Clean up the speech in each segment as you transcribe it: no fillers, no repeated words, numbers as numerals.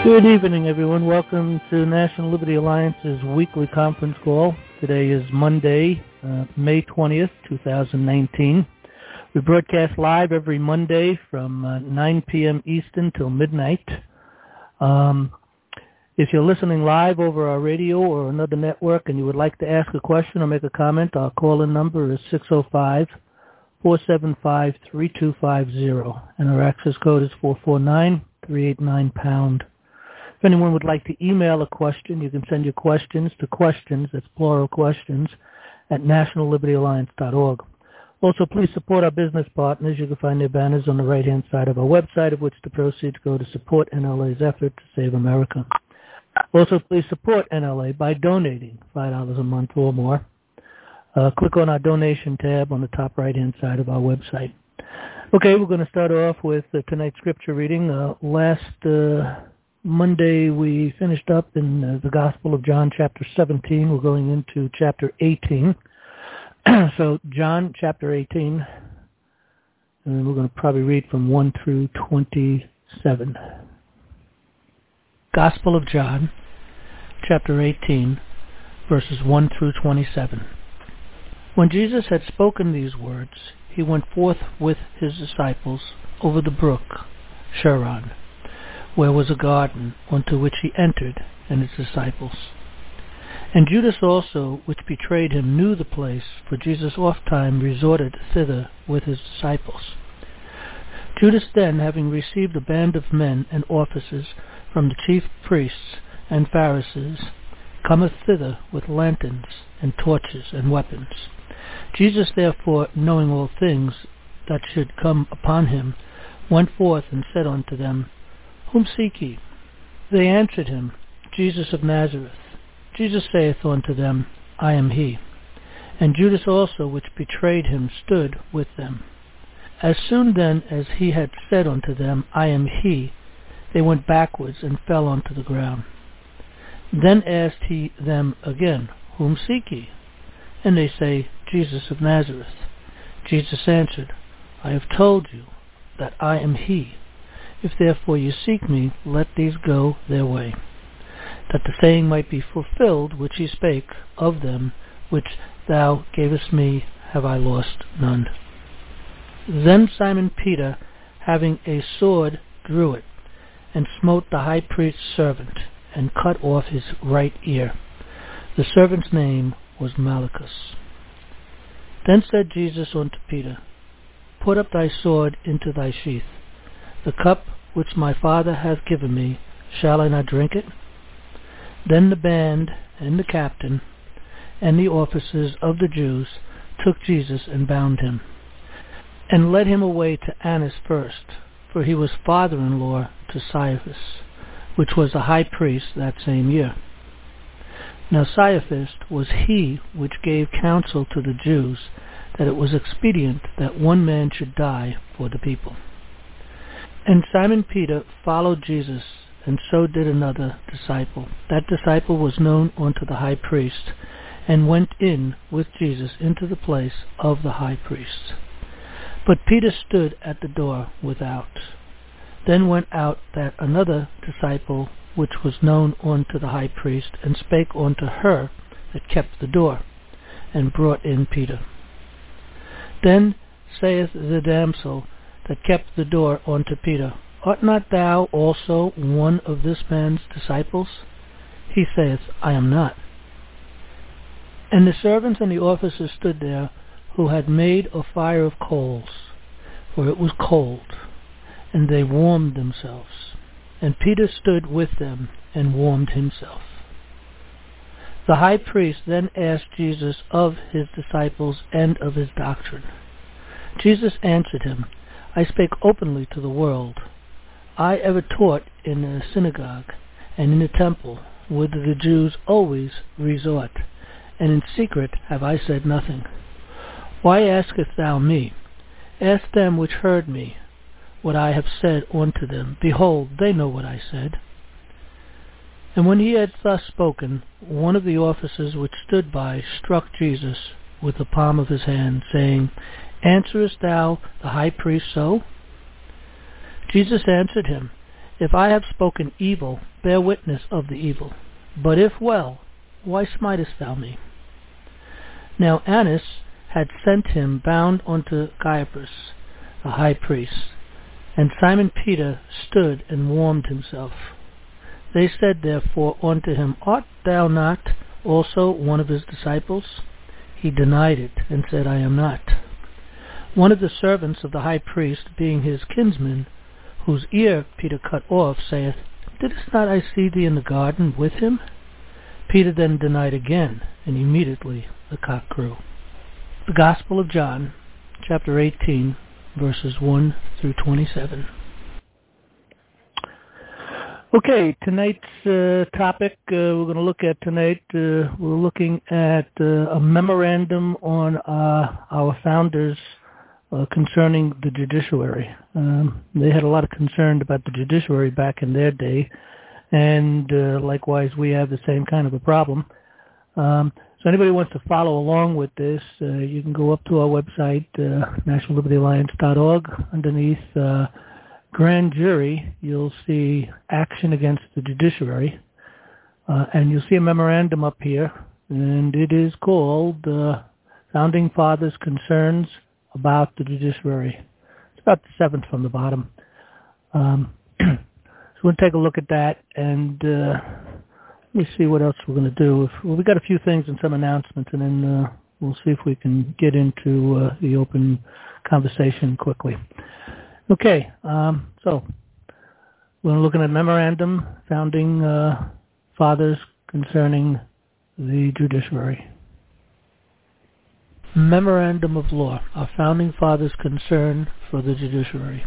Good evening, everyone. Welcome to National Liberty Alliance's weekly conference call. Today is Monday, May 20th, 2019. We broadcast live every Monday from 9 p.m. Eastern till midnight. If you're listening live over our radio or another network and you would like to ask a question or make a comment, our call-in number is 605-475-3250, and our access code is 449-389-pound. If anyone would like to email a question, you can send your questions to questions, that's plural questions, at nationallibertyalliance.org. Also, please support our business partners. You can find their banners on the right-hand side of our website, of which the proceeds go to support NLA's effort to save America. Also, please support NLA by donating $5 a month or more. Click on our donation tab on the top right-hand side of our website. Okay, we're going to start off with tonight's scripture reading. Last Monday, we finished up in the Gospel of John, chapter 17. We're going into chapter 18. So, John, chapter 18, and we're going to probably read from 1 through 27. Gospel of John, chapter 18, verses 1 through 27. When Jesus had spoken these words, he went forth with his disciples over the brook Cherron, where was a garden, unto which he entered, and his disciples. And Judas also, which betrayed him, knew the place, for Jesus oft-time resorted thither with his disciples. Judas then, having received a band of men and officers from the chief priests and Pharisees, cometh thither with lanterns and torches and weapons. Jesus therefore, knowing all things that should come upon him, went forth and said unto them, Whom seek ye? They answered him, Jesus of Nazareth. Jesus saith unto them, I am he. And Judas also, which betrayed him, stood with them. As soon then as he had said unto them, I am he, they went backwards and fell unto the ground. Then asked he them again, Whom seek ye? And they say, Jesus of Nazareth. Jesus answered, I have told you that I am he. If therefore you seek me, let these go their way, that the saying might be fulfilled which he spake of them, which thou gavest me, have I lost none. Then Simon Peter, having a sword, drew it, and smote the high priest's servant, and cut off his right ear. The servant's name was Malchus. Then said Jesus unto Peter, Put up thy sword into thy sheath. The cup which my Father hath given me, shall I not drink it? Then the band and the captain and the officers of the Jews took Jesus and bound him, and led him away to Annas first, for he was father-in-law to Caiaphas, which was a high priest that same year. Now Caiaphas was he which gave counsel to the Jews that it was expedient that one man should die for the people. And Simon Peter followed Jesus, and so did another disciple. That disciple was known unto the high priest, and went in with Jesus into the place of the high priest. But Peter stood at the door without. Then went out that another disciple, which was known unto the high priest, and spake unto her that kept the door, and brought in Peter. Then saith the damsel that kept the door unto Peter, Art not thou also one of this man's disciples? He saith, I am not. And the servants and the officers stood there, who had made a fire of coals, for it was cold, and they warmed themselves. And Peter stood with them, and warmed himself. The high priest then asked Jesus of his disciples and of his doctrine. Jesus answered him, I spake openly to the world. I ever taught in a synagogue and in a temple, whither the Jews always resort, and in secret have I said nothing. Why askest thou me? Ask them which heard me what I have said unto them. Behold, they know what I said. And when he had thus spoken, one of the officers which stood by struck Jesus with the palm of his hand, saying, Answerest thou the high priest so? Jesus answered him, If I have spoken evil, bear witness of the evil. But if well, why smitest thou me? Now Annas had sent him bound unto Caiaphas, the high priest. And Simon Peter stood and warmed himself. They said therefore unto him, Art thou not also one of his disciples? He denied it, and said, I am not. One of the servants of the high priest, being his kinsman, whose ear Peter cut off, saith, Didst not I see thee in the garden with him? Peter then denied again, and immediately the cock crew. The Gospel of John, chapter 18, verses 1 through 27. Okay, tonight's topic we're going to look at tonight, we're looking at a memorandum on our founders concerning the judiciary. They had a lot of concern about the judiciary back in their day, and likewise we have the same kind of a problem. So anybody who wants to follow along with this, you can go up to our website, nationallibertyalliance.org. Underneath Grand Jury, you'll see Action Against the Judiciary, and you'll see a memorandum up here, and it is called Founding Fathers' Concerns About the Judiciary. It's about the seventh from the bottom. So we'll take a look at that, and let me see what else we're going to do. We got a few things and some announcements, and then we'll see if we can get into the open conversation quickly. Okay, so we're looking at memorandum, Founding Fathers Concerning the Judiciary. Memorandum of Law, our Founding Fathers' Concern for the Judiciary.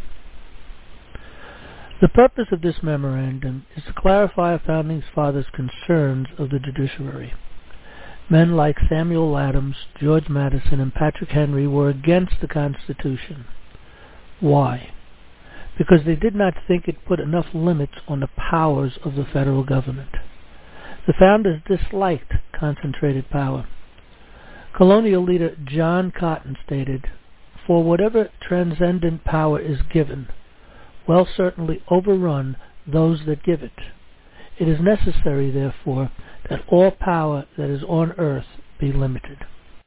The purpose of this memorandum is to clarify our Founding Fathers' concerns of the judiciary. Men like Samuel Adams, George Madison, and Patrick Henry were against the Constitution. Why? Because they did not think it put enough limits on the powers of the federal government. The founders disliked concentrated power. Colonial leader John Cotton stated, For whatever transcendent power is given, will certainly overrun those that give it. It is necessary, therefore, that all power that is on earth be limited.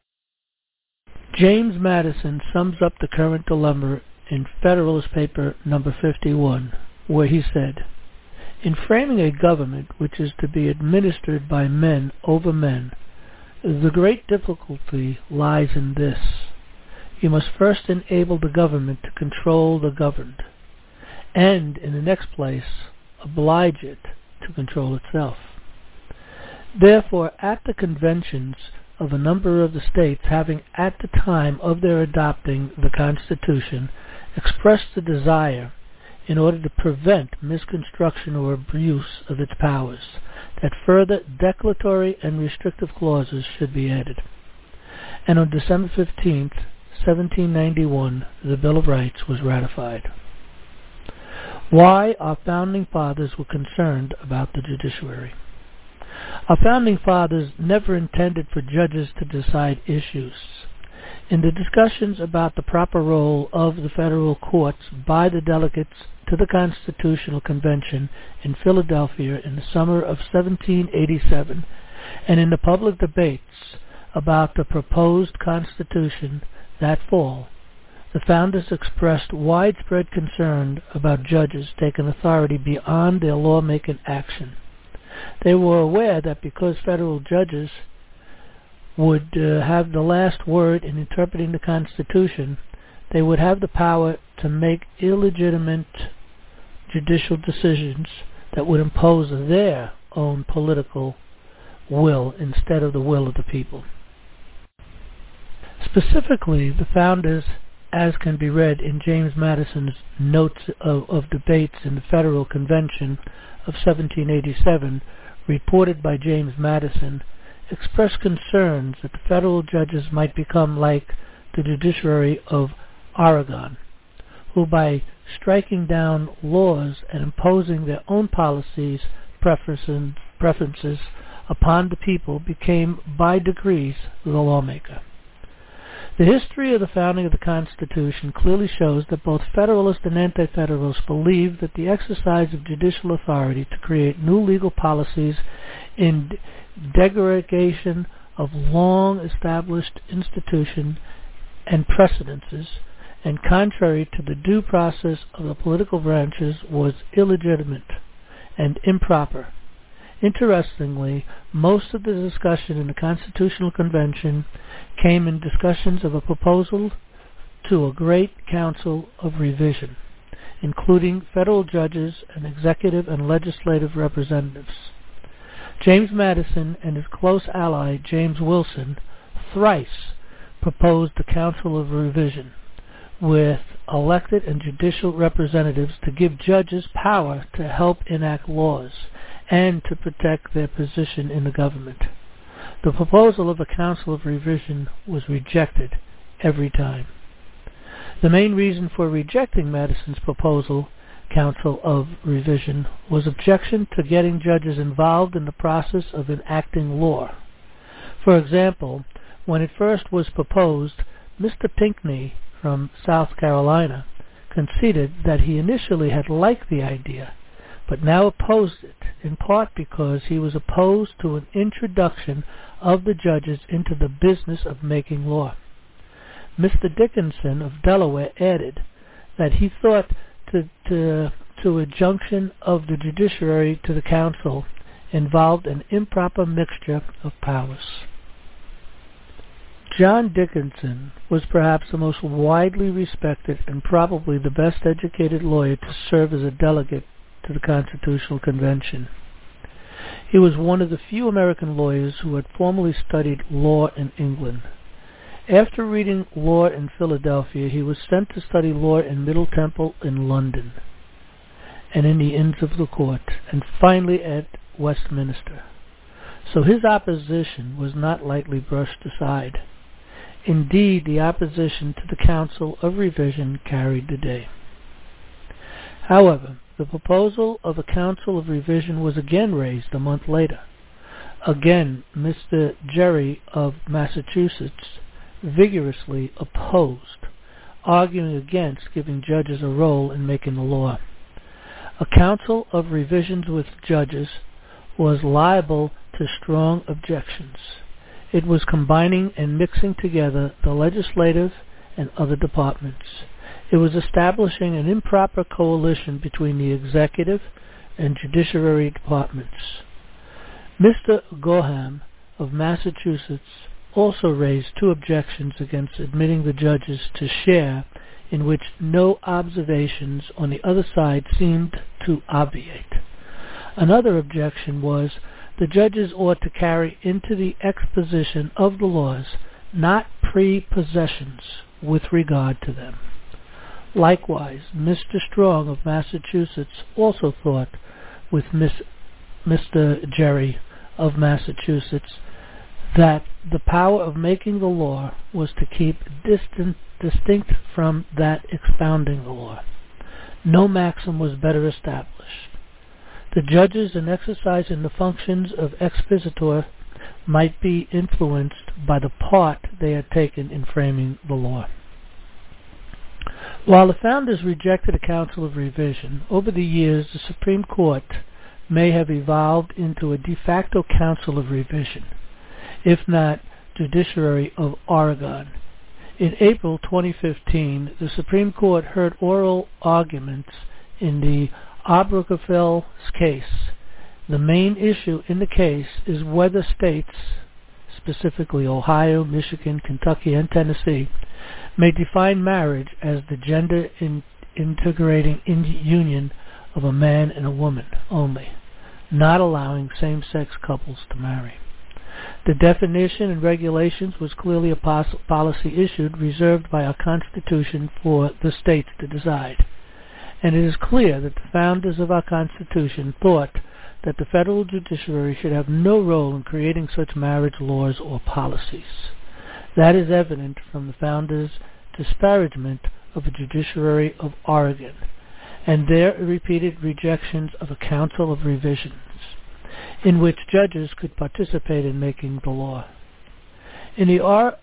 James Madison sums up the current dilemma in Federalist Paper number 51, where he said, In framing a government which is to be administered by men over men, the great difficulty lies in this. You must first enable the government to control the governed, and, in the next place, oblige it to control itself. Therefore, at the conventions of a number of the states having at the time of their adopting the Constitution expressed the desire, in order to prevent misconstruction or abuse of its powers, that further declaratory and restrictive clauses should be added. And on December 15, 1791, the Bill of Rights was ratified. Why our Founding Fathers were concerned about the judiciary. Our Founding Fathers never intended for judges to decide issues. In the discussions about the proper role of the federal courts by the delegates to the Constitutional Convention in Philadelphia in the summer of 1787, and in the public debates about the proposed Constitution that fall, the founders expressed widespread concern about judges taking authority beyond their lawmaking action. They were aware that because federal judges would have the last word in interpreting the Constitution, they would have the power to make illegitimate judicial decisions that would impose their own political will instead of the will of the people. Specifically, the founders, as can be read in James Madison's notes of debates in the Federal Convention of 1787, reported by James Madison, expressed concerns that the federal judges might become like the judiciary of Oregon, who by striking down laws and imposing their own policies, preferences upon the people became by degrees the lawmaker. The history of the founding of the Constitution clearly shows that both Federalists and Anti-Federalists believed that the exercise of judicial authority to create new legal policies in derogation of long-established institutions and precedences, and contrary to the due process of the political branches, was illegitimate and improper. Interestingly, most of the discussion in the Constitutional Convention came in discussions of a proposal to a great council of revision, including federal judges and executive and legislative representatives. James Madison and his close ally James Wilson thrice proposed the Council of Revision, with elected and judicial representatives to give judges power to help enact laws and to protect their position in the government. The proposal of a Council of Revision was rejected every time. The main reason for rejecting Madison's proposal, Council of Revision, was objection to getting judges involved in the process of enacting law. For example, when it first was proposed, Mr. Pinckney from South Carolina conceded that he initially had liked the idea, but now opposed it, in part because he was opposed to an introduction of the judges into the business of making law. Mr. Dickinson of Delaware added that he thought to a junction of the judiciary to the council involved an improper mixture of powers. John Dickinson was perhaps the most widely respected and probably the best educated lawyer to serve as a delegate to the Constitutional Convention. He was one of the few American lawyers who had formally studied law in England. After reading law in Philadelphia, he was sent to study law in Middle Temple in London, and in the Inns of the Court, and finally at Westminster. So his opposition was not lightly brushed aside. Indeed, the opposition to the Council of Revision carried the day. However, the proposal of a Council of Revision was again raised a month later. Again, Mr. Gerry of Massachusetts vigorously opposed, arguing against giving judges a role in making the law. A Council of Revisions with judges was liable to strong objections. It was combining and mixing together the legislative and other departments. It was establishing an improper coalition between the executive and judiciary departments. Mr. Gorham of Massachusetts also raised two objections against admitting the judges to share in which no observations on the other side seemed to obviate. Another objection was the judges ought to carry into the exposition of the laws not prepossessions with regard to them. Likewise, Mr. Strong of Massachusetts also thought, with Mr. Gerry of Massachusetts, that the power of making the law was to keep distinct from that expounding the law. No maxim was better established. The judges, in exercising the functions of expositor, might be influenced by the part they had taken in framing the law. While the founders rejected a Council of Revision, over the years the Supreme Court may have evolved into a de facto Council of Revision, if not Judiciary of Oregon. In April 2015, the Supreme Court heard oral arguments in the Obergefell case. The main issue in the case is whether states, specifically Ohio, Michigan, Kentucky, and Tennessee, may define marriage as the gender-integrating union of a man and a woman only, not allowing same-sex couples to marry. The definition and regulations was clearly a policy issued reserved by our Constitution for the states to decide. And it is clear that the founders of our Constitution thought that the federal judiciary should have no role in creating such marriage laws or policies. That is evident from the founders' disparagement of the Judiciary of Oregon and their repeated rejections of a Council of Revisions in which judges could participate in making the law. In the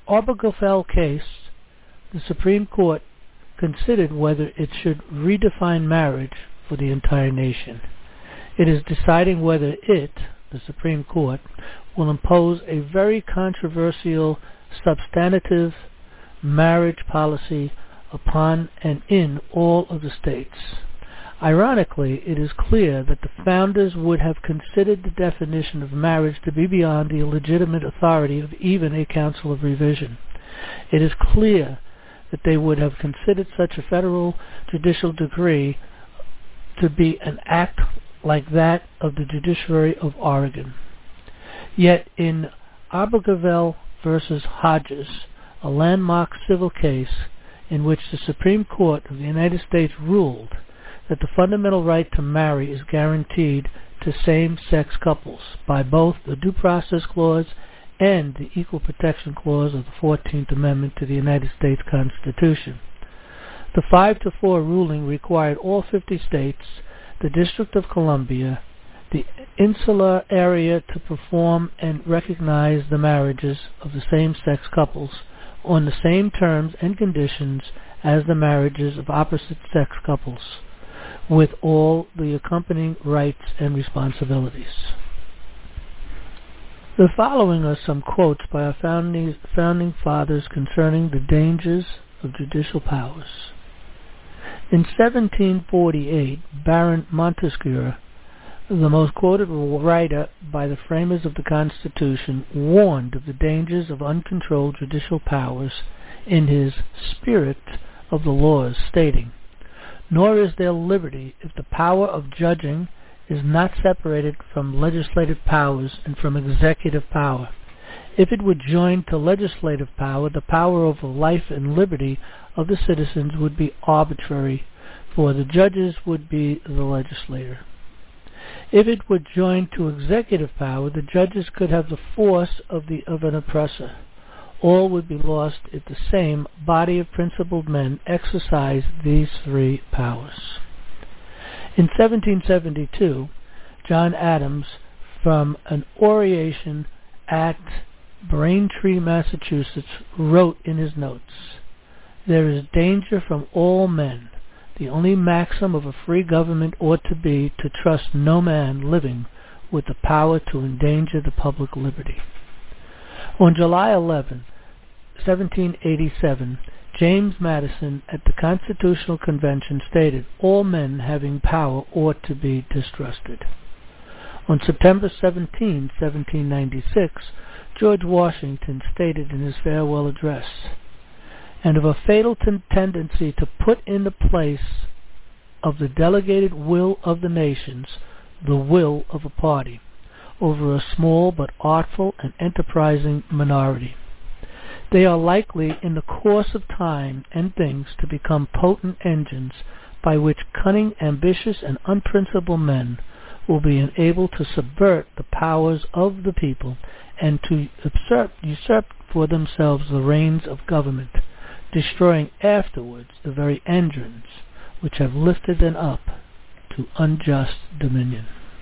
Obergefell case, the Supreme Court considered whether it should redefine marriage for the entire nation. It is deciding whether it, the Supreme Court, will impose a very controversial substantive marriage policy upon and in all of the states. Ironically, it is clear that the founders would have considered the definition of marriage to be beyond the legitimate authority of even a council of revision. It is clear that they would have considered such a federal judicial decree to be an act like that of the Judiciary of Oregon. Yet in Obergefell versus Hodges, a landmark civil case in which the Supreme Court of the United States ruled that the fundamental right to marry is guaranteed to same-sex couples by both the Due Process Clause and the Equal Protection Clause of the 14th Amendment to the United States Constitution. The 5-4 ruling required all 50 states, the District of Columbia, the insular area to perform and recognize the marriages of the same-sex couples on the same terms and conditions as the marriages of opposite-sex couples, with all the accompanying rights and responsibilities. The following are some quotes by our founding fathers concerning the dangers of judicial powers. In 1748, Baron Montesquieu, the most quoted writer by the framers of the Constitution, warned of the dangers of uncontrolled judicial powers in his Spirit of the Laws, stating, "Nor is there liberty if the power of judging is not separated from legislative powers and from executive power. If it were joined to legislative power, the power over life and liberty of the citizens would be arbitrary, for the judges would be the legislator. If it were joined to executive power, the judges could have the force of an oppressor. All would be lost if the same body of principled men exercised these three powers." In 1772, John Adams, from an oration at Braintree, Massachusetts, wrote in his notes, "There is danger from all men. The only maxim of a free government ought to be to trust no man living with the power to endanger the public liberty." On July 11, 1787, James Madison at the Constitutional Convention stated, "All men having power ought to be distrusted." On September 17, 1796, George Washington stated in his farewell address, "And of a fatal tendency to put in the place of the delegated will of the nations the will of a party, over a small but artful and enterprising minority. They are likely in the course of time and things to become potent engines by which cunning, ambitious, and unprincipled men will be enabled to subvert the powers of the people and to usurp for themselves the reins of government, destroying afterwards the very engines which have lifted them up to unjust dominion."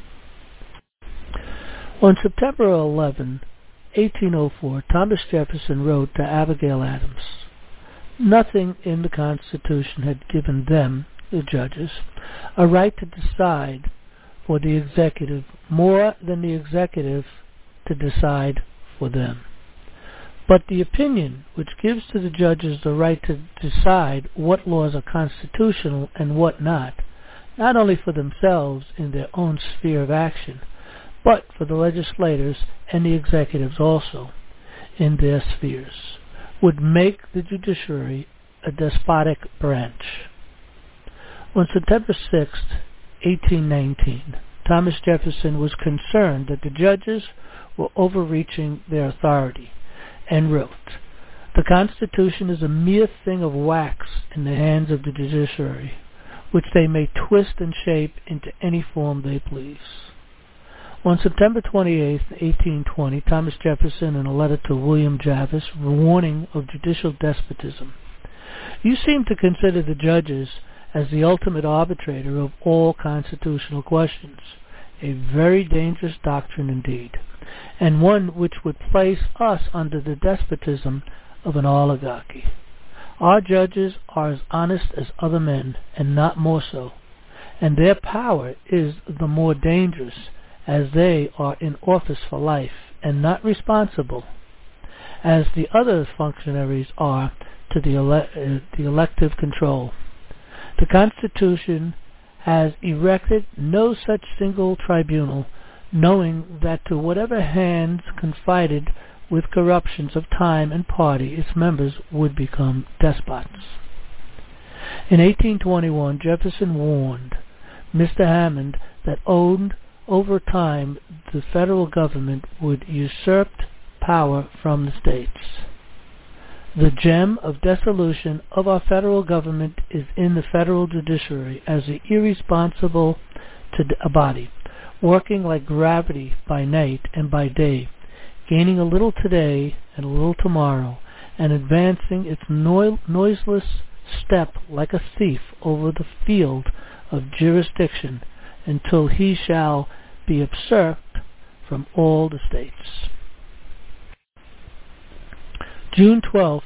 On September 11, 1804, Thomas Jefferson wrote to Abigail Adams, "Nothing in the Constitution had given them, the judges, a right to decide for the executive more than the executive to decide for them. But the opinion which gives to the judges the right to decide what laws are constitutional and what not only for themselves in their own sphere of action, but for the legislators and the executives also in their spheres, would make the judiciary a despotic branch." On September 6, 1819, Thomas Jefferson was concerned that the judges were overreaching their authority, and wrote, "The Constitution is a mere thing of wax in the hands of the judiciary, which they may twist and shape into any form they please." On September 28, 1820, Thomas Jefferson, in a letter to William Jarvis, warning of judicial despotism, "You seem to consider the judges as the ultimate arbitrator of all constitutional questions, a very dangerous doctrine indeed, and one which would place us under the despotism of an oligarchy. Our judges are as honest as other men, and not more so, and their power is the more dangerous as they are in office for life and not responsible, as the other functionaries are, to the elective control. The Constitution has erected no such single tribunal, knowing that to whatever hands confided with corruptions of time and party, its members would become despots. In 1821, Jefferson warned Mr. Hammond that over time the federal government would usurp power from the states. The gem of dissolution of our federal government is in the federal judiciary as an irresponsible body, working like gravity by night and by day, gaining a little today and a little tomorrow, and advancing its noiseless step like a thief over the field of jurisdiction until he shall be usurped from all the states. June 12,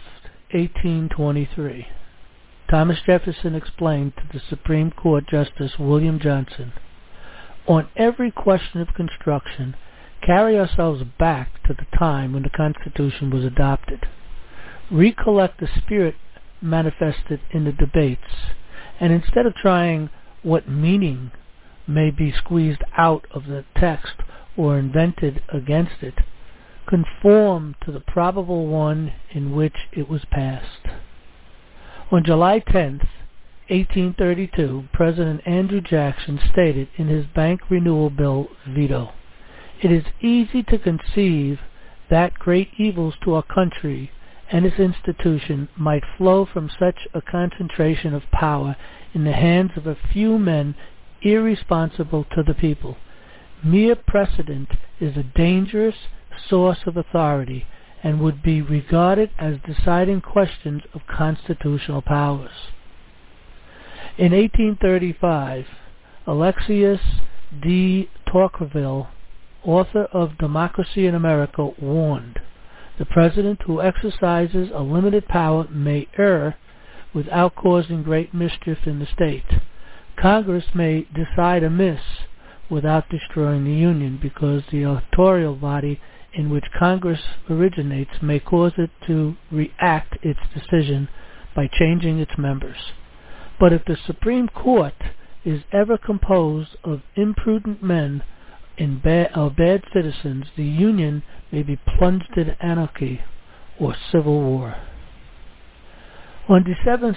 1823. Thomas Jefferson explained to the Supreme Court Justice William Johnson, "On every question of construction, carry ourselves back to the time when the Constitution was adopted. Recollect the spirit manifested in the debates, and instead of trying what meaning may be squeezed out of the text or invented against it, conform to the probable one in which it was passed." On July 10, 1832, President Andrew Jackson stated in his Bank Renewal Bill veto, "It is easy to conceive that great evils to our country and its institution might flow from such a concentration of power in the hands of a few men irresponsible to the people. Mere precedent is a dangerous source of authority and would be regarded as deciding questions of constitutional powers." In 1835, Alexius de Tocqueville, author of Democracy in America, warned, "The president who exercises a limited power may err without causing great mischief in the state. Congress may decide amiss without destroying the Union, because the electoral body in which Congress originates may cause it to react its decision by changing its members. But if the Supreme Court is ever composed of imprudent men or bad citizens, the Union may be plunged in anarchy or civil war." On December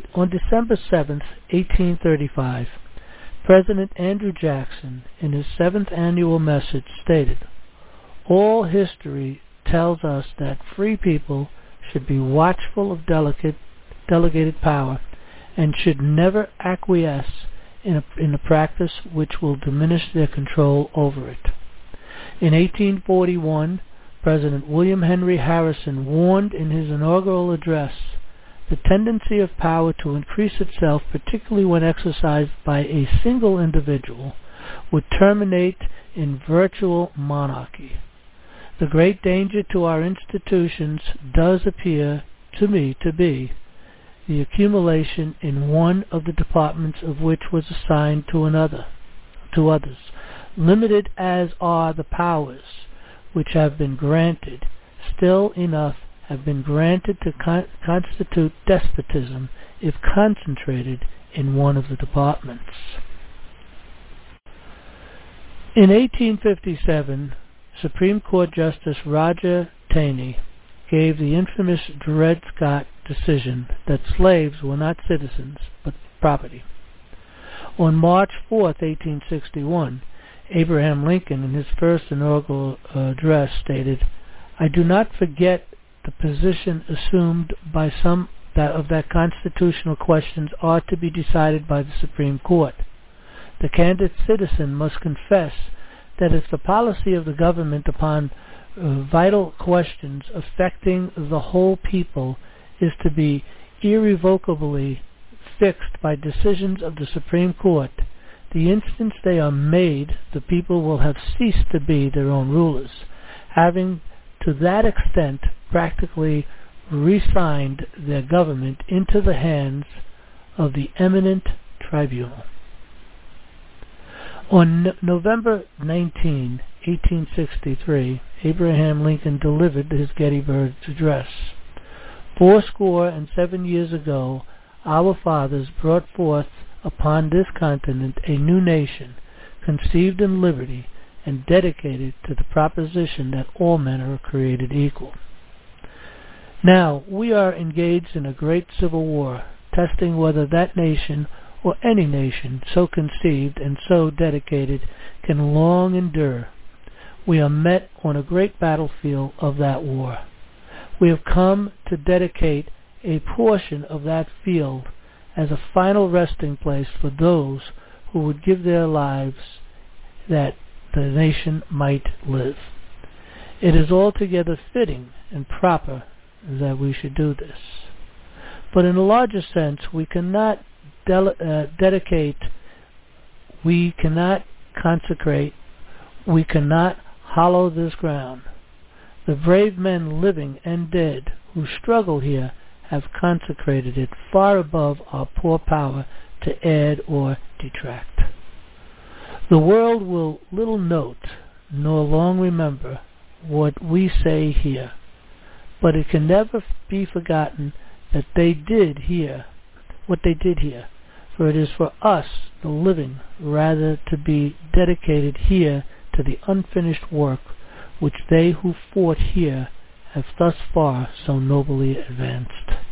7, 1835, President Andrew Jackson, in his 7th annual message, stated, "All history tells us that free people should be watchful of delegated power and should never acquiesce in a practice which will diminish their control over it." In 1841, President William Henry Harrison warned in his inaugural address, "The tendency of power to increase itself, particularly when exercised by a single individual, would terminate in virtual monarchy. The great danger to our institutions does appear to me to be the accumulation in one of the departments of which was assigned to others. Limited as are the powers which have been granted, still enough have been granted to constitute despotism if concentrated in one of the departments." In 1857, Supreme Court Justice Roger Taney gave the infamous Dred Scott decision that slaves were not citizens but property. On March 4, 1861, Abraham Lincoln, in his first inaugural address, stated, "I do not forget the position assumed by some that constitutional questions are to be decided by the Supreme Court. The candid citizen must confess that if the policy of the government upon vital questions affecting the whole people is to be irrevocably fixed by decisions of the Supreme Court, the instant they are made, the people will have ceased to be their own rulers, having to that extent practically resigned their government into the hands of the eminent tribunal. On November 19, 1863, Abraham Lincoln delivered his Gettysburg Address. 77 years ago, our fathers brought forth upon this continent a new nation, conceived in liberty and dedicated to the proposition that all men are created equal. Now, we are engaged in a great civil war, testing whether that nation or any nation so conceived and so dedicated can long endure. We are met on a great battlefield of that war. We have come to dedicate a portion of that field as a final resting place for those who would give their lives that the nation might live. It is altogether fitting and proper that we should do this. But in a larger sense, we cannot dedicate, we cannot consecrate, we cannot hallow this ground. The brave men living and dead who struggle here have consecrated it far above our poor power to add or detract. The world will little note nor long remember what we say here, but it can never be forgotten that they did here what they did here, for it is for us, the living, rather to be dedicated here to the unfinished work which they who fought here have thus far so nobly advanced.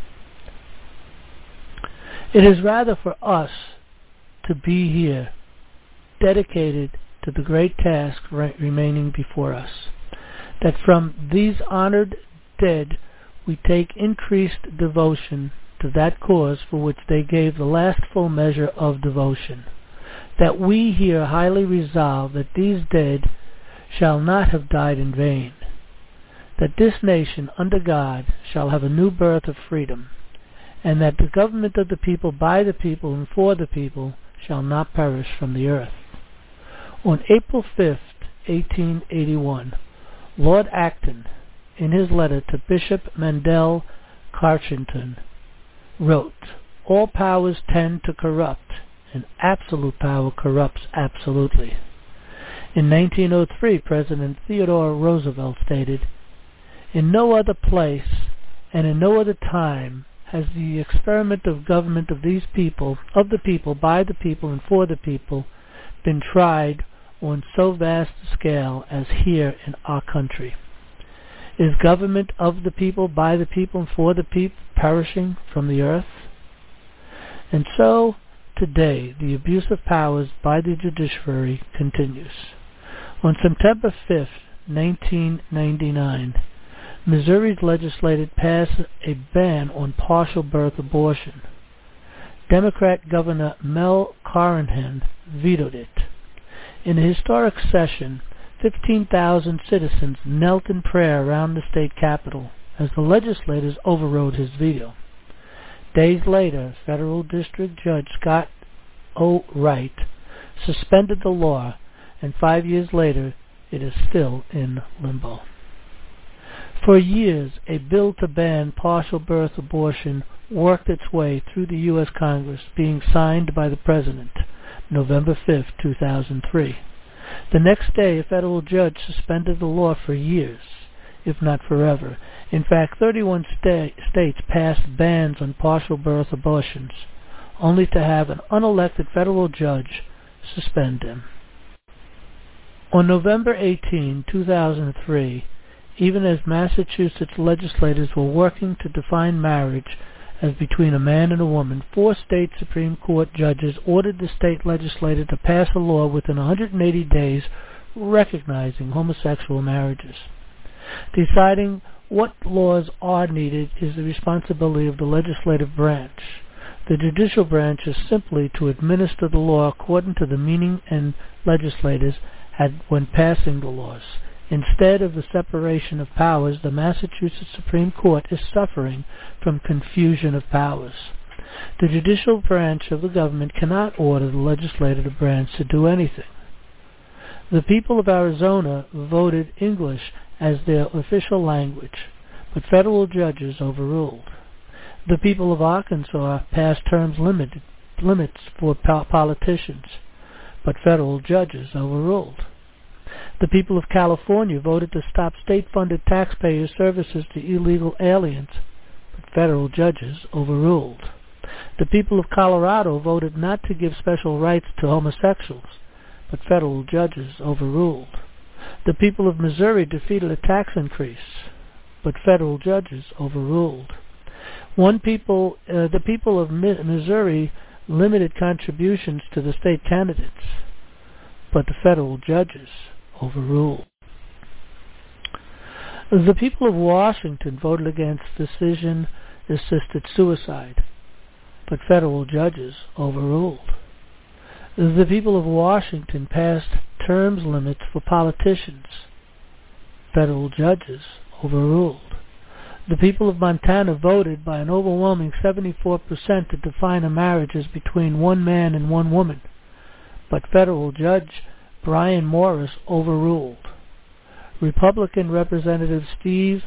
It is rather for us to be here, dedicated to the great task remaining before us, that from these honored dead we take increased devotion to that cause for which they gave the last full measure of devotion, that we here highly resolve that these dead shall not have died in vain, that this nation under God shall have a new birth of freedom, and that the government of the people, by the people, and for the people shall not perish from the earth. On April 5th, 1881, Lord Acton, in his letter to Bishop Mandell Carsington, wrote, "All powers tend to corrupt, and absolute power corrupts absolutely." In 1903, President Theodore Roosevelt stated, "In no other place and in no other time has the experiment of government of these people, of the people, by the people, and for the people, been tried on so vast a scale as here in our country. Is government of the people, by the people, and for the people perishing from the earth?" And so, today, the abuse of powers by the judiciary continues. On September 5th, 1999, Missouri's legislature passed a ban on partial birth abortion. Democrat Governor Mel Carnahan vetoed it. In a historic session, 15,000 citizens knelt in prayer around the state capitol as the legislators overrode his veto. Days later, federal district judge Scott O. Wright suspended the law, and 5 years later it is still in limbo. For years, a bill to ban partial birth abortion worked its way through the U.S. Congress, being signed by the President, November 5, 2003. The next day, a federal judge suspended the law for years, if not forever. In fact, 31 states passed bans on partial birth abortions, only to have an unelected federal judge suspend them. On November 18, 2003, even as Massachusetts legislators were working to define marriage as between a man and a woman, 4 state Supreme Court judges ordered the state legislature to pass a law within 180 days recognizing homosexual marriages. Deciding what laws are needed is the responsibility of the legislative branch. The judicial branch is simply to administer the law according to the meaning and legislators had when passing the laws. Instead of the separation of powers, the Massachusetts Supreme Court is suffering from confusion of powers. The judicial branch of the government cannot order the legislative branch to do anything. The people of Arizona voted English as their official language, but federal judges overruled. The people of Arkansas passed term limits for politicians, but federal judges overruled. The people of California voted to stop state-funded taxpayer services to illegal aliens, but federal judges overruled. The people of Colorado voted not to give special rights to homosexuals, but federal judges overruled. The people of Missouri defeated a tax increase, but federal judges overruled. The people of Missouri limited contributions to the state candidates, but the federal judges overruled. The people of Washington voted against decision-assisted suicide, but federal judges overruled. The people of Washington passed term limits for politicians. Federal judges overruled. The people of Montana voted by an overwhelming 74% to define a marriage as between one man and one woman, but federal judge Brian Morris overruled. Republican Representative Steve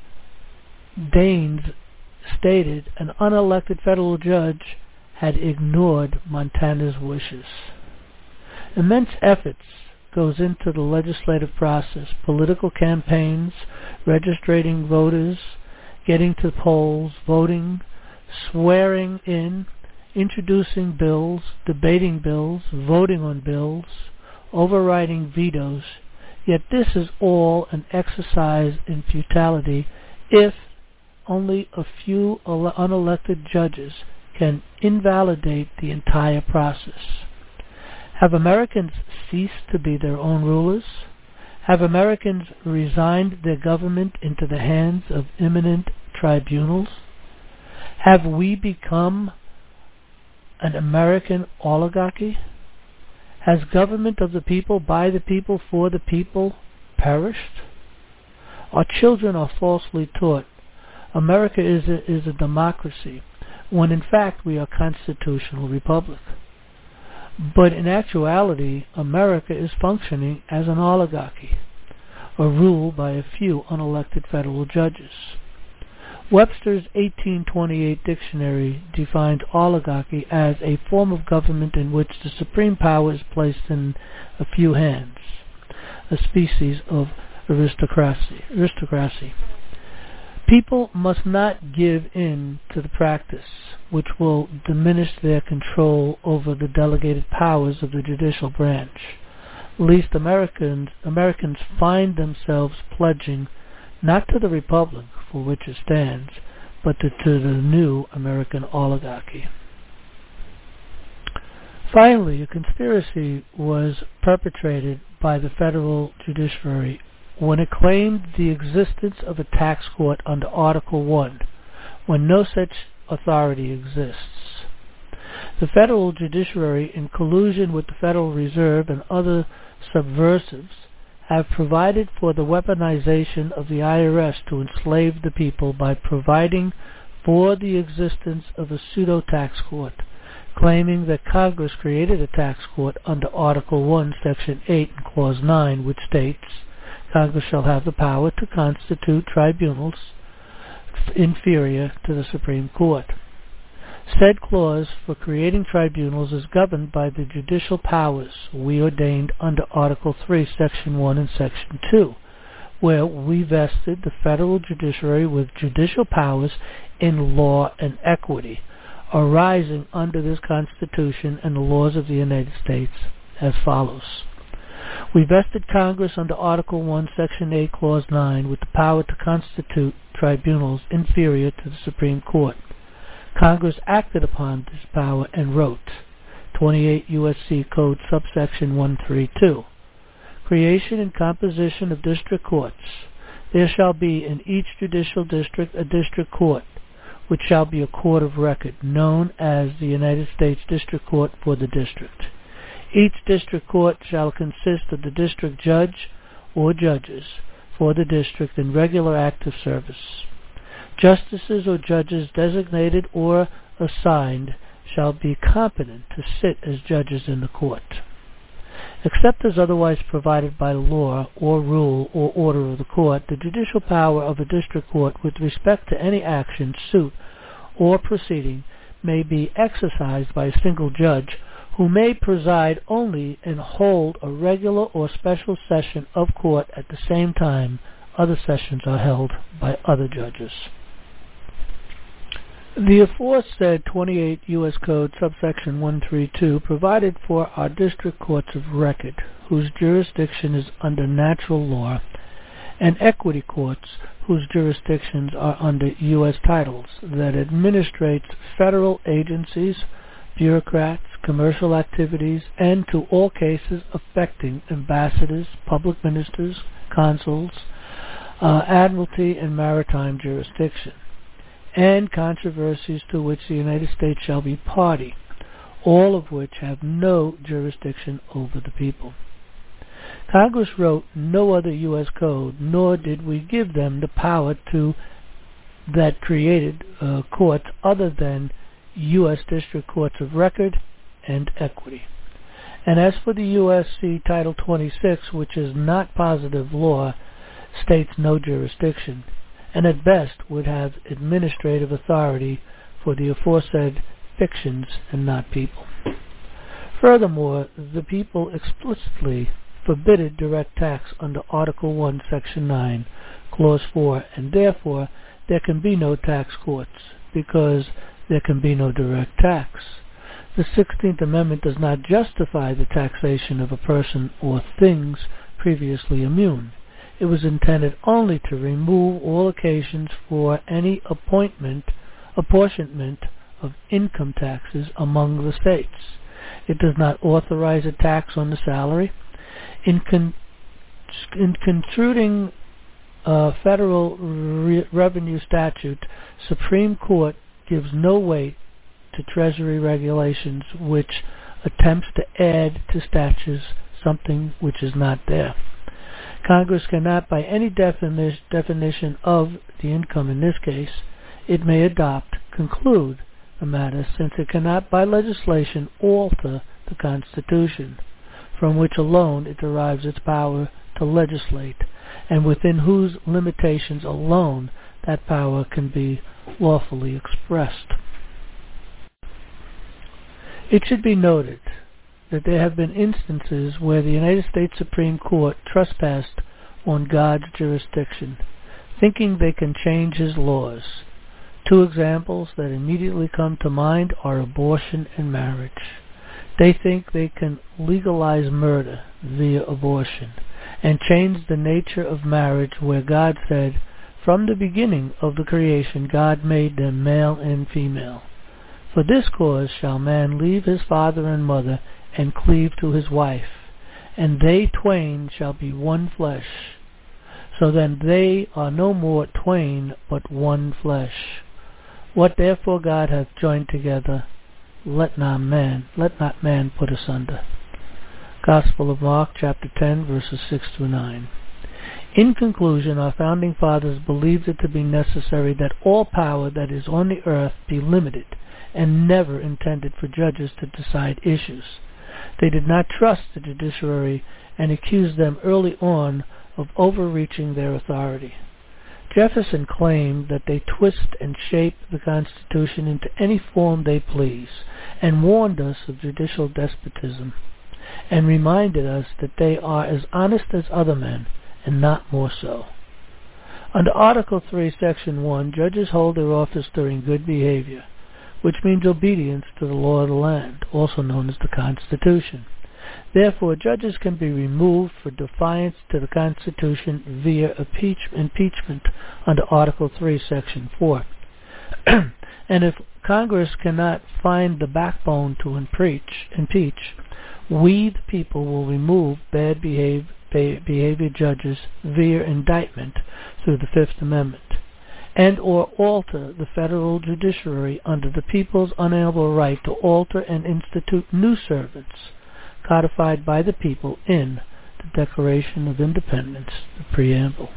Daines stated an unelected federal judge had ignored Montana's wishes. Immense efforts goes into the legislative process: political campaigns, registering voters, getting to polls, voting, swearing in, introducing bills, debating bills, voting on bills, overriding vetoes. Yet this is all an exercise in futility if only a few unelected judges can invalidate the entire process. Have Americans ceased to be their own rulers? Have Americans resigned their government into the hands of eminent tribunals? Have we become an American oligarchy? Has government of the people, by the people, for the people perished? Our children are falsely taught America is a democracy, when in fact we are a constitutional republic. But in actuality, America is functioning as an oligarchy, a rule by a few unelected federal judges. Webster's 1828 dictionary defines oligarchy as a form of government in which the supreme power is placed in a few hands, a species of aristocracy. People must not give in to the practice, which will diminish their control over the delegated powers of the judicial branch, lest Americans find themselves pledging not to the republic for which it stands, but to the new American oligarchy. Finally, a conspiracy was perpetrated by the federal judiciary when it claimed the existence of a tax court under Article 1, when no such authority exists. The federal judiciary, in collusion with the Federal Reserve and other subversives, have provided for the weaponization of the IRS to enslave the people by providing for the existence of a pseudo-tax court, claiming that Congress created a tax court under Article 1, Section 8, and Clause 9, which states, Congress shall have the power to constitute tribunals inferior to the Supreme Court. Said clause for creating tribunals is governed by the judicial powers we ordained under Article 3, Section 1 and Section 2, where we vested the federal judiciary with judicial powers in law and equity, arising under this Constitution and the laws of the United States as follows. We vested Congress under Article 1, Section 8, Clause 9, with the power to constitute tribunals inferior to the Supreme Court. Congress acted upon this power and wrote 28 U.S.C. Code subsection 132. Creation and composition of district courts. There shall be in each judicial district a district court, which shall be a court of record, known as the United States District Court for the district. Each district court shall consist of the district judge or judges for the district in regular active service. Justices or judges designated or assigned shall be competent to sit as judges in the court. Except as otherwise provided by law or rule or order of the court, the judicial power of a district court with respect to any action, suit, or proceeding may be exercised by a single judge, who may preside only and hold a regular or special session of court at the same time other sessions are held by other judges. The aforesaid 28 U.S. Code subsection 132 provided for our district courts of record, whose jurisdiction is under natural law, and equity courts, whose jurisdictions are under U.S. titles, that administrates federal agencies, bureaucrats, commercial activities, and to all cases affecting ambassadors, public ministers, consuls, admiralty, and maritime jurisdiction, and controversies to which the United States shall be party, all of which have no jurisdiction over the people. Congress wrote no other U.S. code, nor did we give them the power that created courts other than U.S. District Courts of Record and Equity. And as for the U.S.C. Title 26, which is not positive law, states no jurisdiction, and at best would have administrative authority for the aforesaid fictions and not people. Furthermore, the people explicitly forbidden direct tax under Article 1, Section 9, Clause 4, and therefore there can be no tax courts, because there can be no direct tax. The 16th Amendment does not justify the taxation of a person or things previously immune. It was intended only to remove all occasions for any apportionment of income taxes among the states. It does not authorize a tax on the salary. In construing federal revenue statute, Supreme Court gives no weight to Treasury regulations which attempts to add to statutes something which is not there. Congress cannot, by any definition of the income in this case it may adopt, conclude the matter, since it cannot by legislation alter the Constitution, from which alone it derives its power to legislate, and within whose limitations alone that power can be lawfully expressed. It should be noted that there have been instances where the United States Supreme Court trespassed on God's jurisdiction, thinking they can change His laws. Two examples that immediately come to mind are abortion and marriage. They think they can legalize murder via abortion and change the nature of marriage, where God said, "From the beginning of the creation God made them male and female. For this cause shall man leave his father and mother, and cleave to his wife, and they twain shall be one flesh. So then they are no more twain, but one flesh. What therefore God hath joined together, let not man put asunder." Gospel of Mark, chapter 10, verses 6 through 9. In conclusion, our founding fathers believed it to be necessary that all power that is on the earth be limited, and never intended for judges to decide issues. They did not trust the judiciary and accused them early on of overreaching their authority. Jefferson claimed that they twist and shape the Constitution into any form they please, and warned us of judicial despotism, and reminded us that they are as honest as other men, and not more so. Under Article 3, Section 1, judges hold their office during good behavior, which means obedience to the law of the land, also known as the Constitution. Therefore, judges can be removed for defiance to the Constitution via impeachment under Article 3, Section 4. And if Congress cannot find the backbone to impeach, we, the people, will remove bad behavior judges via indictment through the Fifth Amendment, and or alter the federal judiciary under the people's unalienable right to alter and institute new servants, codified by the people in the Declaration of Independence, the preamble.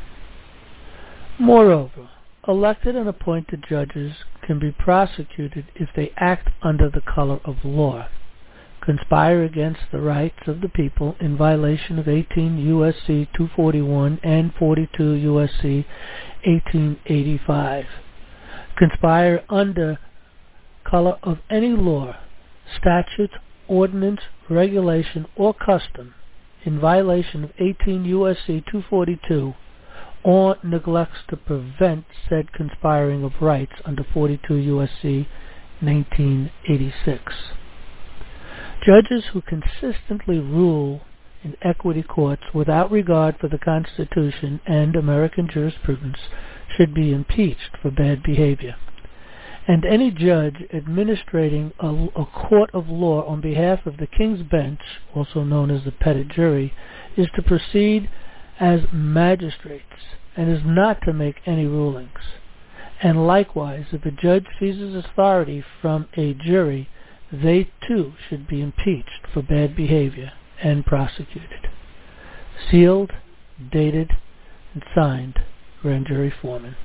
Moreover, elected and appointed judges can be prosecuted if they act under the color of law. conspire against the rights of the people in violation of 18 U.S.C. 241 and 42 U.S.C. 1885. Conspire under color of any law, statute, ordinance, regulation, or custom in violation of 18 U.S.C. 242 or neglects to prevent said conspiring of rights under 42 U.S.C. 1986. Judges who consistently rule in equity courts without regard for the Constitution and American jurisprudence should be impeached for bad behavior. And any judge administrating a court of law on behalf of the King's Bench, also known as the petit jury, is to proceed as magistrates and is not to make any rulings. And likewise, if a judge seizes authority from a jury, they too should be impeached for bad behavior and prosecuted. Sealed, dated, and signed, Grand Jury Foreman.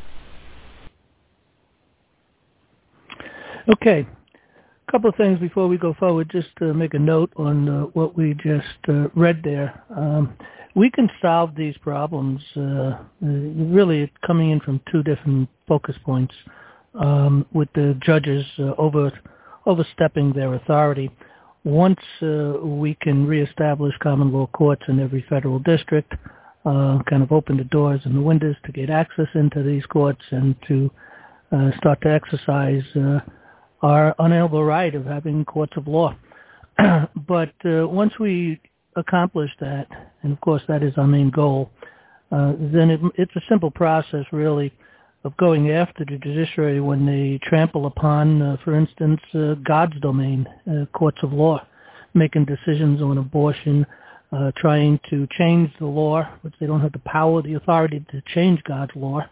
Okay, a couple of things before we go forward, just to make a note on what we just read there. We can solve these problems, really coming in from two different focus points, with the judges overstepping their authority. Once we can reestablish common law courts in every federal district, kind of open the doors and the windows to get access into these courts and to start to exercise our unalienable right of having courts of law. But once we accomplish that, and of course that is our main goal, then it's a simple process really of going after the judiciary when they trample upon, for instance, God's domain, courts of law, making decisions on abortion, trying to change the law, which they don't have the power, the authority to change God's law.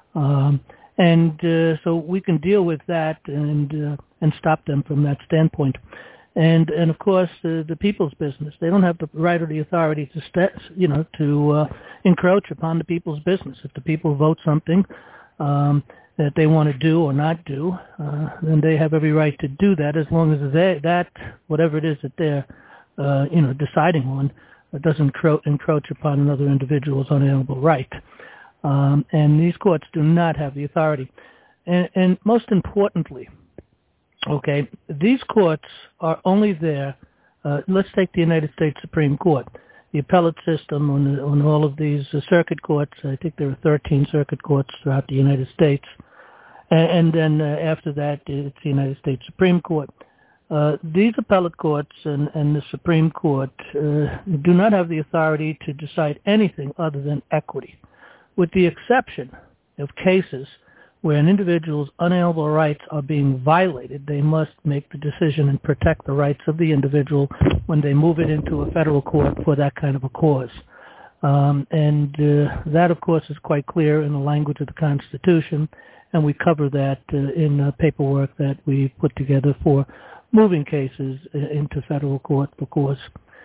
So we can deal with that and stop them from that standpoint. And of course, the people's business. They don't have the right or the authority to encroach upon the people's business. If the people vote something that they want to do or not do, then they have every right to do that, as long as whatever it is that they're deciding on doesn't encroach upon another individual's unalienable right. And these courts do not have the authority. And most importantly, okay, these courts are only there. Let's take the United States Supreme Court. The appellate system on all of these circuit courts, I think there are 13 circuit courts throughout the United States. And then after that, it's the United States Supreme Court. These appellate courts and the Supreme Court do not have the authority to decide anything other than equity, with the exception of cases where an individual's unalienable rights are being violated. They must make the decision and protect the rights of the individual when they move it into a federal court for that kind of a cause. That, of course, is quite clear in the language of the Constitution, and we cover that in paperwork that we put together for moving cases into federal court for cause.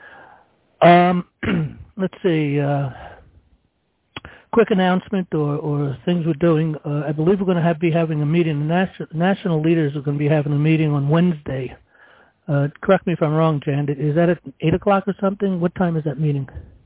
Let's see. Quick announcement or things we're doing. I believe we're going to be having a meeting. The national leaders are going to be having a meeting on Wednesday. Correct me if I'm wrong, Jan. Is that at 8 o'clock or something? What time is that meeting?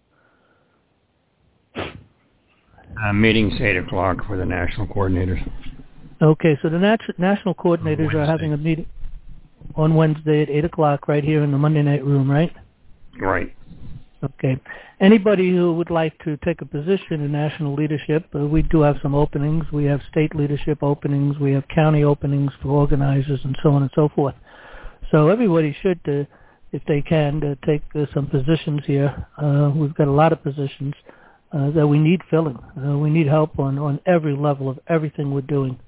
Meeting's 8 o'clock for the national coordinators. Okay, so the national coordinators are having a meeting on Wednesday at 8 o'clock right here in the Monday night room, right? Right. Okay. Anybody who would like to take a position in national leadership, we do have some openings. We have state leadership openings. We have county openings for organizers and so on and so forth. So everybody should, if they can, take some positions here. We've got a lot of positions that we need filling. We need help on every level of everything we're doing.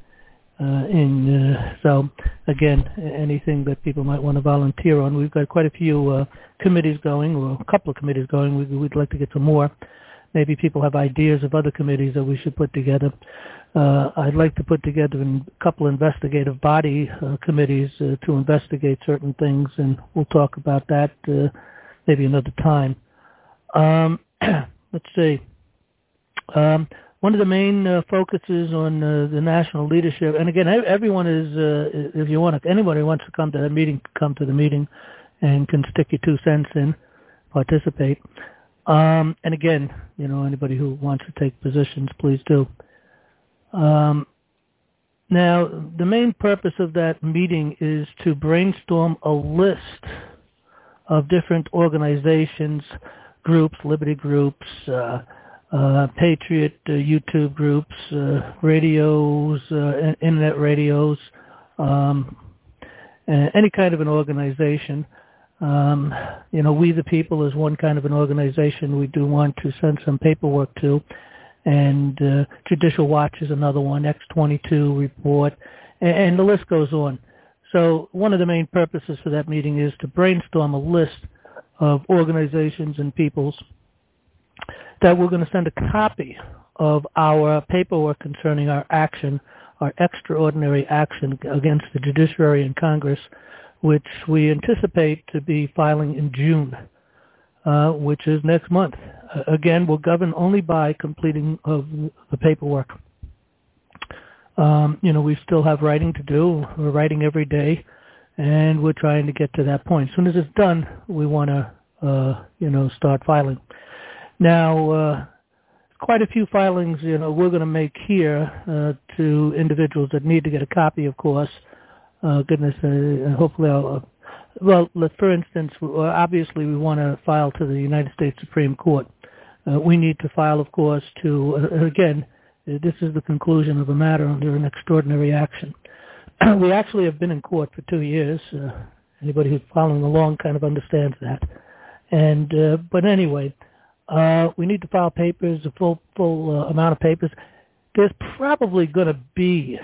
So, again, anything that people might want to volunteer on. We've got quite a few committees going, or a couple of committees going. We'd like to get some more. Maybe people have ideas of other committees that we should put together. I'd like to put together a couple investigative body committees to investigate certain things, and we'll talk about that maybe another time. Let's see. One of the main focuses on the national leadership, and again, everyone is, if you want, anybody who wants to come to that meeting, come to the meeting. and can stick your 2 cents in, participate. And again, anybody who wants to take positions, please do. Now, the main purpose of that meeting is to brainstorm a list of different organizations, groups, liberty groups, Patriot YouTube groups, radios, internet radios, any kind of an organization. We the People is one kind of an organization we do want to send some paperwork to, and Judicial Watch is another one, X22 report, and the list goes on. So one of the main purposes for that meeting is to brainstorm a list of organizations and peoples that we're going to send a copy of our paperwork concerning our action, our extraordinary action against the judiciary and Congress, which we anticipate to be filing in June, which is next month. Again, we'll govern only by completing of the paperwork. We still have writing to do. We're writing every day, and we're trying to get to that point. As soon as it's done, we want to, start filing. Now, quite a few filings, we're going to make here to individuals that need to get a copy, of course. Hopefully for instance, obviously we want to file to the United States Supreme Court. We need to file, of course, to, again, this is the conclusion of a matter under an extraordinary action. We actually have been in court for 2 years. Anybody who's following along kind of understands that. And but anyway, we need to file papers, a full amount of papers. There's probably going to be,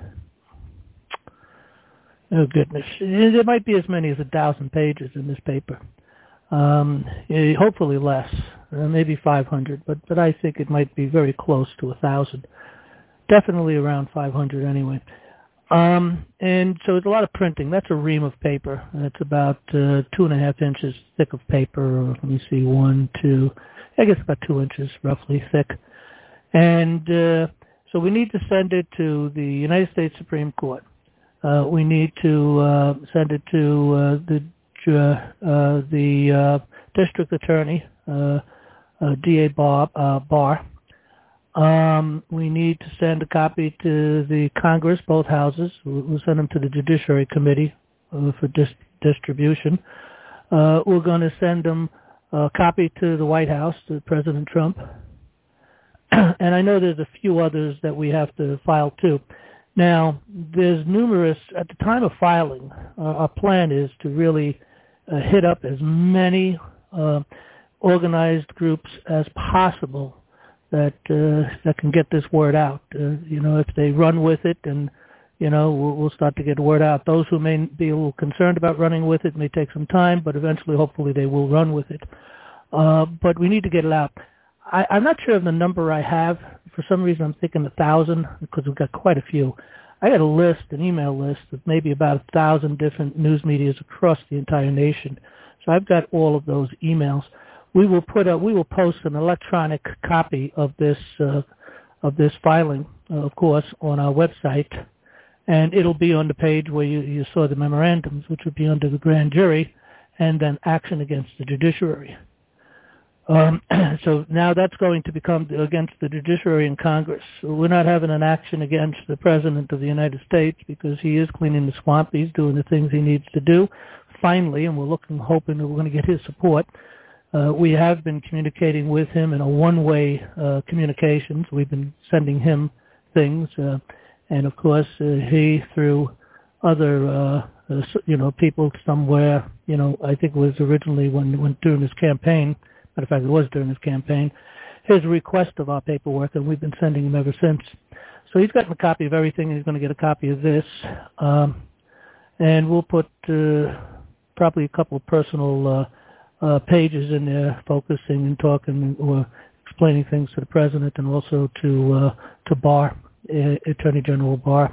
oh goodness, there might be as many as 1,000 pages in this paper. Hopefully less, maybe 500, but I think it might be very close to 1,000. Definitely around 500 anyway. And so it's a lot of printing. That's a ream of paper. That's about 2.5 inches thick of paper, or let me see, 1, 2, I guess about 2 inches roughly thick. And so we need to send it to the United States Supreme Court. We need to send it to the district attorney, D.A. Barr. We need to send a copy to the Congress, both houses. We'll send them to the Judiciary Committee for distribution. We're going to send them a copy to the White House, to President Trump. And I know there's a few others that we have to file too. Now, there's numerous, at the time of filing, our plan is to really hit up as many organized groups as possible that can get this word out. If they run with it, and we'll start to get word out. Those who may be a little concerned about running with it may take some time, but eventually, hopefully, they will run with it. But we need to get it out. I'm not sure of the number I have. For some reason, I'm thinking 1,000 because we've got quite a few. I got a list, an email list of maybe about 1,000 different news medias across the entire nation. So I've got all of those emails. We will post an electronic copy of this filing, of course, on our website, and it'll be on the page where you saw the memorandums, which would be under the grand jury, and then action against the judiciary. So now that's going to become against the judiciary and Congress. So we're not having an action against the President of the United States because he is cleaning the swamp. He's doing the things he needs to do, finally, and we're hoping that we're going to get his support. We have been communicating with him in a one-way communications. We've been sending him things, and of course he, through other people somewhere, I think it was originally when during his campaign. Matter of fact, it was during his campaign, his request of our paperwork, and we've been sending him ever since. So he's gotten a copy of everything, and he's going to get a copy of this. And we'll put probably a couple of personal pages in there focusing and talking or explaining things to the President and also to Barr, Attorney General Barr.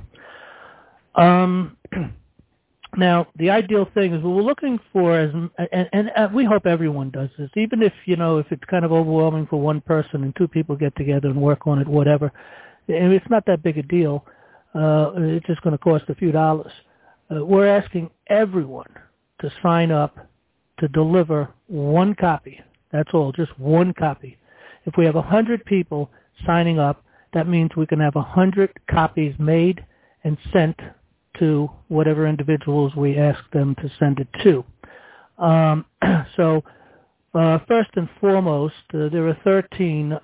Now, the ideal thing is what we're looking for, and we hope everyone does this, even if, if it's kind of overwhelming for one person and two people get together and work on it, whatever. And it's not that big a deal. It's just going to cost a few dollars. We're asking everyone to sign up to deliver one copy. That's all, just one copy. If we have 100 people signing up, that means we can have 100 copies made and sent to whatever individuals we ask them to send it to. First and foremost, there are 13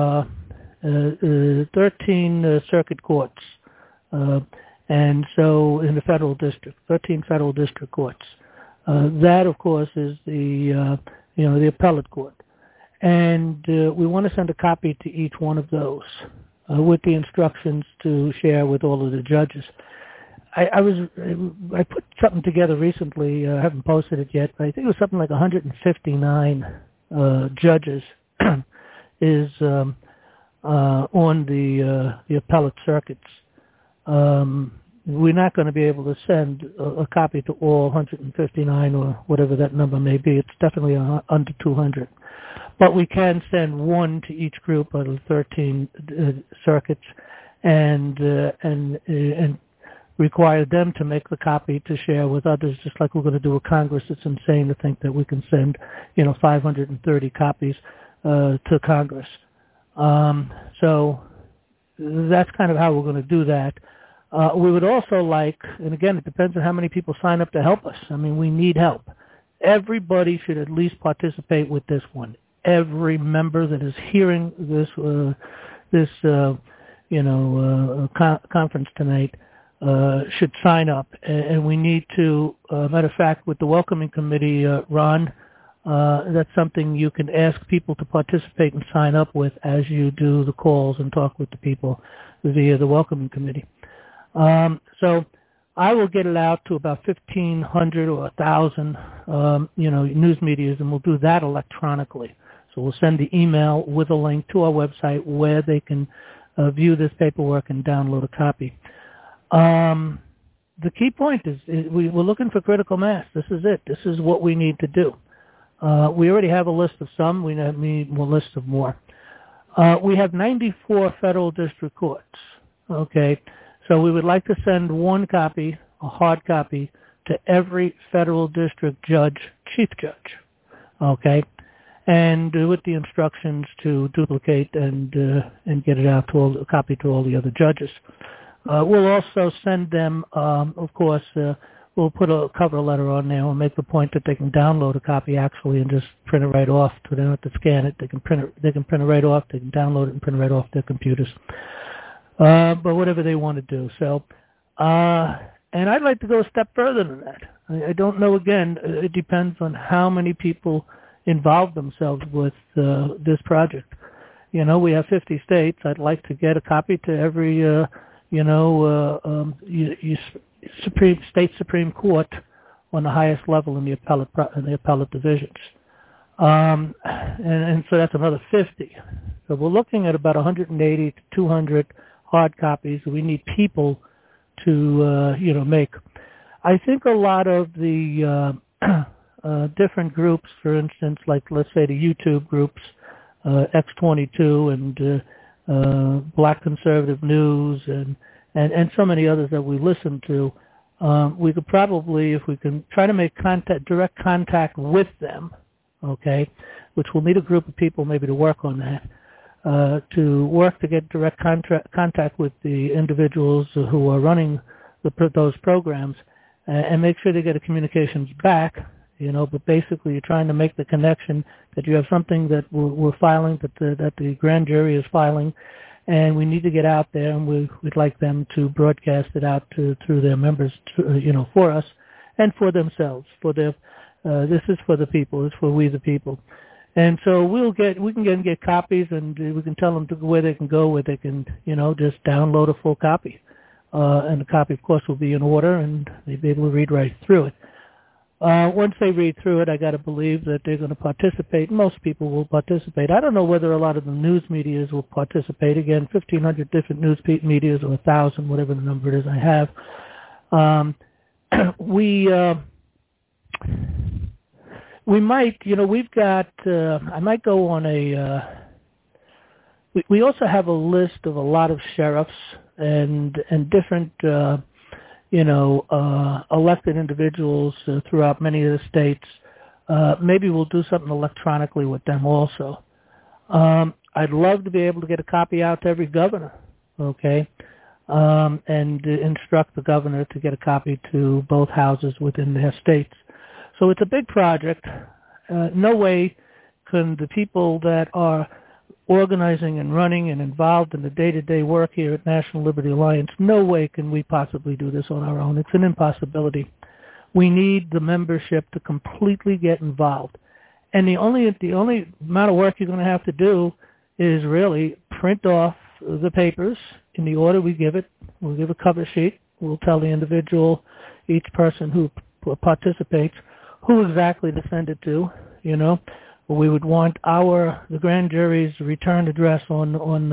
circuit courts, and so in the federal district, 13 federal district courts. That, of course, is the appellate court, and we want to send a copy to each one of those with the instructions to share with all of the judges. I put something together recently. I haven't posted it yet, but I think it was something like 159 judges is on the appellate circuits. We're not going to be able to send a copy to all 159 or whatever that number may be. It's definitely under 200. But we can send one to each group out of the 13 circuits and require them to make the copy to share with others, just like we're going to do with Congress. It's insane to think that we can send, 530 copies to Congress. So that's kind of how we're going to do that. We would also like, and again, it depends on how many people sign up to help us. I mean, we need help. Everybody should at least participate with this one. Every member that is hearing this conference tonight should sign up, and we need to, matter of fact, with the welcoming committee, Ron, that's something you can ask people to participate and sign up with as you do the calls and talk with the people via the welcoming committee. So I will get it out to about 1,500 or 1,000, news medias, and we'll do that electronically. So we'll send the email with a link to our website where they can view this paperwork and download a copy. The key point is we're looking for critical mass. This is it. This is what we need to do. We already have a list of some. We need a list of more. We have 94 federal district courts. Okay, so we would like to send one copy, a hard copy, to every federal district judge, chief judge. Okay, and with the instructions to duplicate and get it out to a copy to all the other judges. We'll also send them, of course, we'll put a cover letter on there. We'll make the point that they can download a copy actually and just print it right off. So they don't have to scan it. They can print it right off. They can download it and print it right off their computers. But whatever they want to do. So, and I'd like to go a step further than that. I don't know. Again, it depends on how many people involve themselves with this project. We have 50 states. I'd like to get a copy to every Supreme Court on the highest level in the appellate divisions, and so that's another 50. So we're looking at about 180 to 200 hard copies. We need people to make. I think a lot of the different groups, for instance, like let's say the YouTube groups, X22 and Black Conservative News and so many others that we listen to, we could probably, if we can try to make direct contact with them, okay, which we'll need a group of people maybe to work on that, to work to get direct contact with the individuals who are running those programs and make sure they get a communications back, but basically you're trying to make the connection that you have something that we're filing, that the grand jury is filing, and we need to get out there, and we'd like them to broadcast it out through their members, for us and for themselves. This is for the people. It's for we the people. And so we can get copies, and we can tell them where they can go, where they can, just download a full copy. And the copy, of course, will be in order, and they'll be able to read right through it. Once they read through it, I got to believe that they're going to participate. Most people will participate. I don't know whether a lot of the news medias will participate. Again, 1,500 different news medias, or 1,000, whatever the number it is I have. We might, we've got. I might go on a. We also have a list of a lot of sheriffs and different. Elected individuals throughout many of the states maybe we'll do something electronically with them also. I'd love to be able to get a copy out to every governor, okay, and instruct the governor to get a copy to both houses within their states. So it's a big project. No way can the people that are organizing and running and involved in the day-to-day work here at National Liberty Alliance, no way can we possibly do this on our own. It's an impossibility. We need the membership to completely get involved. And the only amount of work you're going to have to do is really print off the papers in the order we give it. We'll give a cover sheet. We'll tell the individual, each person who participates, who exactly to send it to, you know. We would want the grand jury's return address on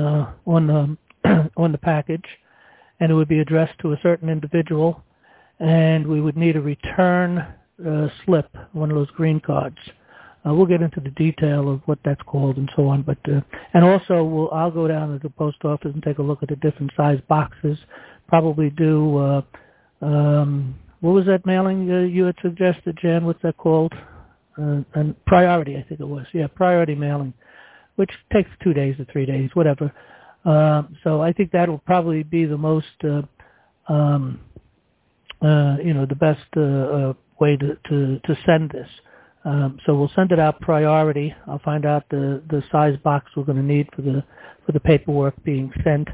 the package, and it would be addressed to a certain individual, and we would need a return slip, one of those green cards. We'll get into the detail of what that's called and so on, but and also I'll go down to the post office and take a look at the different size boxes. Probably do what was that mailing you had suggested, Jan? What's that called? And priority, I think it was. Yeah, priority mailing, which takes 2 days to 3 days, whatever. So I think that will probably be the most, the best way to send this. So we'll send it out priority. I'll find out the size box we're going to need for the paperwork being sent,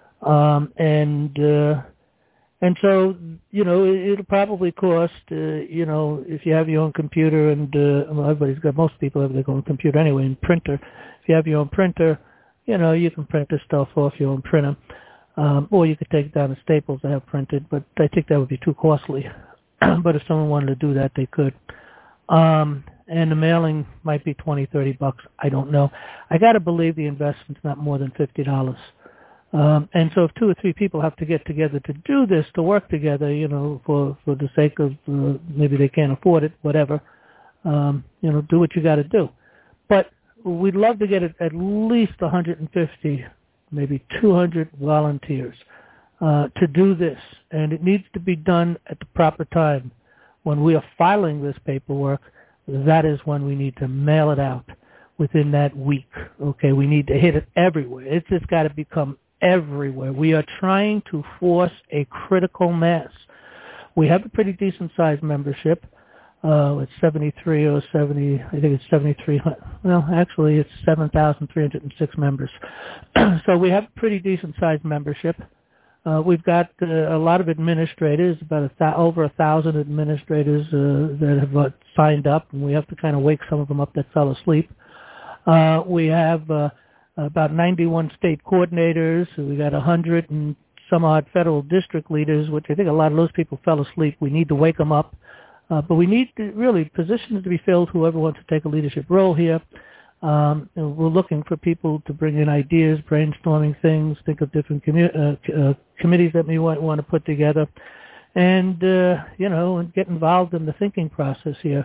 and so, you know, it'll probably cost, you know, if you have your own computer and, most people have their own computer anyway, and printer. If you have your own printer, you know, you can print this stuff off your own printer. Or you could take it down to Staples to have printed, but I think that would be too costly. But if someone wanted to do that, they could. And the mailing might be $20-$30. I don't know. I got to believe the investment's not more than $50. And so if 2 or 3 people have to get together to do this, to work together, you know, for the sake of maybe they can't afford it, whatever, you know, do what you got to do. But we'd love to get at least 150, maybe 200 volunteers to do this. And it needs to be done at the proper time. When we are filing this paperwork, that is when we need to mail it out within that week. Okay, we need to hit it everywhere. It's just got to become everywhere. We are trying to force a critical mass. We have a pretty decent-sized membership. It's 73 or 70, I think it's 7,300. Well, actually, it's 7,306 members. So we have a pretty decent-sized membership. We've got a lot of administrators, about over 1,000 administrators that have signed up, and we have to kind of wake some of them up that fell asleep. We have about 91 state coordinators. We got 100 and some odd federal district leaders, which I think a lot of those people fell asleep. We need to wake them up. But we need really positions to be filled, whoever wants to take a leadership role here. We're looking for people to bring in ideas, brainstorming things, think of different committees that we want to put together, and, you know, and get involved in the thinking process here.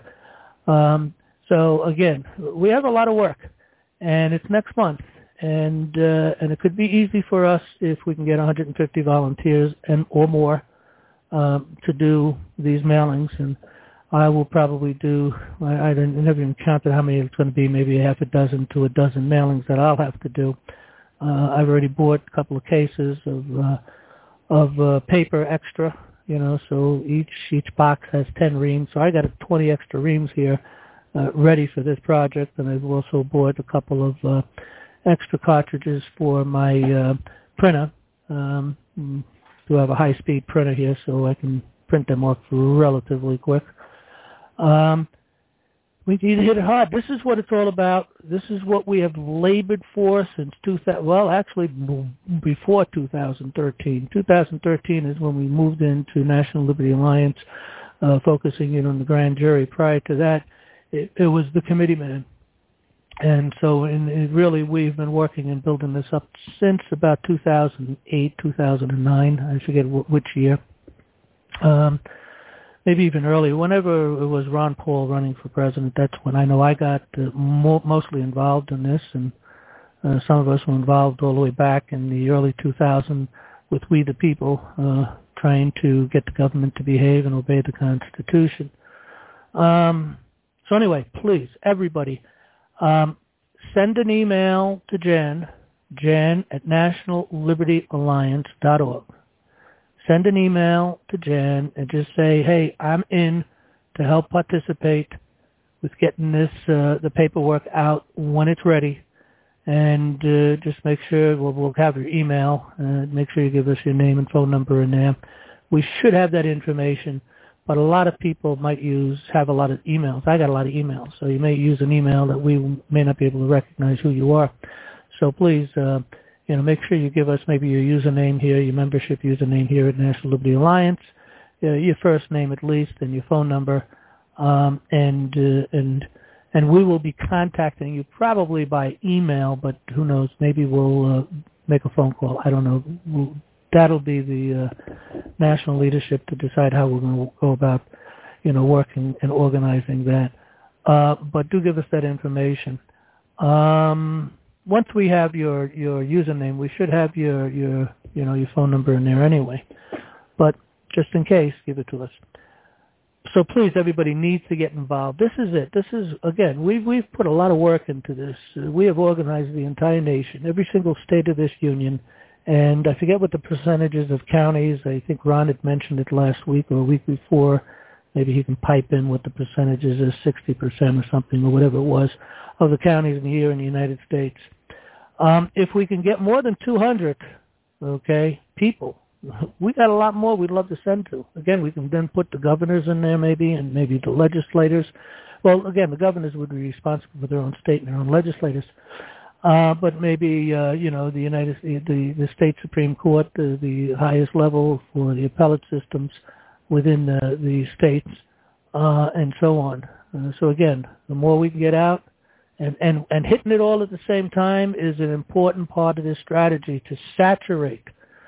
So, again, we have a lot of work, and it's next month. And it could be easy for us if we can get 150 volunteers or more to do these mailings. And I will probably do, I never even counted how many it's going to be, maybe a half a dozen to a dozen mailings that I'll have to do. I've already bought a couple of cases of paper extra, you know, so each box has 10 reams. So I got 20 extra reams here ready for this project. And I've also bought a couple of extra cartridges for my printer. To have a high-speed printer here so I can print them off relatively quick. We need to hit it hard. This is what it's all about. This is what we have labored for since before 2013. 2013 is when we moved into National Liberty Alliance, focusing in on the grand jury. Prior to that, it was the committeeman. And so really we've been working and building this up since about 2008, 2009. I forget which year. Maybe even earlier. Whenever it was Ron Paul running for president, that's when I know I got mostly involved in this. And some of us were involved all the way back in the early 2000s with We the People, trying to get the government to behave and obey the Constitution. So anyway, please, everybody, send an email to Jan at nationallibertyalliance.org. Send an email to Jan and just say, hey, I'm in to help participate with getting this the paperwork out when it's ready. And just make sure, we'll have your email. Make sure you give us your name and phone number in there. We should have that information, but a lot of people might have a lot of emails. I got a lot of emails, so you may use an email that we may not be able to recognize who you are. So please, make sure you give us maybe your username here, your membership username here at National Liberty Alliance, your first name at least, and your phone number, and we will be contacting you probably by email, but who knows, maybe we'll make a phone call. I don't know. That'll be the national leadership to decide how we're going to go about, working and organizing that. But do give us that information. Once we have your username, we should have your phone number in there anyway. But just in case, give it to us. So please, everybody needs to get involved. This is it. This is, again, we've put a lot of work into this. We have organized the entire nation, every single state of this union, and I forget what the percentages of counties. I think Ron had mentioned it last week or a week before. Maybe he can pipe in what the percentages is, 60% or something, or whatever it was, of the counties here in the United States. If we can get more than 200, people, we got a lot more we'd love to send to. Again, we can then put the governors in there maybe, and maybe the legislators. Well, again, the governors would be responsible for their own state and their own legislators. But maybe, the state Supreme Court, the highest level for the appellate systems within the states, and so on. So again, the more we can get out, and hitting it all at the same time is an important part of this strategy to saturate,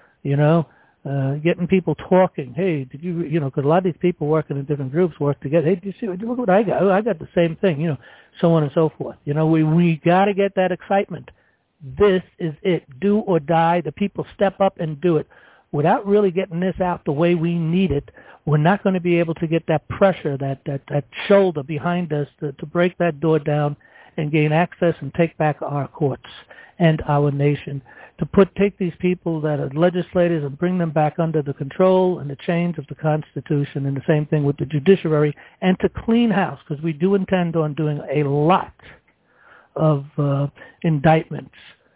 getting people talking. Hey, did you, because a lot of these people working in different groups work together. Hey, did you see, look what I got? Oh, I got the same thing, so on and so forth. We got to get that excitement. This is it. Do or die. The people step up and do it. Without really getting this out the way we need it, we're not going to be able to get that pressure, that shoulder behind us to break that door down and gain access and take back our courts and our nation. To take these people that are legislators and bring them back under the control and the chains of the Constitution, and the same thing with the judiciary, and to clean house, because we do intend on doing a lot of indictments.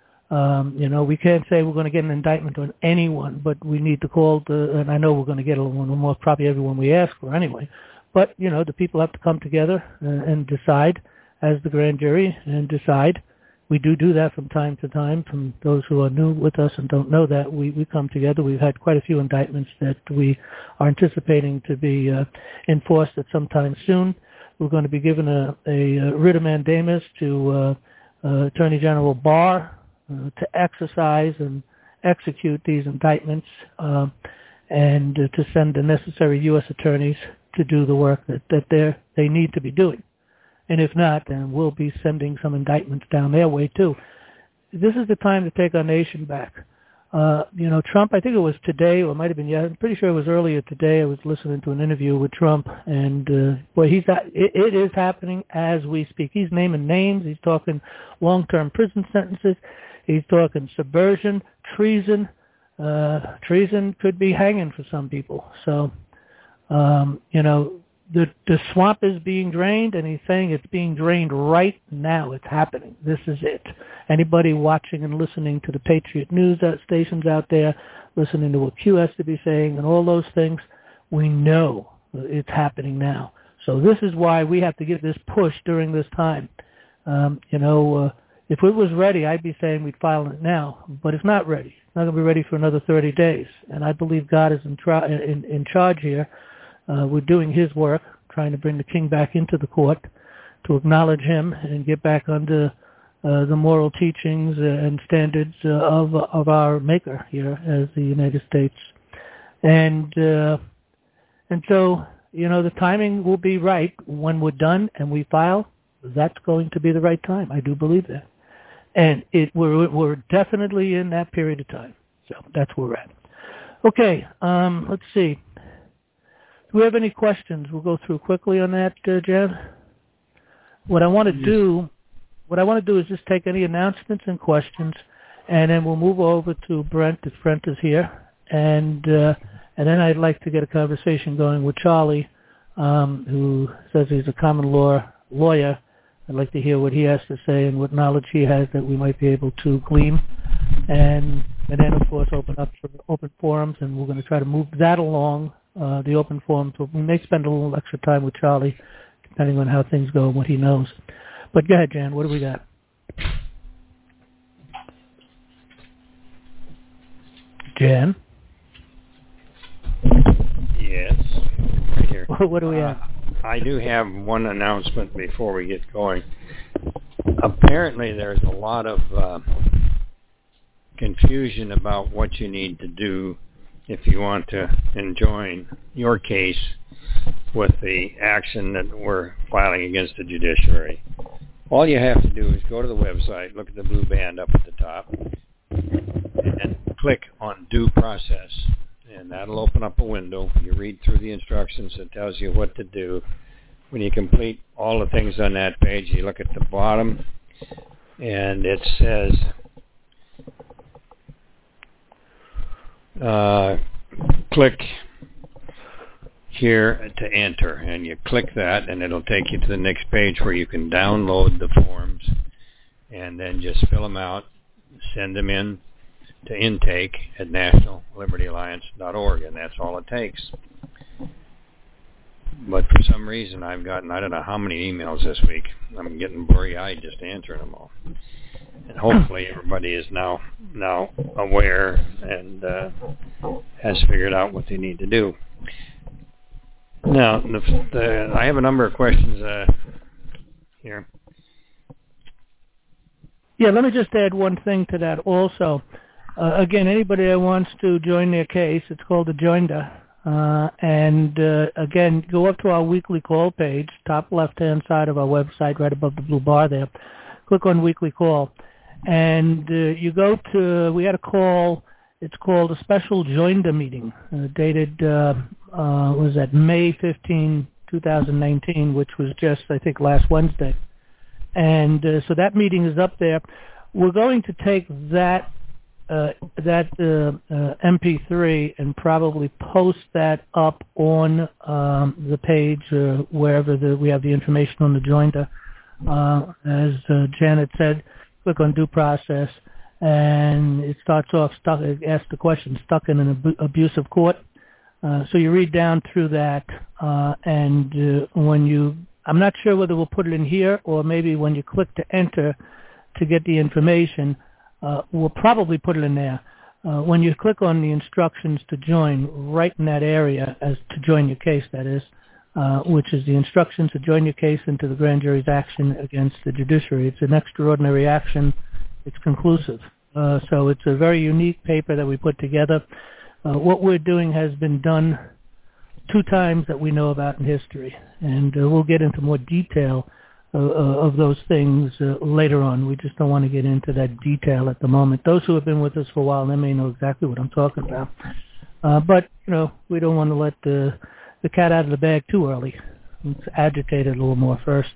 We can't say we're going to get an indictment on anyone, but we need to call and I know we're going to get a little more, probably everyone we ask for anyway. But, the people have to come together and decide as the grand jury and decide. We do that from time to time. From those who are new with us and don't know that, we come together. We've had quite a few indictments that we are anticipating to be enforced at some time soon. We're going to be given a writ of mandamus to Attorney General Barr to exercise and execute these indictments and to send the necessary U.S. attorneys to do the work that they need to be doing. And if not, then we'll be sending some indictments down their way too. This is the time to take our nation back. Trump, I think it was today, or it might have been, I'm pretty sure it was earlier today. I was listening to an interview with Trump, and it is happening as we speak. He's naming names. He's talking long-term prison sentences. He's talking subversion, treason. Treason could be hanging for some people. So, the swamp is being drained, and he's saying it's being drained right now. It's happening. This is it. Anybody watching and listening to the Patriot News stations out there, listening to what Q has to be saying and all those things, we know it's happening now. So this is why we have to give this push during this time. If it was ready, I'd be saying we'd file it now, but it's not ready. It's not going to be ready for another 30 days. And I believe God is in charge here. We're doing his work, trying to bring the king back into the court to acknowledge him and get back under the moral teachings and standards of our maker here as the United States. And so, the timing will be right when we're done and we file. That's going to be the right time. I do believe that. And we're definitely in that period of time. So that's where we're at. Okay, let's see. Do we have any questions? We'll go through quickly on that, Jan. What I want to do is just take any announcements and questions, and then we'll move over to Brent if Brent is here, and then I'd like to get a conversation going with Charlie, who says he's a common law lawyer. I'd like to hear what he has to say and what knowledge he has that we might be able to glean, and then of course open up for open forums, and we're going to try to move that along. The open forums. We may spend a little extra time with Charlie, depending on how things go and what he knows. But go ahead, Jan. What do we got? Jan? Yes, right here. What do we have? I do have one announcement before we get going. Apparently there's a lot of confusion about what you need to do if you want to enjoin your case with the action that we're filing against the judiciary. All you have to do is go to the website, look at the blue band up at the top, and click on Due Process. And that'll open up a window. You read through the instructions. It tells you what to do. When you complete all the things on that page, you look at the bottom, and it says click here to enter, and you click that, and it'll take you to the next page where you can download the forms and then just fill them out, send them in to intake at nationallibertyalliance.org, and that's all it takes. But for some reason I've gotten, I don't know how many emails this week. I'm getting blurry-eyed just answering them all. And hopefully everybody is now aware and has figured out what they need to do. Now, I have a number of questions here. Yeah, let me just add one thing to that also. Again, anybody that wants to join their case, it's called a joinder. Again, go up to our weekly call page, top left-hand side of our website, right above the blue bar there. Click on weekly call. And you go to, we had a call, it's called a special joinder meeting, dated, was that May 15, 2019, which was just, I think, last Wednesday. And so that meeting is up there. We're going to take that MP3 and probably post that up on the page wherever we have the information on the joinder. As Janet said, click on Due Process, and it starts off it asks the question, stuck in an abusive court. So you read down through that, and I'm not sure whether we'll put it in here or maybe when you click to enter to get the information, we'll probably put it in there. When you click on the instructions to join, right in that area, as to join your case, that is, which is the instructions to join your case into the grand jury's action against the judiciary. It's an extraordinary action. It's conclusive. So it's a very unique paper that we put together. What we're doing has been done 2 times that we know about in history, and we'll get into more detail of those things later on. We just don't want to get into that detail at the moment. Those who have been with us for a while, they may know exactly what I'm talking about. But, we don't want to let the cat out of the bag too early. Let's agitate it a little more first.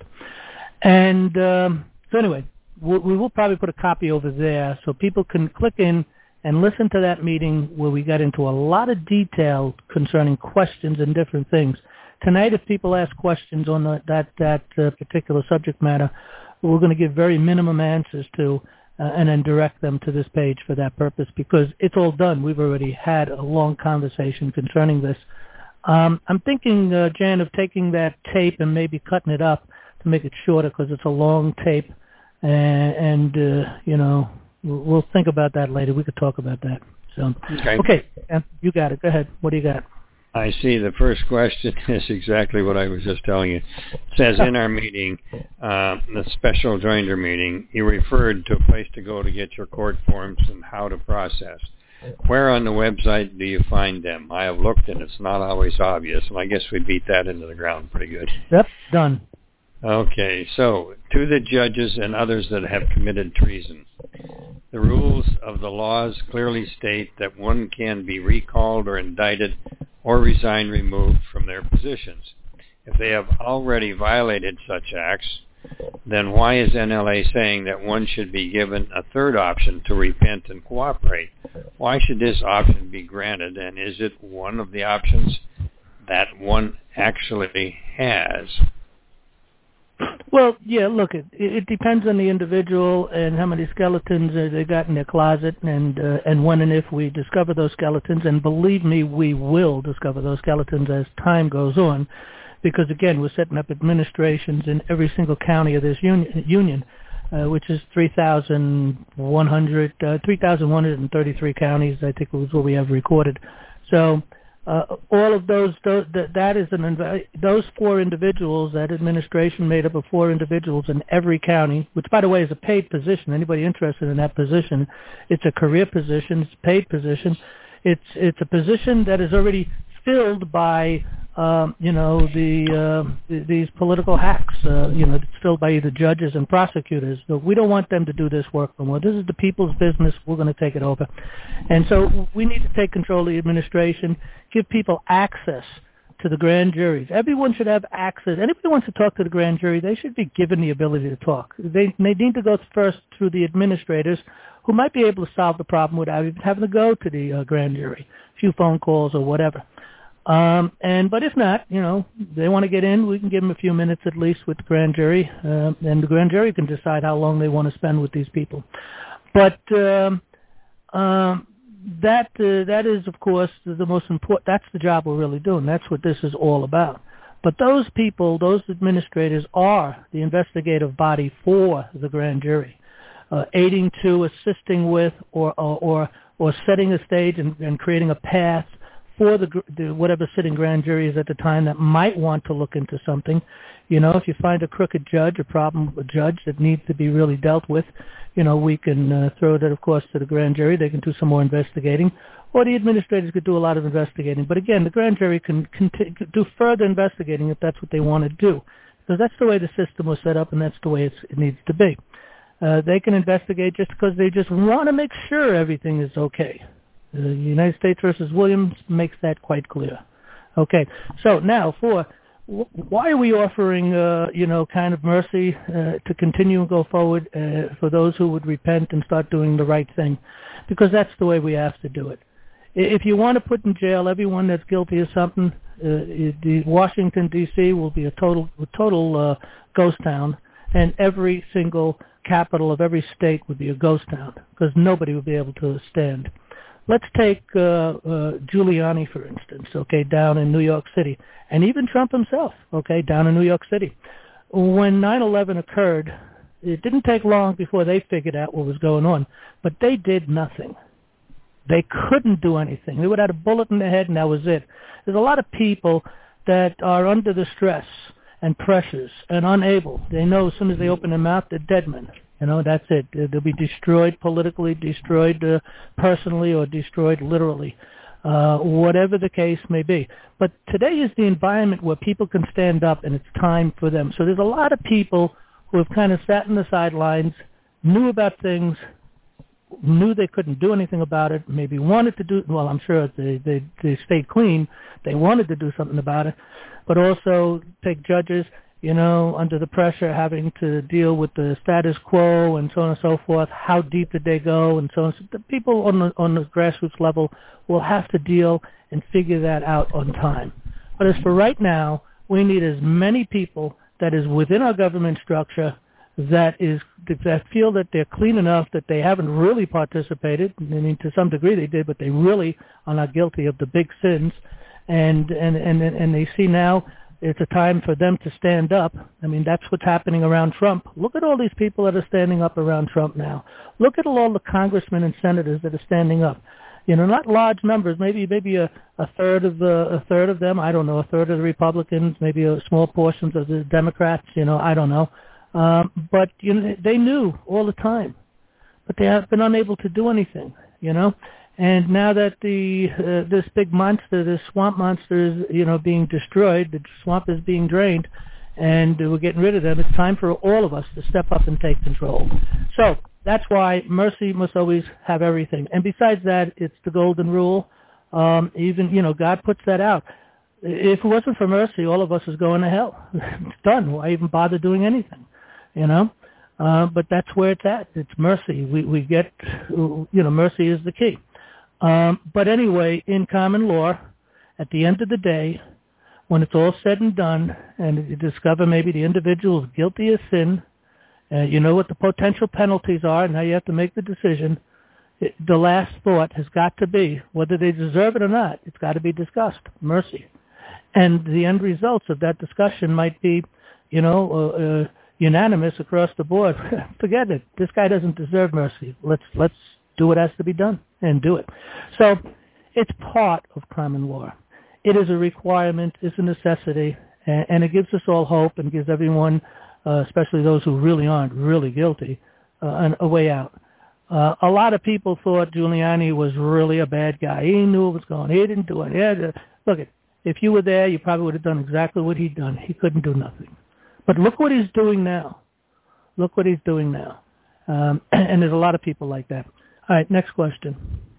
And so anyway, we will probably put a copy over there so people can click in and listen to that meeting where we got into a lot of detail concerning questions and different things. Tonight, if people ask questions on that particular subject matter, we're going to give very minimum answers to and then direct them to this page for that purpose because it's all done. We've already had a long conversation concerning this. I'm thinking, Jan, of taking that tape and maybe cutting it up to make it shorter because it's a long tape. And we'll think about that later. We could talk about that. So, okay, you got it. Go ahead. What do you got? I see the first question is exactly what I was just telling you. It says in our meeting, the special joinder meeting, you referred to a place to go to get your court forms and how to process. Where on the website do you find them? I have looked and it's not always obvious, and I guess we beat that into the ground pretty good. Yep, done. Okay, so to the judges and others that have committed treason. The rules of the laws clearly state that one can be recalled or indicted or removed from their positions. If they have already violated such acts, then why is NLA saying that one should be given a third option to repent and cooperate? Why should this option be granted, and is it one of the options that one actually has? Well, yeah, look, it depends on the individual and how many skeletons they got in their closet, and when and if we discover those skeletons, and believe me, we will discover those skeletons as time goes on, because, again, we're setting up administrations in every single county of this union, which is 3,133 counties, I think was what we have recorded. So all of those four individuals, that administration made up of four individuals in every county, which, by the way, is a paid position. Anybody interested in that position, it's a career position, it's a paid position. It's a position that is already filled by these political hacks. It's filled by either judges and prosecutors. So we don't want them to do this work no more. This is the people's business. We're going to take it over. And so we need to take control of the administration, give people access to the grand juries. Everyone should have access. Anybody who wants to talk to the grand jury, they should be given the ability to talk. They need to go first through the administrators, who might be able to solve the problem without even having to go to the grand jury, a few phone calls or whatever. But if not, they want to get in, we can give them a few minutes at least with the grand jury, and the grand jury can decide how long they want to spend with these people. But that is, of course, the most important. That's the job we're really doing. That's what this is all about. But those people, those administrators, are the investigative body for the grand jury, aiding to, assisting with, or setting a stage and creating a path for the whatever sitting grand jury is at the time that might want to look into something. If you find a crooked judge, a judge that needs to be really dealt with, we can throw that, of course, to the grand jury. They can do some more investigating, or the administrators could do a lot of investigating. But again, the grand jury can do further investigating if that's what they want to do, because that's the way the system was set up, and that's the way it needs to be. They can investigate just because they just want to make sure everything is okay. The United States versus Williams makes that quite clear. Okay, so now why are we offering, kind of mercy to continue and go forward for those who would repent and start doing the right thing? Because that's the way we have to do it. If you want to put in jail everyone that's guilty of something, Washington, D.C. will be a total ghost town, and every single capital of every state would be a ghost town, because nobody would be able to stand. Let's take Giuliani, for instance, down in New York City, and even Trump himself, down in New York City. When 9/11 occurred, it didn't take long before they figured out what was going on, but they did nothing. They couldn't do anything. They would have had a bullet in their head, and that was it. There's a lot of people that are under the stress and pressures and unable. They know as soon as they open their mouth, they're dead men. That's it. They'll be destroyed politically, destroyed personally, or destroyed literally, whatever the case may be. But today is the environment where people can stand up, and it's time for them. So there's a lot of people who have kind of sat in the sidelines, knew about things, knew they couldn't do anything about it, maybe wanted to do, well, I'm sure they stayed clean. They wanted to do something about it, but also take judges, under the pressure, having to deal with the status quo and so on and so forth. How deep did they go, and so on. So the people on the grassroots level will have to deal and figure that out on time. But as for right now, we need as many people that is within our government structure that feel that they're clean enough, that they haven't really participated. I mean, to some degree they did, but they really are not guilty of the big sins. And they see now it's a time for them to stand up. I mean, that's what's happening around Trump. Look at all these people that are standing up around Trump now. Look at all the congressmen and senators that are standing up. Not large numbers, maybe a third of them. I don't know, a third of the Republicans, maybe a small portions of the Democrats. I don't know. But they knew all the time, but they have been unable to do anything. And now that this big monster, this swamp monster is, being destroyed, the swamp is being drained, and we're getting rid of them, it's time for all of us to step up and take control. So that's why mercy must always have everything. And besides that, it's the golden rule. God puts that out. If it wasn't for mercy, all of us is going to hell. It's done. Why even bother doing anything? But that's where it's at. It's mercy. We get, mercy is the key. But anyway, in common law, at the end of the day, when it's all said and done, and you discover maybe the individual is guilty of sin, you know what the potential penalties are, and how you have to make the decision. The last thought has got to be, whether they deserve it or not, it's got to be discussed, mercy. And the end results of that discussion might be, unanimous across the board. Forget it. This guy doesn't deserve mercy. Let's do what has to be done and do it. So it's part of common law. It is a requirement. It's a necessity, and it gives us all hope and gives everyone, especially those who really aren't really guilty, a way out. A lot of people thought Giuliani was really a bad guy. He knew what was going on. He didn't do it. Look, if you were there, you probably would have done exactly what he'd done. He couldn't do nothing. But look what he's doing now. And there's a lot of people like that. All right, next question.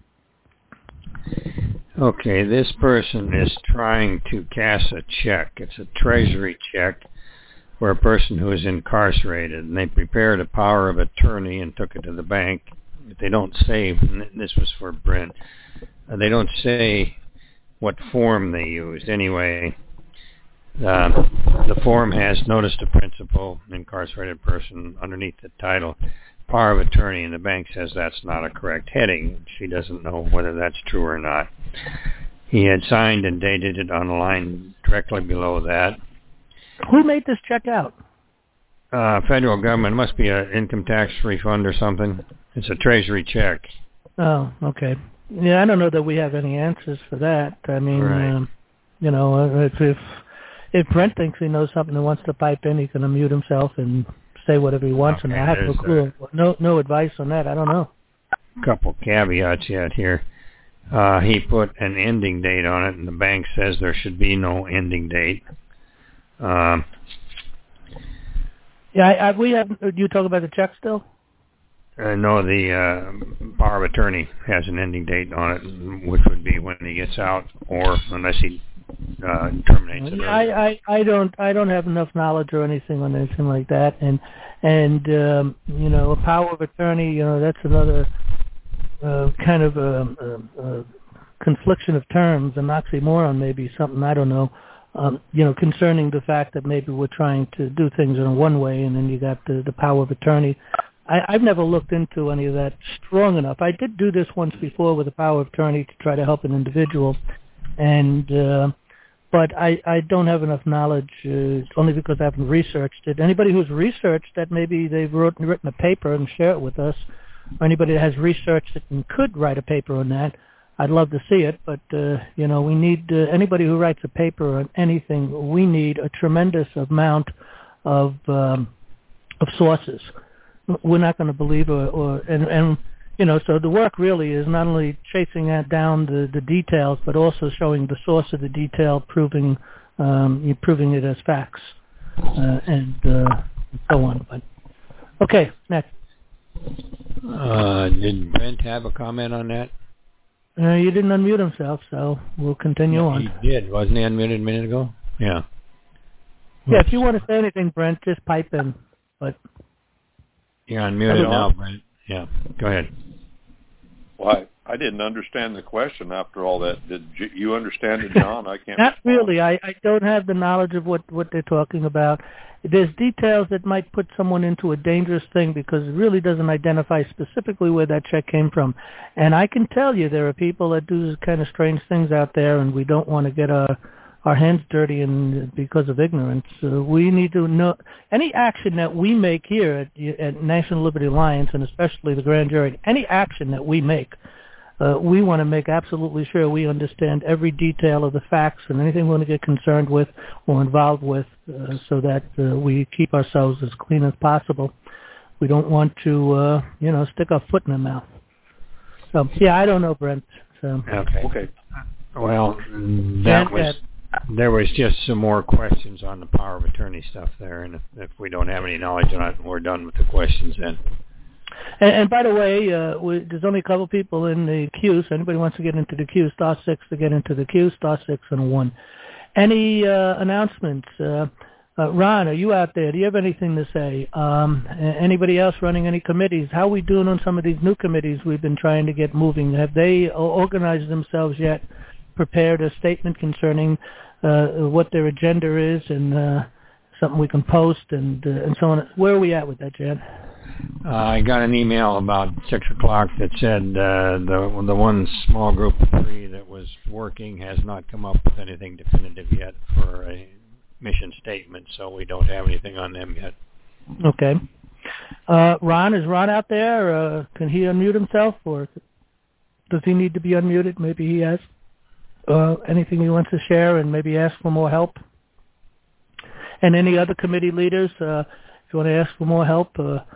Okay, this person is trying to cash a check. It's a treasury check for a person who is incarcerated, and they prepared a power of attorney and took it to the bank. But they don't say, and this was for Brent, they don't say what form they used. Anyway, the form has notice to principal, incarcerated person, underneath the title, power of attorney, and the bank says that's not a correct heading. She doesn't know whether that's true or not. He had signed and dated it on the line directly below that. Who made this check out? Federal government. It must be an income tax refund or something. It's a treasury check. Oh, okay. Yeah, I don't know that we have any answers for that. I mean, right. If Brent thinks he knows something and wants to pipe in, he can unmute himself and say whatever he wants, and I have no clue. No advice on that. I don't know. A couple caveats yet here. He put an ending date on it, and the bank says there should be no ending date. We have. Do you talk about the check still? No, the power of attorney has an ending date on it, which would be when he gets out, or unless he terminates it. I don't have enough knowledge or anything on anything like that, and a power of attorney, that's another kind of a confliction of terms, an oxymoron, maybe something, I don't know. Concerning the fact that maybe we're trying to do things in one way, and then you got the power of attorney. I've never looked into any of that strong enough. I did do this once before with a power of attorney to try to help an individual, but I don't have enough knowledge, only because I haven't researched it. Anybody who's researched that, maybe they've written a paper and share it with us, or anybody that has researched it and could write a paper on that, I'd love to see it. But, we need, anybody who writes a paper on anything, we need a tremendous amount of sources. We're not going to believe so the work really is not only chasing down the details, but also showing the source of the detail, proving it as facts, and so on. But okay, next. Did Brent have a comment on that? You didn't unmute himself, so we'll continue on. He did. Wasn't he unmuted a minute ago? Yeah. Yeah, if you want to say anything, Brent, just pipe in. But you're unmuted now, Brent. Yeah, go ahead. Well, I didn't understand the question after all that. Did you understand it, John? I can't. Not really. I don't have the knowledge of what they're talking about. There's details that might put someone into a dangerous thing because it really doesn't identify specifically where that check came from. And I can tell you there are people that do kind of strange things out there, and we don't want to get our hands dirty because of ignorance. We need to know any action that we make here at National Liberty Alliance, and especially the grand jury, any action that we make, we want to make absolutely sure we understand every detail of the facts and anything we want to get concerned with or involved with, so that we keep ourselves as clean as possible. We don't want to, stick our foot in the mouth. So, yeah, I don't know, Brent. So. Okay. Well, there was just some more questions on the power of attorney stuff there, and if we don't have any knowledge on it, we're done with the questions then. And by the way, there's only a couple people in the queue, so anybody wants to get into the queue, *6 to get into the queue, *6 and 1. Any announcements? Ron, are you out there? Do you have anything to say? Anybody else running any committees? How are we doing on some of these new committees we've been trying to get moving? Have they organized themselves yet, prepared a statement concerning what their agenda is and something we can post and so on? Where are we at with that, Jan? I got an email about 6 o'clock that said the one small group of 3 that was working has not come up with anything definitive yet for a mission statement, so we don't have anything on them yet. Okay. Ron, is Ron out there? Can he unmute himself, or does he need to be unmuted? Maybe he has anything he wants to share and maybe ask for more help. And any other committee leaders, if you want to ask for more help, pipe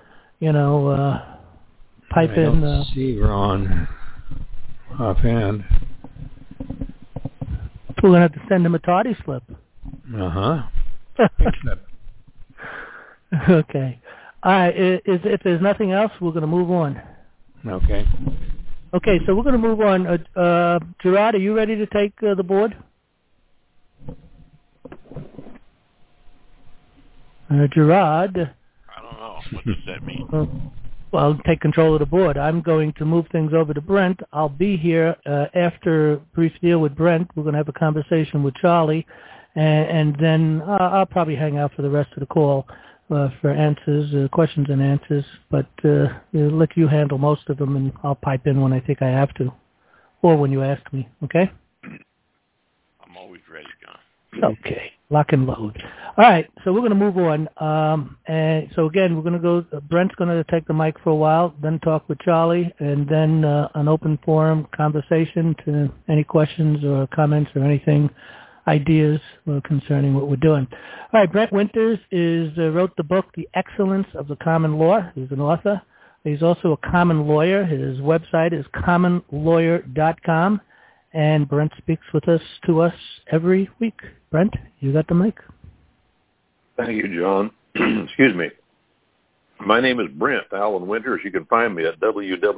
in. I don't see Ron offhand. We're going to have to send him a tardy slip. Uh-huh. Okay. All right. If there's nothing else, we're going to move on. Okay. Okay, so we're going to move on. Gerard, are you ready to take the board? Gerard? I don't know. What does that mean? Well, take control of the board. I'm going to move things over to Brent. I'll be here after a brief deal with Brent. We're going to have a conversation with Charlie, and then I'll probably hang out for the rest of the call for answers, questions and answers. But let you handle most of them, and I'll pipe in when I think I have to, or when you ask me, okay? I'm always ready, John. Okay, lock and load. All right, so we're going to move on. And so again, we're going to go. Brent's going to take the mic for a while, then talk with Charlie, and then an open forum conversation to any questions or comments or anything, ideas concerning what we're doing. All right, Brent Winters wrote the book The Excellence of the Common Law. He's an author. He's also a common lawyer. His website is commonlawyer.com. And Brent speaks to us every week. Brent, you got the mic. Thank you, John. Excuse me. My name is Brent Allen Winters. You can find me at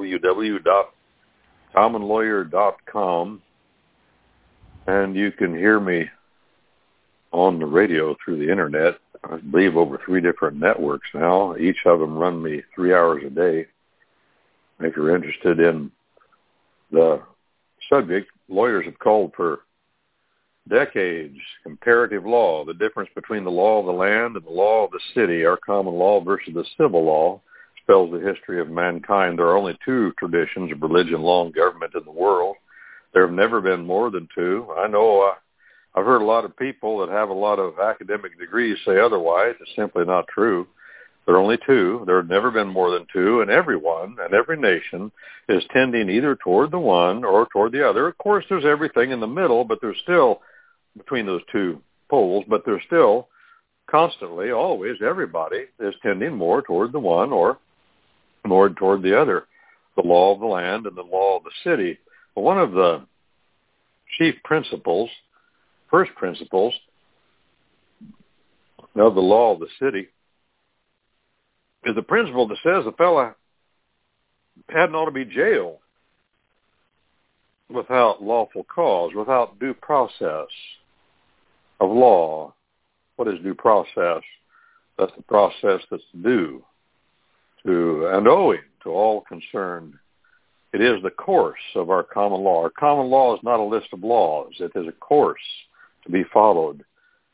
www.commonlawyer.com. And you can hear me on the radio through the Internet. I believe over 3 different networks now. Each of them run me 3 hours a day. If you're interested in the subject, lawyers have called for decades comparative law, the difference between the law of the land and the law of the city, our common law versus the civil law, spells the history of mankind. There are only 2 traditions of religion, law, and government in the world. There have never been more than 2. I know I've heard a lot of people that have a lot of academic degrees say otherwise. It's simply not true. There are only 2. There have never been more than 2, and everyone and every nation is tending either toward the one or toward the other. Of course, there's everything in the middle, but there's still, between those 2 poles, but there's still constantly, always, everybody is tending more toward the one or more toward the other, the law of the land and the law of the city. But one of the chief principles, first principles of the law of the city is the principle that says the fella hadn't ought to be jailed without lawful cause, without due process of law. What is due process? That's the process that's due to and owing to all concerned. It is the course of our common law. Our common law is not a list of laws. It is a course to be followed.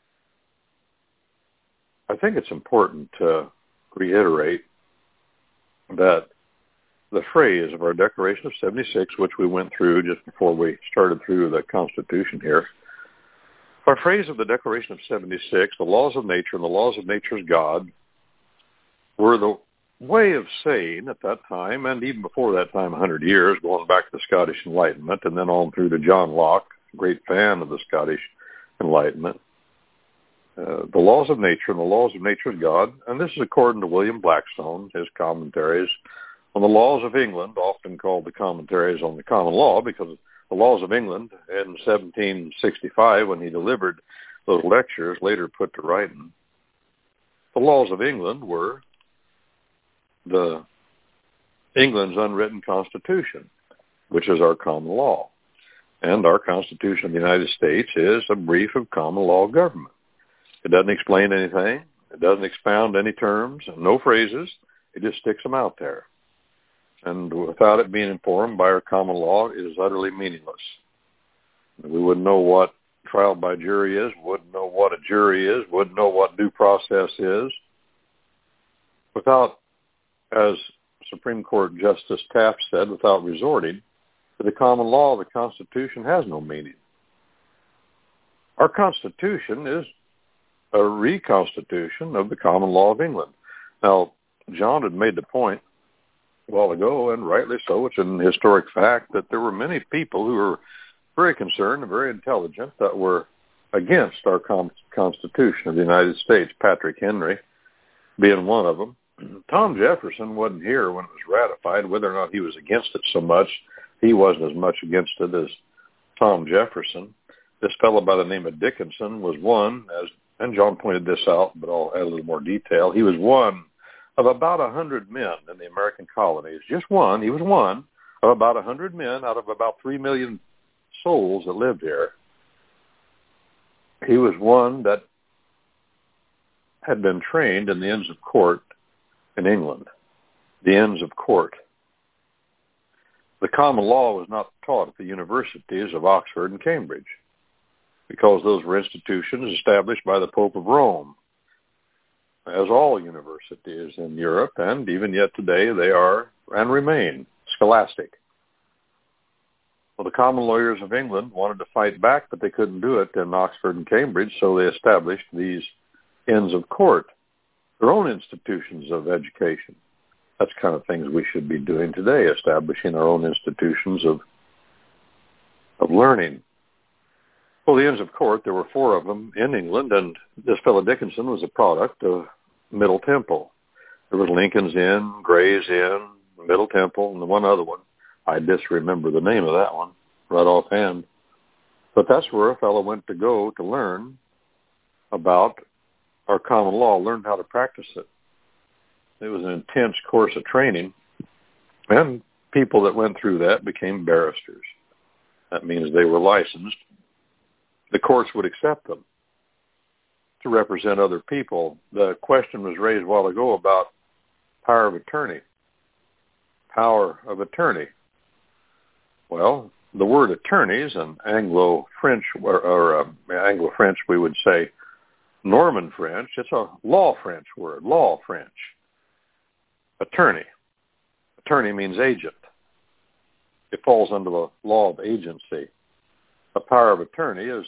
I think it's important to reiterate that the phrase of our Declaration of 76, which we went through just before we started through the Constitution here, our phrase of the Declaration of 76, the laws of nature and the laws of nature's God, were the way of saying at that time, and even before that time, 100 years, going back to the Scottish Enlightenment, and then on through to John Locke, a great fan of the Scottish Enlightenment, the laws of nature and the laws of nature's God, and this is according to William Blackstone, his commentaries on the laws of England, often called the commentaries on the common law, because the laws of England in 1765, when he delivered those lectures, later put to writing, the laws of England were England's unwritten constitution, which is our common law. And our Constitution of the United States is a brief of common law government. It doesn't explain anything. It doesn't expound any terms, no phrases. It just sticks them out there. And without it being informed by our common law, it is utterly meaningless. We wouldn't know what trial by jury is, wouldn't know what a jury is, wouldn't know what due process is. Without, as Supreme Court Justice Taft said, without resorting to the common law, the Constitution has no meaning. Our Constitution is a reconstitution of the common law of England. Now, John had made the point a while ago, and rightly so, it's an historic fact, that there were many people who were very concerned and very intelligent that were against our Constitution of the United States, Patrick Henry being one of them. Tom Jefferson wasn't here when it was ratified. Whether or not he was against it so much, he wasn't as much against it as Tom Jefferson. This fellow by the name of Dickinson was one, and John pointed this out, but I'll add a little more detail. He was one of about 100 men in the American colonies. Just one. He was one of about 100 men out of about 3 million souls that lived here. He was one that had been trained in the Inns of Court in England. The Inns of Court. The common law was not taught at the universities of Oxford and Cambridge, because those were institutions established by the Pope of Rome. As all universities in Europe, and even yet today, they are and remain scholastic. Well, the common lawyers of England wanted to fight back, but they couldn't do it in Oxford and Cambridge, so they established these Inns of Court, their own institutions of education. That's the kind of things we should be doing today, establishing our own institutions of learning. Well, the Inns of Court, there were 4 of them in England, and this fellow Dickinson was a product of Middle Temple. There was Lincoln's Inn, Gray's Inn, Middle Temple, and the one other one. I disremember the name of that one right offhand. But that's where a fellow went to go to learn about our common law, learn how to practice it. It was an intense course of training, and people that went through that became barristers. That means they were licensed. The courts would accept them to represent other people. The question was raised a while ago about power of attorney. Power of attorney. Well, the word attorneys in Anglo-French, or Anglo-French we would say Norman French, it's a law French word, law French. Attorney. Attorney means agent. It falls under the law of agency. A power of attorney is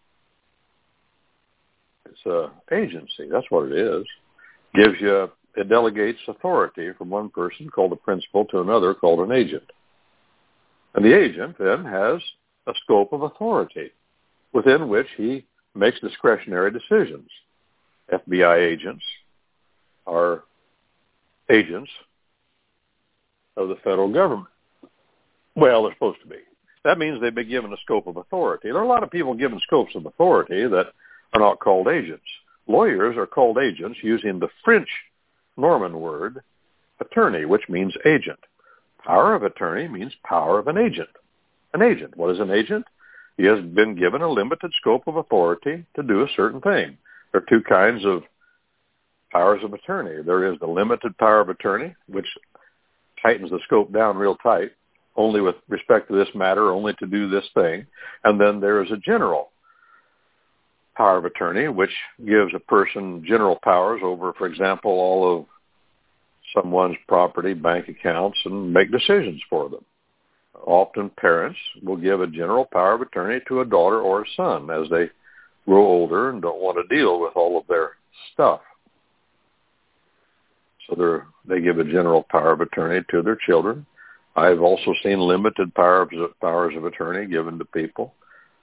it's a agency. That's what it is. It delegates authority from one person called a principal to another called an agent. And the agent then has a scope of authority within which he makes discretionary decisions. FBI agents are agents of the federal government. Well, they're supposed to be. That means they've been given a scope of authority. There are a lot of people given scopes of authority that are not called agents. Lawyers are called agents using the French Norman word attorney, which means agent. Power of attorney means power of an agent. An agent. What is an agent? He has been given a limited scope of authority to do a certain thing. There are 2 kinds of powers of attorney. There is the limited power of attorney, which tightens the scope down real tight, only with respect to this matter, only to do this thing. And then there is a general power of attorney, which gives a person general powers over, for example, all of someone's property, bank accounts, and make decisions for them. Often parents will give a general power of attorney to a daughter or a son as they grow older and don't want to deal with all of their stuff. So they give a general power of attorney to their children. I've also seen limited powers of attorney given to people.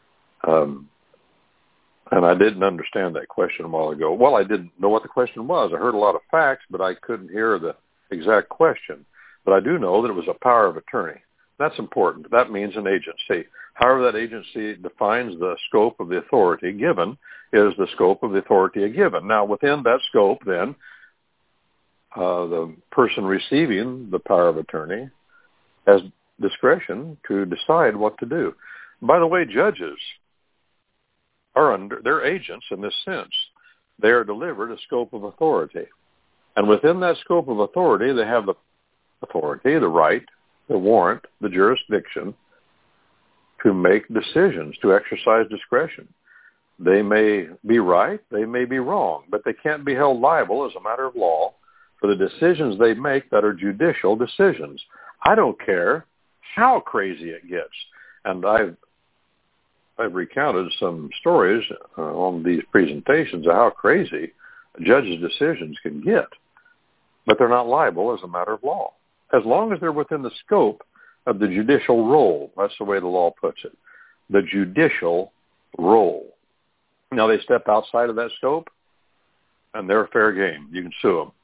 And I didn't understand that question a while ago. Well, I didn't know what the question was. I heard a lot of facts, but I couldn't hear the exact question. But I do know that it was a power of attorney. That's important. That means an agency. However that agency defines the scope of the authority given is the scope of the authority given. Now, within that scope, then, the person receiving the power of attorney has discretion to decide what to do. By the way, judges they're agents in this sense. they are delivered a scope of authority. And within that scope of authority, they have the authority, the right, the warrant, the jurisdiction to make decisions, to exercise discretion. They may be right, they may be wrong, but they can't be held liable as a matter of law for the decisions they make that are judicial decisions. I don't care how crazy it gets. And I've recounted some stories on these presentations of how crazy a judge's decisions can get. But they're not liable as a matter of law, as long as they're within the scope of the judicial role. That's the way the law puts it, the judicial role. Now, they step outside of that scope, and they're fair game. You can sue them.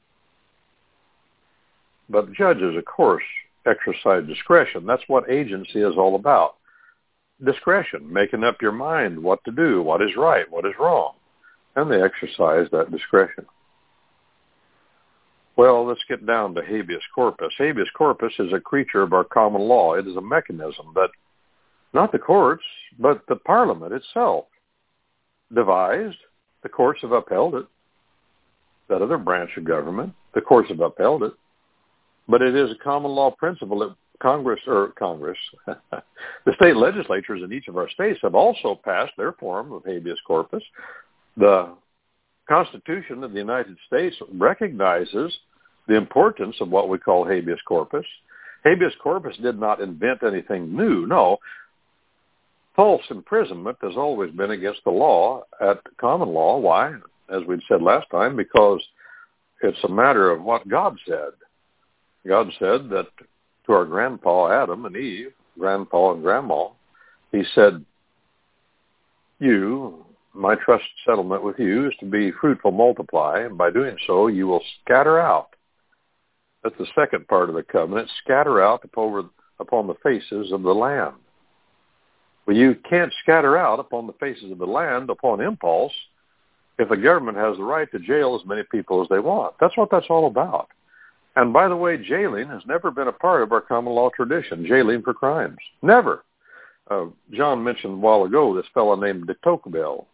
But judges, of course, exercise discretion. That's what agency is all about. Discretion, making up your mind what to do, what is right, what is wrong. And they exercise that discretion. Well, let's get down to habeas corpus. Habeas corpus is a creature of our common law. It is a mechanism that not the courts, but the Parliament itself devised. The courts have upheld it. That other branch of government, the courts have upheld it. But it is a common law principle that Congress, the state legislatures in each of our states have also passed their form of habeas corpus. The Constitution of the United States recognizes the importance of what we call habeas corpus. Habeas corpus did not invent anything new. No. False imprisonment has always been against the law at common law. Why? As we said last time, because it's a matter of what God said. God said that to our grandpa Adam and Eve, grandpa and grandma, he said, my trust settlement with you is to be fruitful, multiply, and by doing so, you will scatter out. That's the second part of the covenant, scatter out upon the faces of the land. Well, you can't scatter out upon the faces of the land upon impulse if the government has the right to jail as many people as they want. That's what that's all about. And by the way, jailing has never been a part of our common law tradition, jailing for crimes. Never. John mentioned a while ago this fellow named de Tocqueville.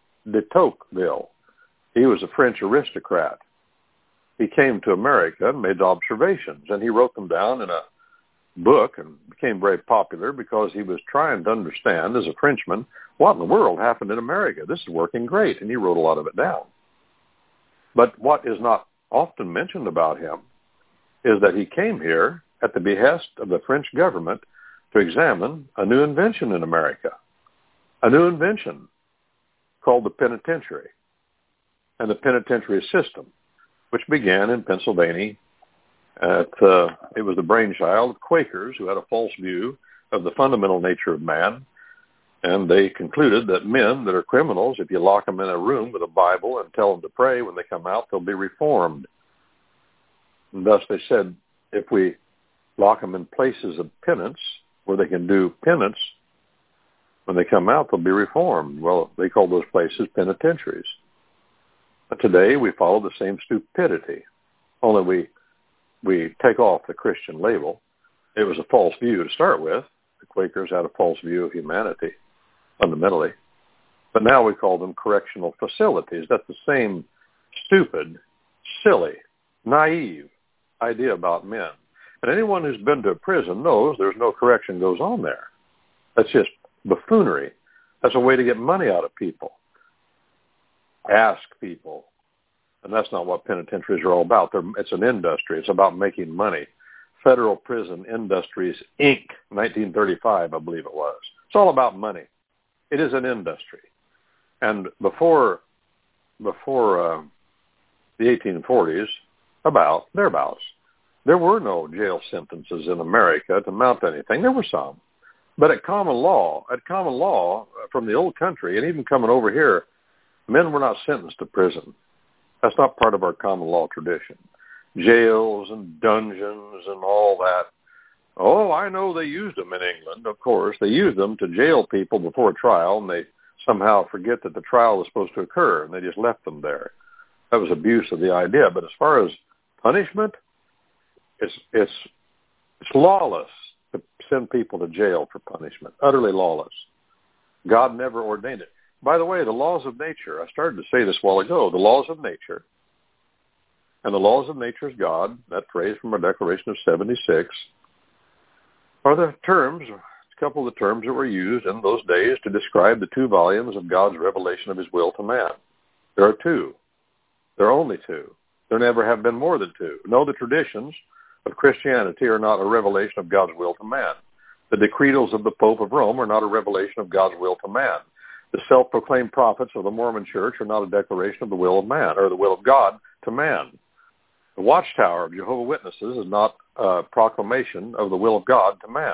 He was a French aristocrat. He came to America and made observations, and he wrote them down in a book and became very popular because he was trying to understand, as a Frenchman, what in the world happened in America. This is working great, and he wrote a lot of it down. But what is not often mentioned about him is that he came here at the behest of the French government to examine a new invention in America, a new invention called the penitentiary and the penitentiary system, which began in Pennsylvania. It was the brainchild of Quakers who had a false view of the fundamental nature of man, and they concluded that men that are criminals, if you lock them in a room with a Bible and tell them to pray, when they come out, they'll be reformed. And thus they said, if we lock them in places of penance, where they can do penance, when they come out, they'll be reformed. Well, they call those places penitentiaries. But today, we follow the same stupidity, only we take off the Christian label. It was a false view to start with. The Quakers had a false view of humanity, fundamentally. But now we call them correctional facilities. That's the same stupid, silly, naive idea about men. And anyone who's been to a prison knows there's no correction goes on there. That's just buffoonery. That's a way to get money out of people. Ask people. And that's not what penitentiaries are all about. It's an industry. It's about making money. Federal Prison Industries, Inc., 1935, I believe it was. It's all about money. It is an industry. And before the 1840s, thereabouts, there were no jail sentences in America to mount anything. There were some. But at common law, from the old country, and even coming over here, men were not sentenced to prison. That's not part of our common law tradition. Jails and dungeons and all that. Oh, I know they used them in England, of course. They used them to jail people before a trial, and they somehow forget that the trial was supposed to occur, and they just left them there. That was abuse of the idea. But as far as punishment, it's lawless to send people to jail for punishment. Utterly lawless. God never ordained it. by the way, the laws of nature, I started to say this a while ago, the laws of nature, and the laws of nature's God, that phrase from our Declaration of 76, are the terms, a couple of the terms that were used in those days to describe the 2 volumes of God's revelation of his will to man. There are 2. There are only 2. There never have been more than 2. No, the traditions of Christianity are not a revelation of God's will to man. The decretals of the Pope of Rome are not a revelation of God's will to man. The self-proclaimed prophets of the Mormon Church are not a declaration of the will of man or the will of God to man. The Watchtower of Jehovah's Witnesses is not a proclamation of the will of God to man.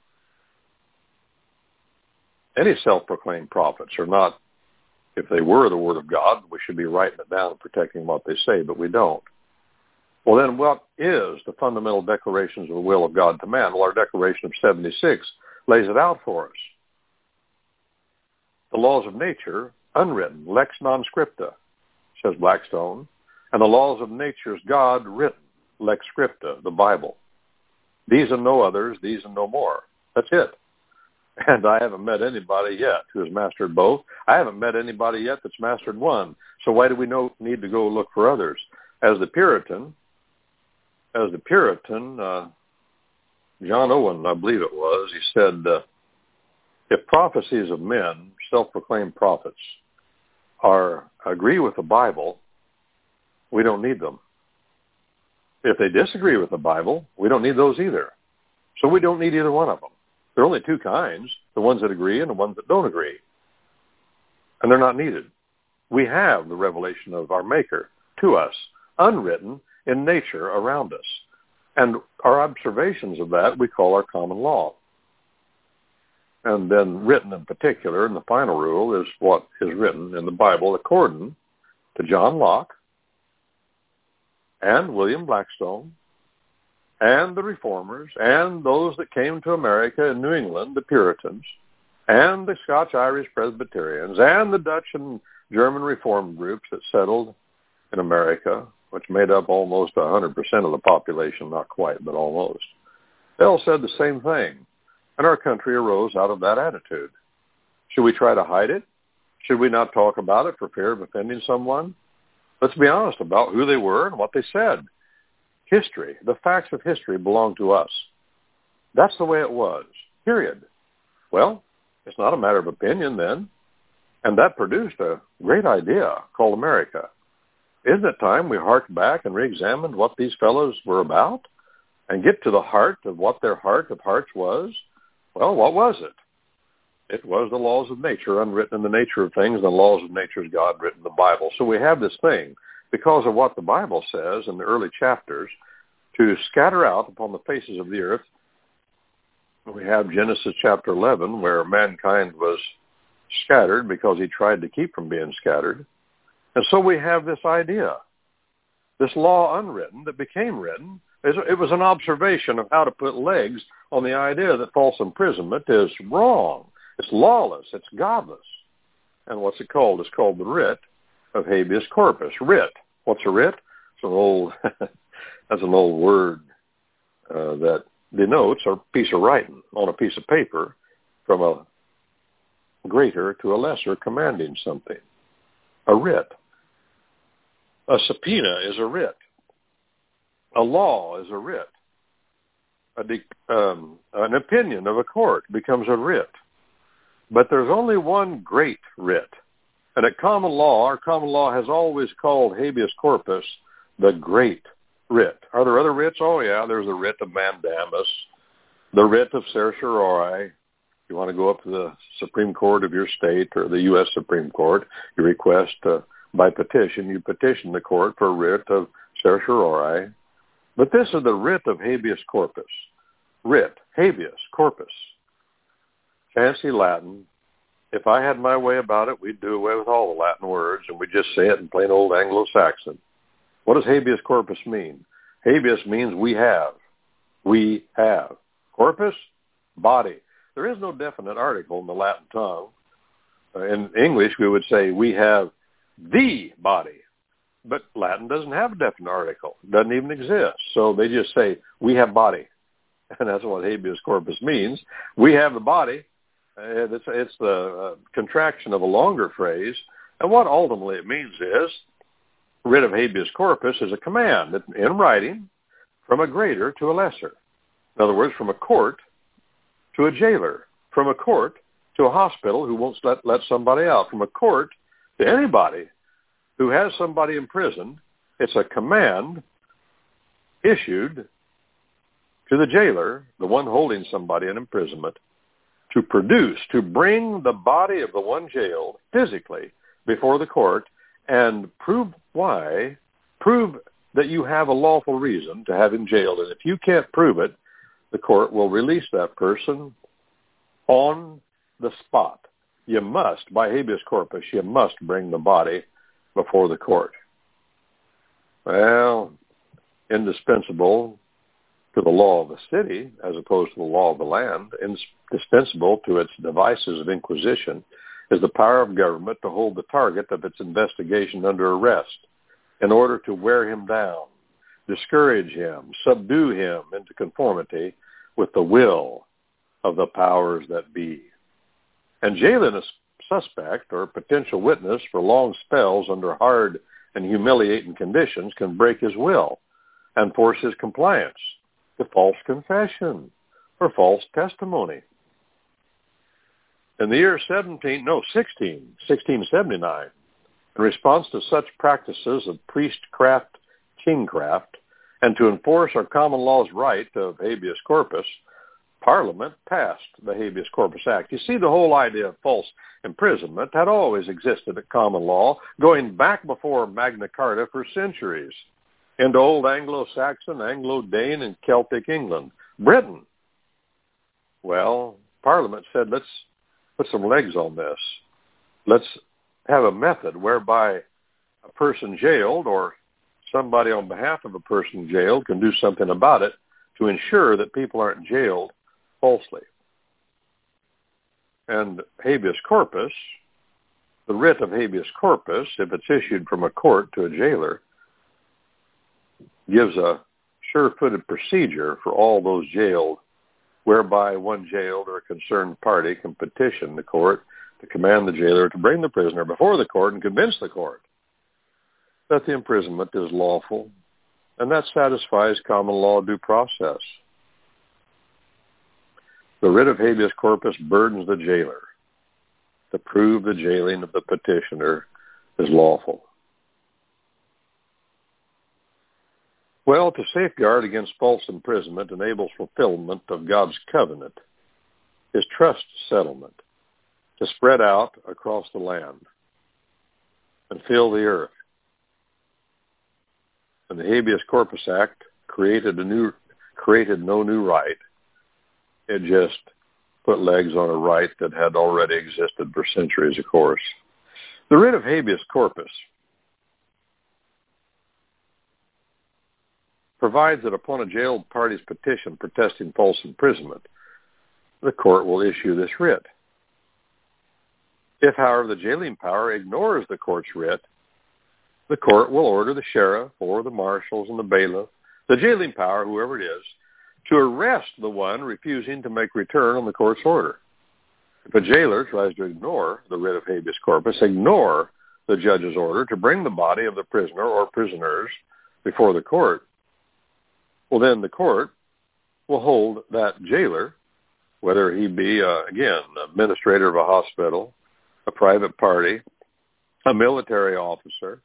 Any self-proclaimed prophets are not, if they were the Word of God, we should be writing it down and protecting what they say, but we don't. Well, then what is the fundamental declarations of the will of God to man? Well, our Declaration of 76 lays it out for us. The laws of nature, unwritten, lex non scripta, says Blackstone, and the laws of nature's God, written, lex scripta, the Bible. These and no others, these and no more. That's it. And I haven't met anybody yet who has mastered both. I haven't met anybody yet that's mastered one. So why do we need to go look for others? As the Puritan, John Owen, I believe it was, he said, if prophecies of men, self-proclaimed prophets, agree with the Bible, we don't need them. If they disagree with the Bible, we don't need those either. So we don't need either one of them. There are only 2 kinds, the ones that agree and the ones that don't agree. And they're not needed. We have the revelation of our Maker to us, unwritten in nature around us. And our observations of that we call our common law. And then written in particular, and the final rule is what is written in the Bible according to John Locke and William Blackstone and the Reformers and those that came to America and New England, the Puritans, and the Scotch-Irish Presbyterians and the Dutch and German Reform groups that settled in America, which made up almost 100% of the population, not quite, but almost. They all said the same thing. And our country arose out of that attitude. Should we try to hide it? Should we not talk about it for fear of offending someone? Let's be honest about who they were and what they said. History, the facts of history belong to us. That's the way it was, period. Well, it's not a matter of opinion then. And that produced a great idea called America. Isn't it time we harked back and re-examined what these fellows were about and get to the heart of what their heart of hearts was? Well, what was it? It was the laws of nature, unwritten in the nature of things, the laws of nature's God written in the Bible. So we have this thing, because of what the Bible says in the early chapters, to scatter out upon the faces of the earth. We have Genesis chapter 11, where mankind was scattered because he tried to keep from being scattered. And so we have this idea, this law unwritten that became written. It was an observation of how to put legs on the idea that false imprisonment is wrong. It's lawless. It's godless. And what's it called? It's called the writ of habeas corpus. Writ. What's a writ? It's an old, that's an old word that denotes a piece of writing on a piece of paper from a greater to a lesser commanding something. A writ. A subpoena is a writ. A law is a writ. An opinion of a court becomes a writ. But there's only one great writ. And at common law, our common law has always called habeas corpus the great writ. Are there other writs? Oh, yeah, there's the writ of mandamus, the writ of certiorari. If you want to go up to the Supreme Court of your state or the U.S. Supreme Court, you request by petition, you petition the court for a writ of certiorari. But this is the writ of habeas corpus. Writ, habeas corpus. Fancy Latin. If I had my way about it, we'd do away with all the Latin words and we'd just say it in plain old Anglo-Saxon. What does habeas corpus mean? Habeas means we have. We have. Corpus, body. There is no definite article in the Latin tongue. In English, we would say we have the body. But Latin doesn't have a definite article. It doesn't even exist. So they just say, we have body. And that's what habeas corpus means. We have the body, It's the contraction of a longer phrase. And what ultimately it means is, writ of habeas corpus is a command in writing from a greater to a lesser. In other words, from a court to a jailer, from a court to a hospital who won't let somebody out, from a court to anybody who has somebody imprisoned. It's a command issued to the jailer, the one holding somebody in imprisonment, to produce, to bring the body of the one jailed physically before the court and prove that you have a lawful reason to have him jailed. And if you can't prove it, the court will release that person on the spot. You must, by habeas corpus, you must bring the body before the court. Well, indispensable to the law of the city as opposed to the law of the land, indispensable to its devices of inquisition, is the power of government to hold the target of its investigation under arrest in order to wear him down, discourage him, subdue him into conformity with the will of the powers that be. And jailing a suspect or potential witness for long spells under hard and humiliating conditions can break his will and force his compliance to false confession or false testimony. In the year 1679, in response to such practices of priestcraft, kingcraft, and to enforce our common law's right of habeas corpus, Parliament passed the Habeas Corpus Act. You see, the whole idea of false imprisonment had always existed at common law, going back before Magna Carta for centuries, into old Anglo-Saxon, Anglo-Dane, and Celtic England. Britain. Well, Parliament said, let's put some legs on this. Let's have a method whereby a person jailed or somebody on behalf of a person jailed can do something about it to ensure that people aren't jailed falsely. And habeas corpus, the writ of habeas corpus, if it's issued from a court to a jailer, gives a sure-footed procedure for all those jailed, whereby one jailed or a concerned party can petition the court to command the jailer to bring the prisoner before the court and convince the court that the imprisonment is lawful, and that satisfies common law due process. The writ of habeas corpus burdens the jailer to prove the jailing of the petitioner is lawful. Well, to safeguard against false imprisonment enables fulfillment of God's covenant, his trust settlement, to spread out across the land and fill the earth. And the Habeas Corpus Act created no new right. It just put legs on a right that had already existed for centuries, of course. The writ of habeas corpus provides that upon a jailed party's petition protesting false imprisonment, the court will issue this writ. If, however, the jailing power ignores the court's writ, the court will order the sheriff or the marshals and the bailiff, the jailing power, whoever it is, to arrest the one refusing to make return on the court's order. If a jailer tries to ignore the writ of habeas corpus, ignore the judge's order to bring the body of the prisoner or prisoners before the court, well, then the court will hold that jailer, whether he be, again, administrator of a hospital, a private party, a military officer,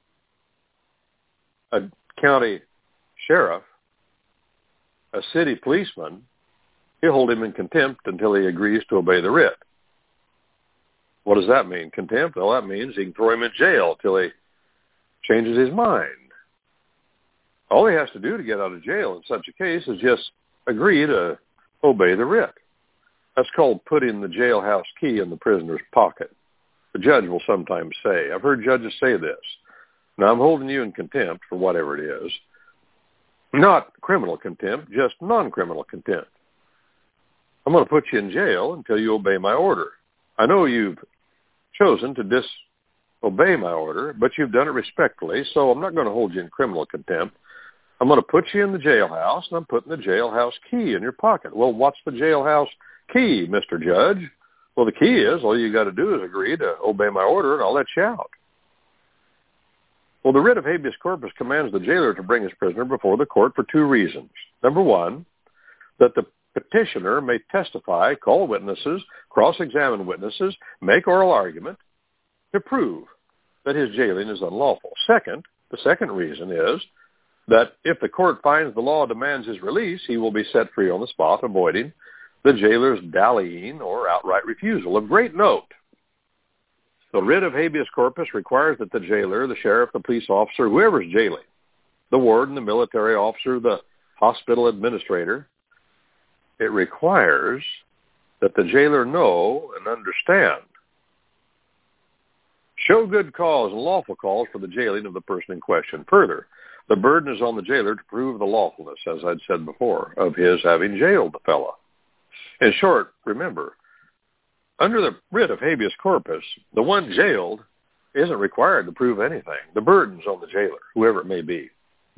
a county sheriff, a city policeman, he'll hold him in contempt until he agrees to obey the writ. What does that mean, contempt? Well, that means he can throw him in jail till he changes his mind. All he has to do to get out of jail in such a case is just agree to obey the writ. That's called putting the jailhouse key in the prisoner's pocket. The judge will sometimes say, I've heard judges say this, now I'm holding you in contempt for whatever it is. Not criminal contempt, just non-criminal contempt. I'm going to put you in jail until you obey my order. I know you've chosen to disobey my order, but you've done it respectfully, so I'm not going to hold you in criminal contempt. I'm going to put you in the jailhouse, and I'm putting the jailhouse key in your pocket. Well, what's the jailhouse key, Mr. Judge? Well, the key is all you got to do is agree to obey my order, and I'll let you out. Well, the writ of habeas corpus commands the jailer to bring his prisoner before the court for two reasons. Number one, that the petitioner may testify, call witnesses, cross-examine witnesses, make oral argument to prove that his jailing is unlawful. Second, the second reason is that if the court finds the law demands his release, he will be set free on the spot, avoiding the jailer's dallying or outright refusal. Of great note, the writ of habeas corpus requires that the jailer, the sheriff, the police officer, whoever's jailing, the warden, the military officer, the hospital administrator, it requires that the jailer know and understand, show good cause and lawful cause for the jailing of the person in question. Further, the burden is on the jailer to prove the lawfulness, as I'd said before, of his having jailed the fellow. In short, remember, under the writ of habeas corpus, the one jailed isn't required to prove anything. The burden's on the jailer, whoever it may be.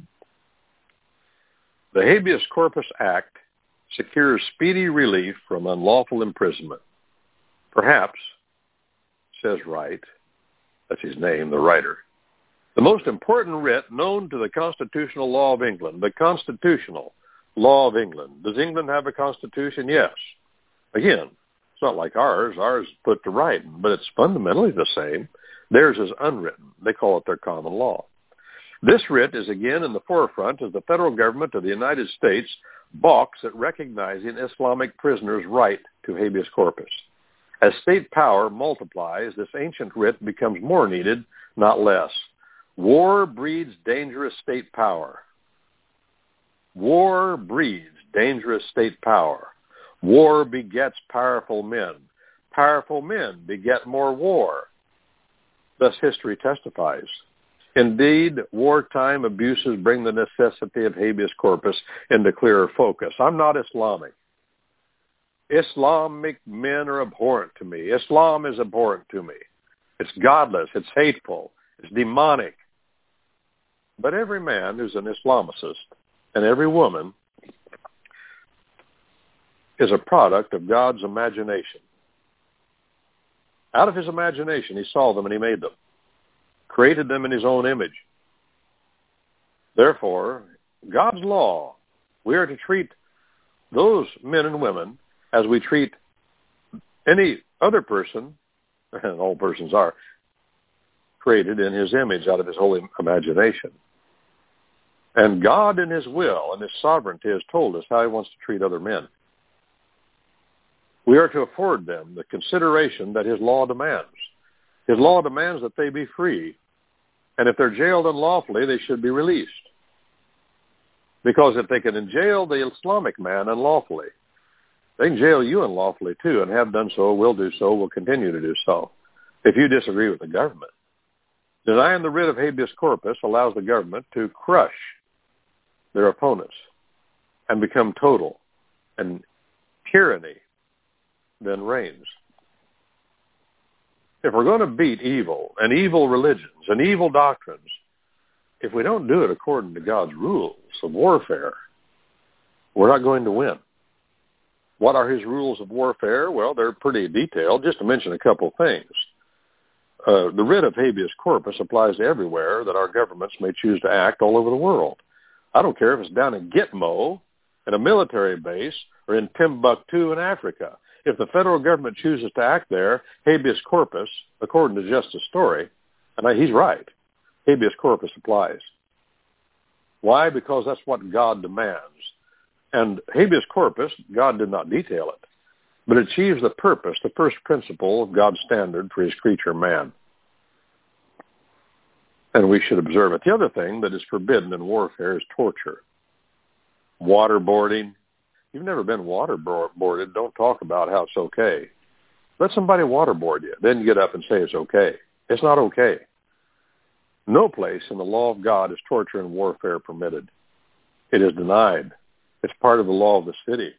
The Habeas Corpus Act secures speedy relief from unlawful imprisonment. Perhaps, says Wright, that's his name, the writer, the most important writ known to the constitutional law of England, the constitutional law of England. Does England have a constitution? Yes. Again, it's not like ours. Ours is put to writing, but it's fundamentally the same. Theirs is unwritten. They call it their common law. This writ is again in the forefront as the federal government of the United States balks at recognizing Islamic prisoners' right to habeas corpus. As state power multiplies, this ancient writ becomes more needed, not less. War breeds dangerous state power. War breeds dangerous state power. War begets powerful men. Powerful men beget more war. Thus history testifies. Indeed, wartime abuses bring the necessity of habeas corpus into clearer focus. I'm not Islamic. Islamic men are abhorrent to me. Islam is abhorrent to me. It's godless. It's hateful. It's demonic. But every man who's an Islamicist and every woman is a product of God's imagination. Out of his imagination, he saw them and he made them, created them in his own image. Therefore, God's law, we are to treat those men and women as we treat any other person, and all persons are, created in his image out of his holy imagination. And God in his will and his sovereignty has told us how he wants to treat other men. We are to afford them the consideration that his law demands. His law demands that they be free. And if they're jailed unlawfully, they should be released. Because if they can jail the Islamic man unlawfully, they can jail you unlawfully too, and have done so, will do so, will continue to do so, if you disagree with the government. Denying the writ of habeas corpus allows the government to crush their opponents and become total, and tyranny then reigns. If we're going to beat evil and evil religions and evil doctrines, if we don't do it according to God's rules of warfare, we're not going to win. What are his rules of warfare? Well, they're pretty detailed. Just to mention a couple things. The writ of habeas corpus applies to everywhere that our governments may choose to act all over the world. I don't care if it's down in Gitmo, in a military base, or in Timbuktu in Africa. If the federal government chooses to act there, habeas corpus, according to Justice Story, and he's right, habeas corpus applies. Why? Because that's what God demands. And habeas corpus, God did not detail it, but it achieves the purpose, the first principle of God's standard for his creature man. And we should observe it. The other thing that is forbidden in warfare is torture. Waterboarding. You've never been waterboarded. Don't talk about how it's okay. Let somebody waterboard you. Then get up and say it's okay. It's not okay. No place in the law of God is torture and warfare permitted. It is denied. It's part of the law of the city.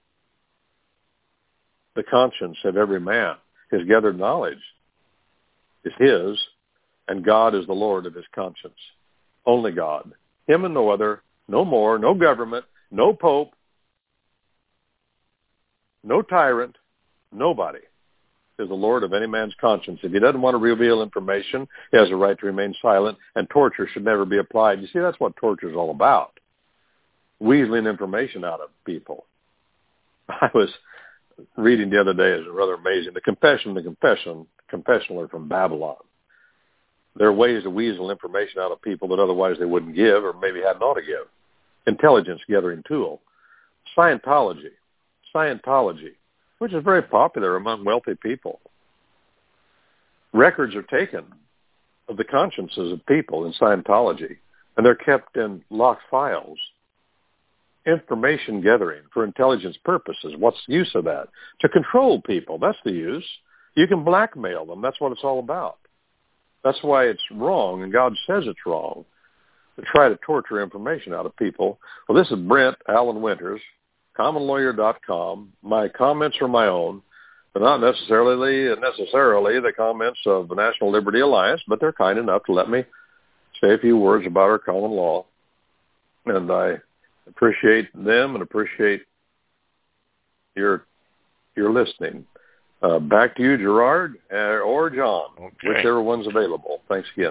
The conscience of every man, his gathered knowledge, is his, and God is the Lord of his conscience. Only God. Him and no other, no more, no government, no pope, no tyrant, nobody. is the Lord of any man's conscience. If he doesn't want to reveal information, he has a right to remain silent, and torture should never be applied. You see, that's what torture is all about, weaseling information out of people. I was reading the other day, is rather amazing, the confessional from Babylon. There are ways to weasel information out of people that otherwise they wouldn't give or maybe hadn't ought to give. Intelligence gathering tool. Scientology, which is very popular among wealthy people. Records are taken of the consciences of people in Scientology, and they're kept in locked files. Information gathering for intelligence purposes. What's the use of that? To control people. That's the use. You can blackmail them. That's what it's all about. That's why it's wrong, and God says it's wrong, to try to torture information out of people. Well, this is Brent Allen Winters, commonlawyer.com. My comments are my own. They're not necessarily the comments of the National Liberty Alliance, but they're kind enough to let me say a few words about our common law. And I appreciate them and appreciate your listening. Back to you, Gerard, or John, whichever one's available. Thanks again.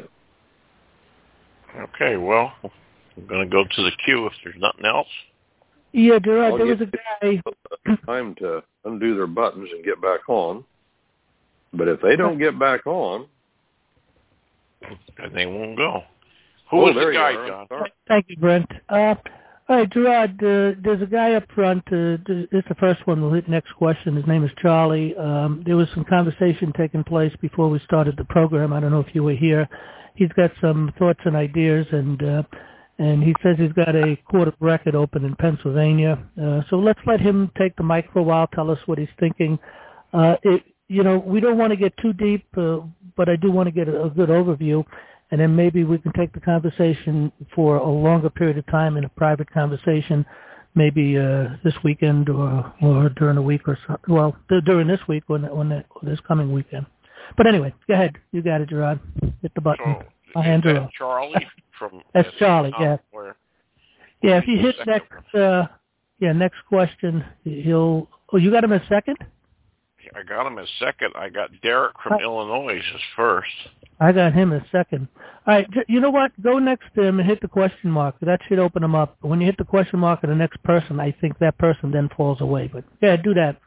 Okay, well, I'm going to go to the queue if there's nothing else. Yeah, Gerard, there was a guy. Time to undo their buttons and get back on. But if they don't get back on, then they won't go. Who was the guy, John? Thank you, Brent. All right, Gerard, there's a guy up front. It's the first one. We'll hit next question. His name is Charlie. There was some conversation taking place before we started the program. I don't know if you were here. He's got some thoughts and ideas, and he says he's got a court of record open in Pennsylvania. So let's let him take the mic for a while, tell us what he's thinking. We don't want to get too deep, but I do want to get a good overview, and then maybe we can take the conversation for a longer period of time in a private conversation, maybe this weekend or during the week or so. Well, during this week or this coming weekend. But anyway, go ahead. You got it, Gerard. Hit the button. So, My hands are up. Charlie from... That's Charlie, yeah. Yeah, if you hit next question, he'll... Oh, you got him as second? I got him as second. I got Derek from Illinois as first. I got him as second. All right, you know what? Go next to him and hit the question mark. That should open him up. When you hit the question mark of the next person, I think that person then falls away. But, yeah, do that.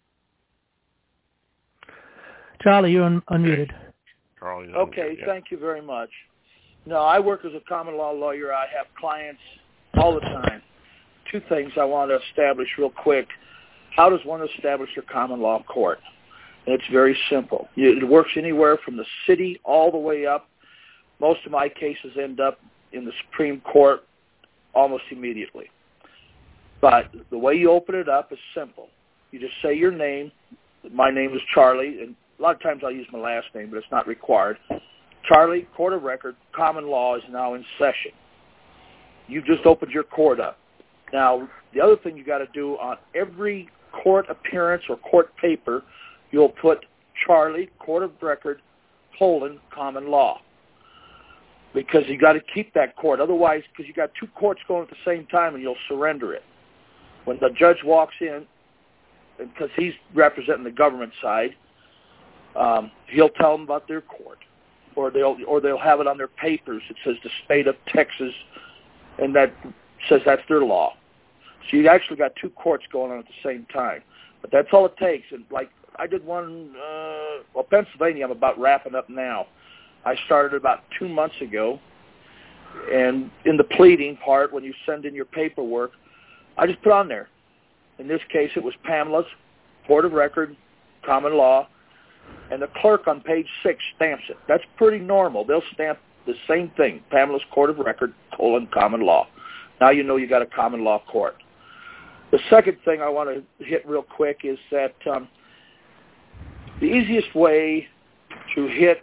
Charlie, you're unmuted. Charlie's okay, unmuted, yeah. Thank you very much. No, I work as a common law lawyer. I have clients all the time. Two things I want to establish real quick. How does one establish a common law court? And it's very simple. It works anywhere from the city all the way up. Most of my cases end up in the Supreme Court almost immediately. But the way you open it up is simple. You just say your name. My name is Charlie, and a lot of times I'll use my last name, but it's not required. Charlie, court of record, common law is now in session. You just opened your court up. Now, the other thing you got to do on every court appearance or court paper, you'll put Charlie, court of record, common law. Because you got to keep that court. Otherwise, because you got two courts going at the same time, and you'll surrender it. When the judge walks in, because he's representing the government side, he'll tell them about their court, or they'll have it on their papers. It says the state of Texas, and that says that's their law. So you actually got two courts going on at the same time. But that's all it takes. And like I did one, Pennsylvania, I'm about wrapping up now. I started about 2 months ago, and in the pleading part, when you send in your paperwork, I just put on there. In this case, it was Pamela's court of record, common law, and the clerk on page 6 stamps it. That's pretty normal. They'll stamp the same thing, Pamela's court of record, common law. Now you know you got a common law court. The second thing I want to hit real quick is that the easiest way to hit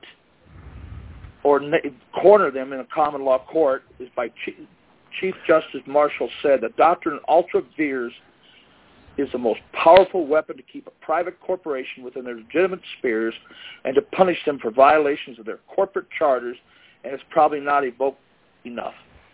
or corner them in a common law court is by Chief Justice Marshall said the doctrine ultra vires is the most powerful weapon to keep a private corporation within their legitimate spheres and to punish them for violations of their corporate charters, and it's probably not evoked enough.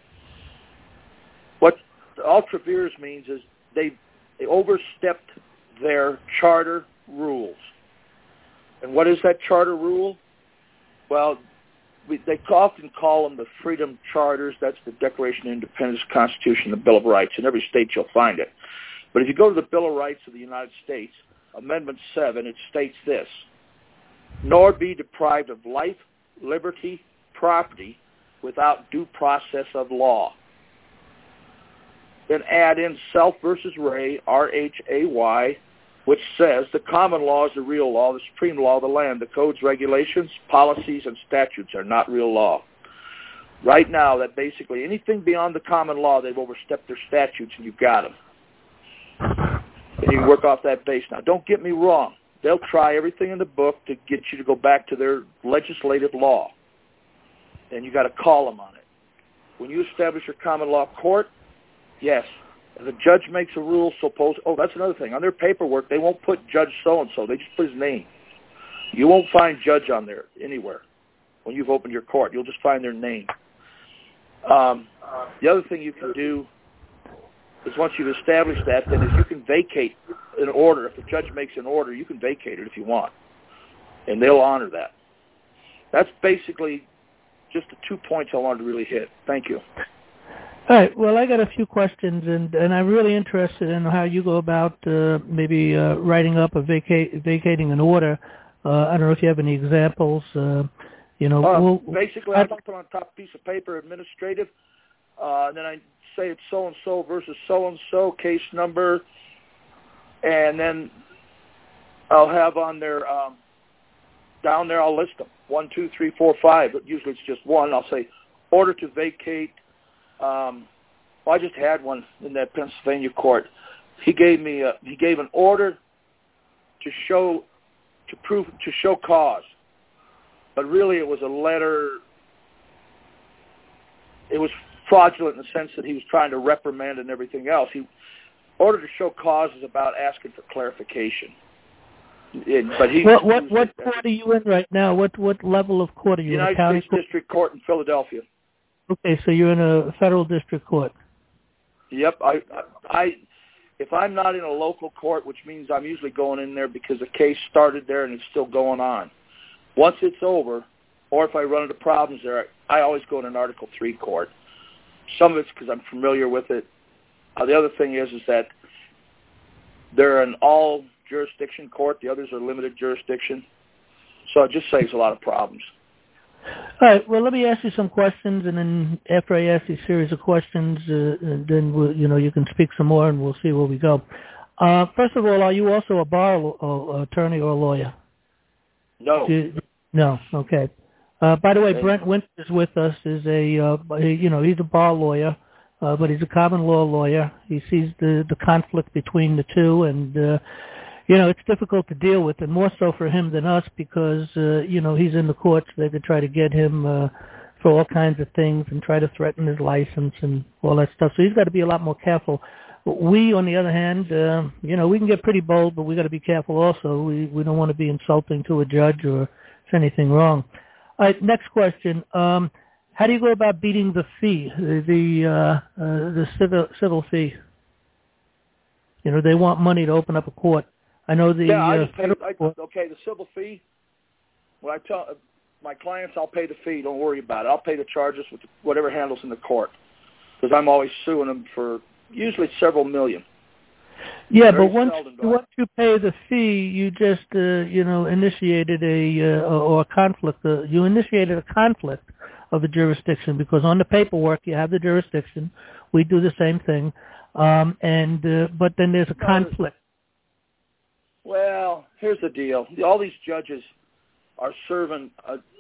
What the ultra vires means is they overstepped their charter rules. And what is that charter rule? Well, they often call them the Freedom Charters. That's the Declaration of Independence, Constitution, the Bill of Rights. In every state you'll find it. But if you go to the Bill of Rights of the United States, Amendment 7, it states this: nor be deprived of life, liberty, property without due process of law. Then add in Self versus Ray, R-H-A-Y, which says the common law is the real law, the supreme law of the land. The codes, regulations, policies, and statutes are not real law. Right now, that basically anything beyond the common law, they've overstepped their statutes, and you've got them. And you work off that base. Now, don't get me wrong. They'll try everything in the book to get you to go back to their legislative law. And you got to call them on it. When you establish your common law court, yes, if a judge makes a rule, that's another thing. On their paperwork, they won't put Judge so-and-so. They just put his name. You won't find judge on there anywhere when you've opened your court. You'll just find their name. The other thing you can do is once you've established that, then is you can vacate an order. If the judge makes an order, you can vacate it if you want, and they'll honor that. That's basically just the 2 points I wanted to really hit. Thank you. All right. Well, I got a few questions, and I'm really interested in how you go about maybe writing up or vacating an order. I don't know if you have any examples. Basically, I put on top of a piece of paper, administrative, and then I say it's so-and-so versus so-and-so, case number, and then I'll have on there, down there I'll list them, 1, 2, 3, 4, 5, but usually it's just one. I'll say, order to vacate. I just had one in that Pennsylvania court. He gave an order to show cause, but really it was a letter. It was fraudulent in the sense that he was trying to reprimand and everything else. Order to show cause is about asking for clarification. What court are you in right now? What level of court are you in? United States District Court in Philadelphia. Okay, so you're in a federal district court. Yep. If I'm not in a local court, which means I'm usually going in there because the case started there and it's still going on. Once it's over, or if I run into problems there, I always go in an Article 3 court. Some of it's because I'm familiar with it. The other thing is that they're an all-jurisdiction court. The others are limited jurisdiction. So it just saves a lot of problems. All right. Well, let me ask you some questions, and then after I ask you a series of questions, then you can speak some more, and we'll see where we go. First of all, are you also a bar attorney or a lawyer? No. No. Okay. By the way, Brent Winter is with us. He's a bar lawyer, but he's a common law lawyer. He sees the conflict between the two, and it's difficult to deal with, and more so for him than us because, he's in the courts. They could try to get him for all kinds of things and try to threaten his license and all that stuff. So he's got to be a lot more careful. We, on the other hand, we can get pretty bold, but we got to be careful also. We don't want to be insulting to a judge or say anything wrong. All right, next question. How do you go about beating the fee, the civil fee? They want money to open up a court. I know the the civil fee. When I tell my clients, I'll pay the fee. Don't worry about it. I'll pay the charges with whatever handles in the court because I'm always suing them for usually several million. Yeah, but once you pay the fee, you just initiated a conflict. You initiated a conflict of the jurisdiction because on the paperwork you have the jurisdiction. We do the same thing, but then there's a conflict. Well, here's the deal. All these judges are serving,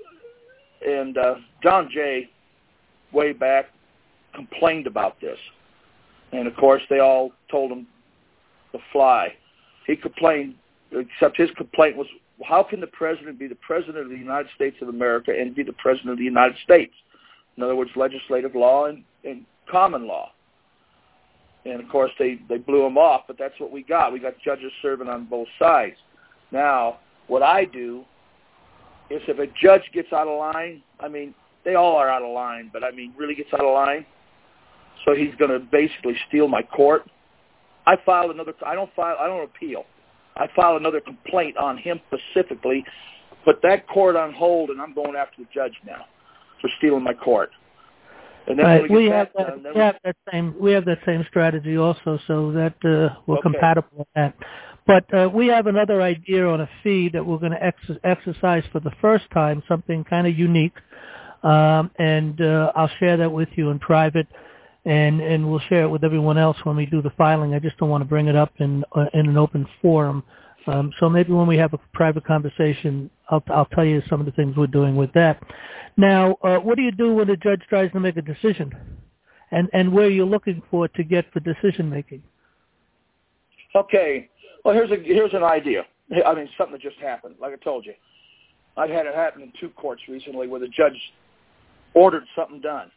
and John Jay, way back, complained about this. And, of course, they all told him to fly. He complained, except his complaint was, how can the president be the president of the United States of America and be the president of the United States? In other words, legislative law and common law. And, of course, they blew him off, but that's what we got. We got judges serving on both sides. Now, what I do is if a judge gets out of line, they all are out of line, but, really gets out of line, so he's going to basically steal my court. I don't appeal. I filed another complaint on him specifically, put that court on hold, and I'm going after the judge now for stealing my court. And then we have that same strategy also, so that we're compatible with that. But we have another idea on a fee that we're going to exercise for the first time, something kind of unique, and I'll share that with you in private, and we'll share it with everyone else when we do the filing. I just don't want to bring it up in an open forum. So maybe when we have a private conversation, I'll tell you some of the things we're doing with that. Now, what do you do when the judge tries to make a decision, and where you're looking for to get for decision making? Okay. Well, here's an idea. I mean, something that just happened. Like I told you, I've had it happen in 2 courts recently where the judge ordered something done.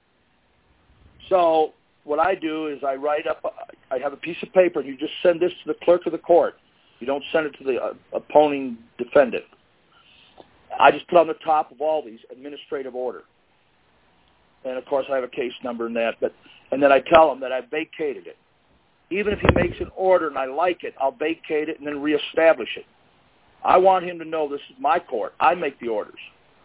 So what I do is I have a piece of paper, and you just send this to the clerk of the court. You don't send it to the opposing defendant. I just put on the top of all these administrative order. And, of course, I have a case number in that. And then I tell him that I vacated it. Even if he makes an order and I like it, I'll vacate it and then reestablish it. I want him to know this is my court. I make the orders.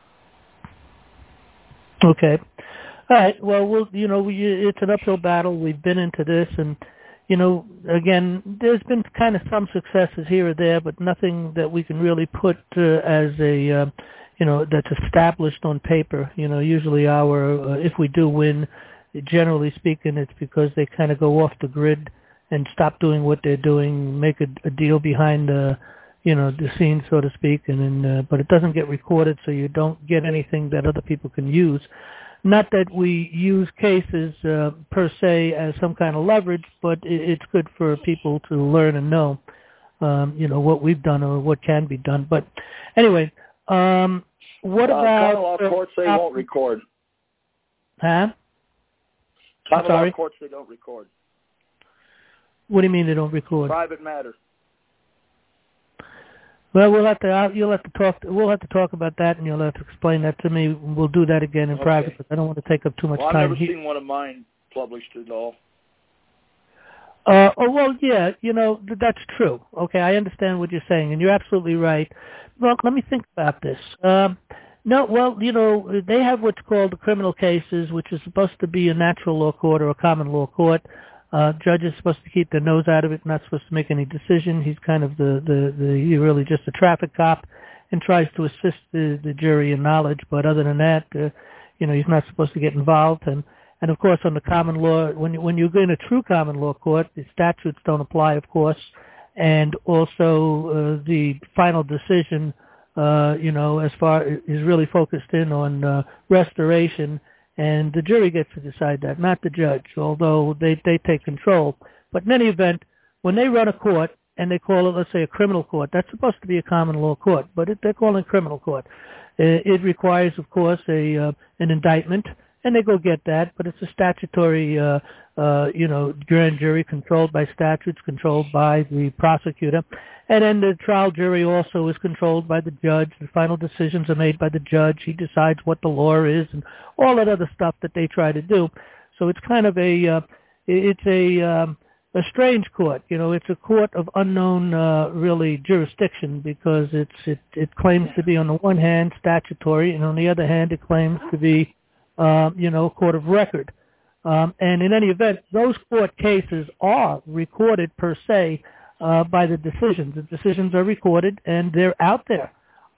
Okay. All right. Well, it's an uphill battle. We've been into this, and again, there's been kind of some successes here or there, but nothing that we can really put as a, that's established on paper. Usually if we do win, generally speaking, it's because they kind of go off the grid and stop doing what they're doing, make a deal behind the scenes, so to speak, and then, but it doesn't get recorded, so you don't get anything that other people can use. Not that we use cases per se as some kind of leverage, but it's good for people to learn and know, what we've done or what can be done. But anyway, what about common law courts? They won't record. Huh? Common law courts, they don't record. What do you mean they don't record? Private matter. Well, we'll have to talk about that, and you'll have to explain that to me. We'll do that again in private, because I don't want to take up too much time. I've never seen one of mine published at all. Yeah, that's true. Okay, I understand what you're saying, and you're absolutely right. Well, let me think about this. They have what's called the criminal cases, which is supposed to be a natural law court or a common law court. Judge is supposed to keep their nose out of it, not supposed to make any decision. He's kind of he's really just a traffic cop and tries to assist the jury in knowledge. But other than that, he's not supposed to get involved. And of course, on the common law, when you go in a true common law court, the statutes don't apply, of course. And also the final decision, as far is really focused in on restoration. And the jury gets to decide that, not the judge, although they take control. But in any event, when they run a court and they call it, let's say, a criminal court, that's supposed to be a common law court, but they're calling it criminal court. It requires, of course, an indictment, and they go get that, but it's a statutory, grand jury controlled by statutes, controlled by the prosecutor. And then the trial jury also is controlled by the judge. The final decisions are made by the judge. He decides what the law is and all that other stuff that they try to do. So it's kind of a strange court. It's a court of unknown, really, jurisdiction, because it claims to be, on the one hand, statutory, and on the other hand, it claims to be, a court of record. And in any event, those court cases are recorded per se by the decisions. The decisions are recorded, and they're out there.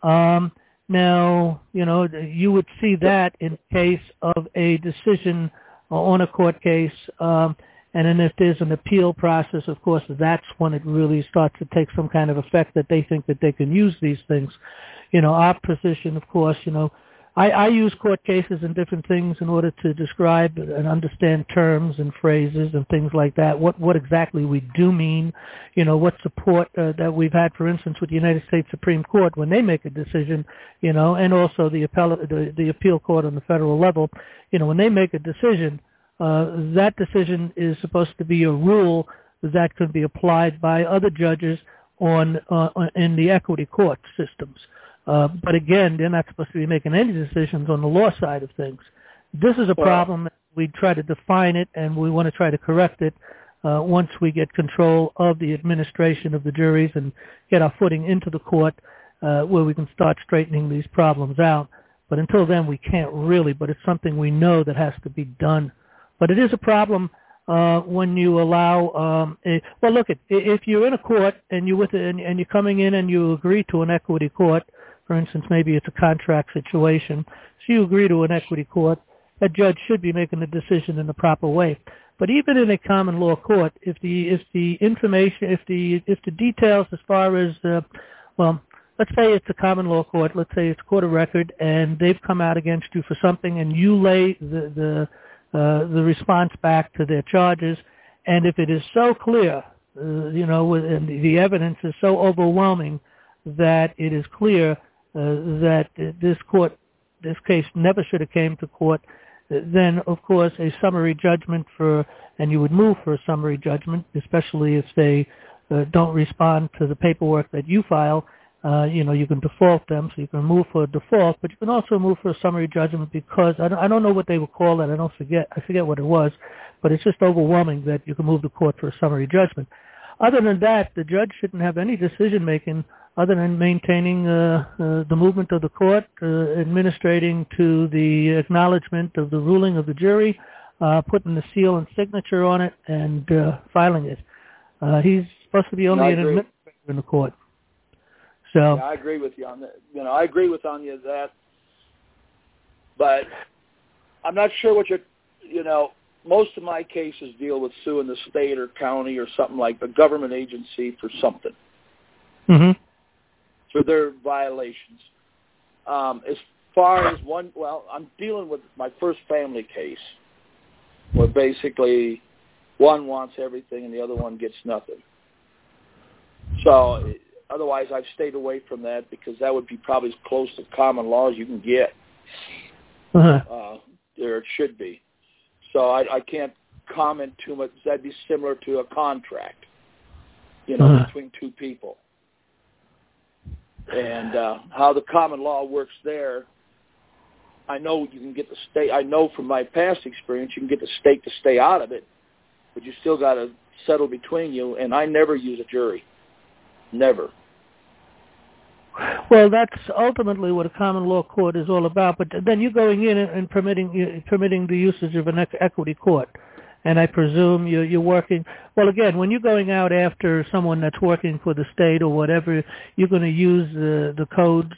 Now, you would see that in case of a decision on a court case, and then if there's an appeal process, of course, that's when it really starts to take some kind of effect that they think that they can use these things. Our position, of course, I use court cases and different things in order to describe and understand terms and phrases and things like that, what exactly we do mean, what support that we've had, for instance, with the United States Supreme Court when they make a decision, and also the appeal court on the federal level, when they make a decision, that decision is supposed to be a rule that could be applied by other judges in the equity court systems. But again, they're not supposed to be making any decisions on the law side of things. This is a problem. We try to define it, and we want to try to correct it. once we get control of the administration of the juries and get our footing into the court, where we can start straightening these problems out. But until then, we can't really. But it's something we know that has to be done. But it is a problem when you allow. Well, look, if you're in a court and you're coming in and you agree to an equity court, for instance, maybe it's a contract situation, so you agree to an equity court, a judge should be making the decision in the proper way. But even in a common law court, if the information, if the details as far as let's say it's a common law court, let's say it's court of record, and they've come out against you for something, and you lay the response back to their charges, and if it is so clear, and the evidence is so overwhelming that it is clear that this case never should have came to court, then of course a summary judgment and you would move for a summary judgment, especially if they don't respond to the paperwork that you file. You can default them, so you can move for a default, but you can also move for a summary judgment because I don't know what they would call that. I forget what it was, but it's just overwhelming that you can move the court for a summary judgment. Other than that, the judge shouldn't have any decision making other than maintaining the movement of the court, administrating to the acknowledgement of the ruling of the jury, putting the seal and signature on it, and filing it. He's supposed to be only an administrator in the court. So yeah, I agree with you on that. I agree with you that, but I'm not sure what most of my cases deal with suing the state or county or something like the government agency for something. Mm-hmm. For their violations. As far as I'm dealing with my first family case where basically one wants everything and the other one gets nothing. So otherwise I've stayed away from that because that would be probably as close to common law as you can get. Uh-huh. There it should be. So I can't comment too much. That'd be similar to a contract, Uh-huh. between two people. And how the common law works there, I know you can get the state. I know from my past experience, you can get the state to stay out of it, but you still got to settle between you. And I never use a jury, never. Well, that's ultimately what a common law court is all about. But then you're going in and permitting the usage of an equity court. And I presume you're working, well, again, when you're going out after someone that's working for the state or whatever, you're going to use the codes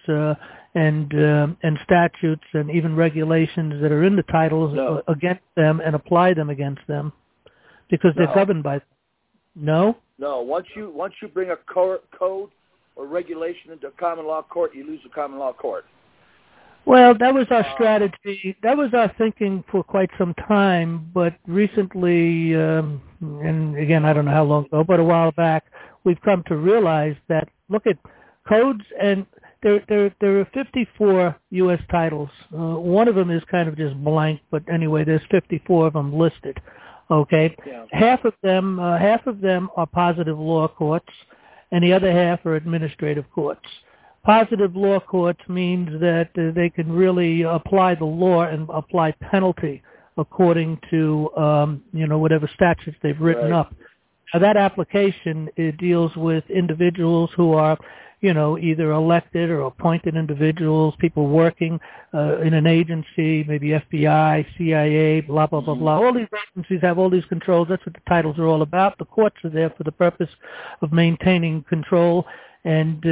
and statutes and even regulations that are in the titles against them and apply them against them because they're governed by them. No? No. Once you bring a code or regulation into a common law court, you lose the common law court. Well, that was our strategy. That was our thinking for quite some time. But recently, and again, I don't know how long ago, but a while back, we've come to realize that, look at codes, and there are 54 U.S. titles. One of them is kind of just blank, but anyway, there's 54 of them listed. Okay, yeah. Half of them are positive law courts, and the other half are administrative courts. Positive law courts means that they can really apply the law and apply penalty according to whatever statutes they've written up. Now, that application deals with individuals who are either elected or appointed individuals, people working in an agency, maybe FBI, CIA, blah, blah, blah, blah. All these agencies have all these controls. That's what the titles are all about. The courts are there for the purpose of maintaining control. And,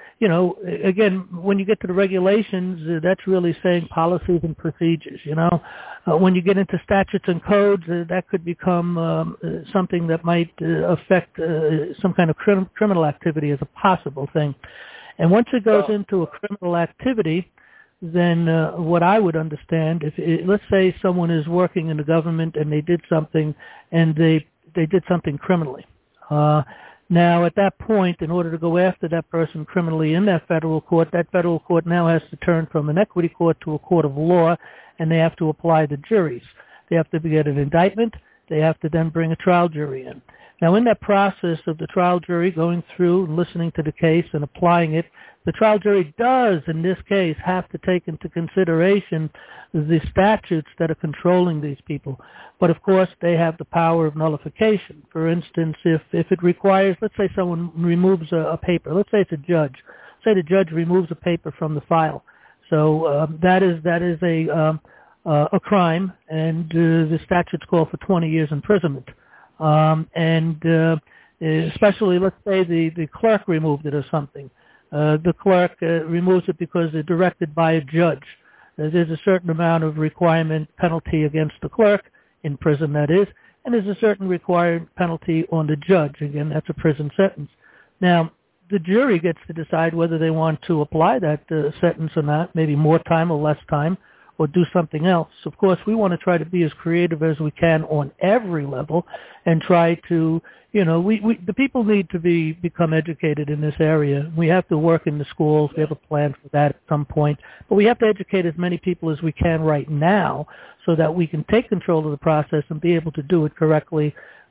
again, when you get to the regulations, that's really saying policies and procedures, When you get into statutes and codes, that could become something that might affect some kind of criminal activity as a possible thing. And once it goes into a criminal activity, then what I would understand, let's say someone is working in the government and they did something and they did something criminally. Now, at that point, in order to go after that person criminally in that federal court now has to turn from an equity court to a court of law, and they have to apply the juries. They have to get an indictment. They have to then bring a trial jury in. Now, in that process of the trial jury going through and listening to the case and applying it, the trial jury does, in this case, have to take into consideration the statutes that are controlling these people. But, of course, they have the power of nullification. For instance, if it requires, let's say someone removes a paper. Let's say it's a judge. Say the judge removes a paper from the file. So that is a crime, and the statutes call for 20 years imprisonment. Especially, let's say the clerk removed it or something. The clerk removes it because it's directed by a judge. There's a certain amount of requirement penalty against the clerk, in prison that is, and there's a certain required penalty on the judge. Again, that's a prison sentence. Now, the jury gets to decide whether they want to apply that sentence or not, maybe more time or less time, or do something else. Of course, we want to try to be as creative as we can on every level and try to, the people need to become educated in this area. We have to work in the schools. We have a plan for that at some point. But we have to educate as many people as we can right now so that we can take control of the process and be able to do it correctly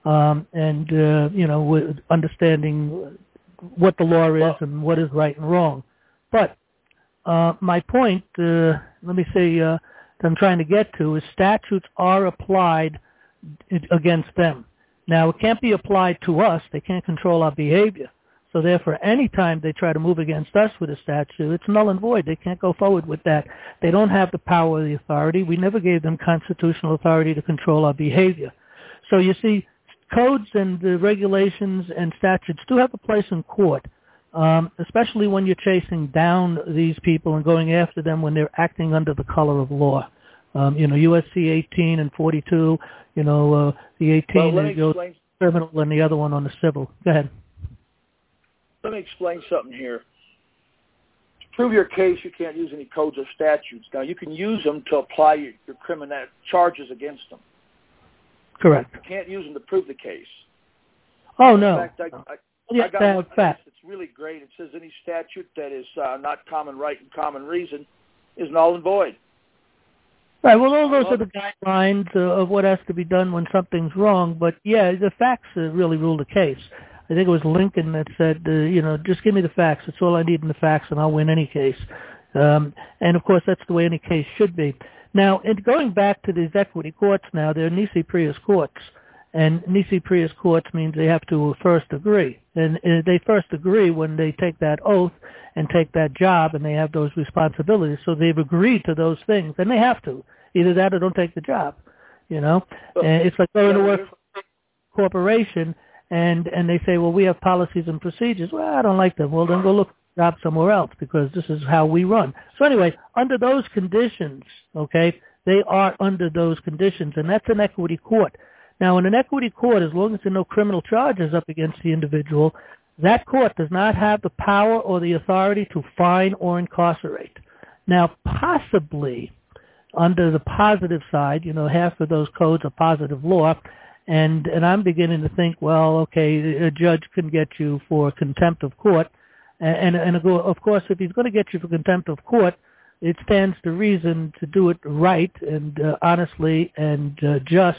with understanding what the law is and what is right and wrong. But my point, that I'm trying to get to is statutes are applied against them. Now, it can't be applied to us. They can't control our behavior. So therefore, any time they try to move against us with a statute, it's null and void. They can't go forward with that. They don't have the power or the authority. We never gave them constitutional authority to control our behavior. So you see, codes and the regulations and statutes do have a place in court. Especially when you're chasing down these people and going after them when they're acting under the color of law. USC 18 and 42, the 18 is criminal and the other one on the civil. Go ahead. Let me explain something here. To prove your case, you can't use any codes or statutes. Now, you can use them to apply your criminal charges against them. Correct. You can't use them to prove the case. Oh, no. In fact, I got one case that's really great. It says any statute that is not common right and common reason is null and void. Right. Well, all those are the guidelines of what has to be done when something's wrong. But, yeah, the facts really rule the case. I think it was Lincoln that said, just give me the facts. That's all I need in the facts, and I'll win any case. And, of course, that's the way any case should be. Now, going back to these equity courts now, they're nisi prius courts. And nisi prius courts means they have to first agree. And they first agree when they take that oath and take that job and they have those responsibilities. So they've agreed to those things, and they have to. Either that or don't take the job, And it's like going to work for a corporation and they say, well, we have policies and procedures. Well, I don't like them. Well, then go look for a job somewhere else because this is how we run. So anyway, under those conditions, okay, they are under those conditions, and that's an equity court. Now, in an equity court, as long as there are no criminal charges up against the individual, that court does not have the power or the authority to fine or incarcerate. Now, possibly, under the positive side, half of those codes are positive law, and I'm beginning to think, well, okay, a judge can get you for contempt of court, and of course, if he's going to get you for contempt of court, it stands to reason to do it right and honestly and just.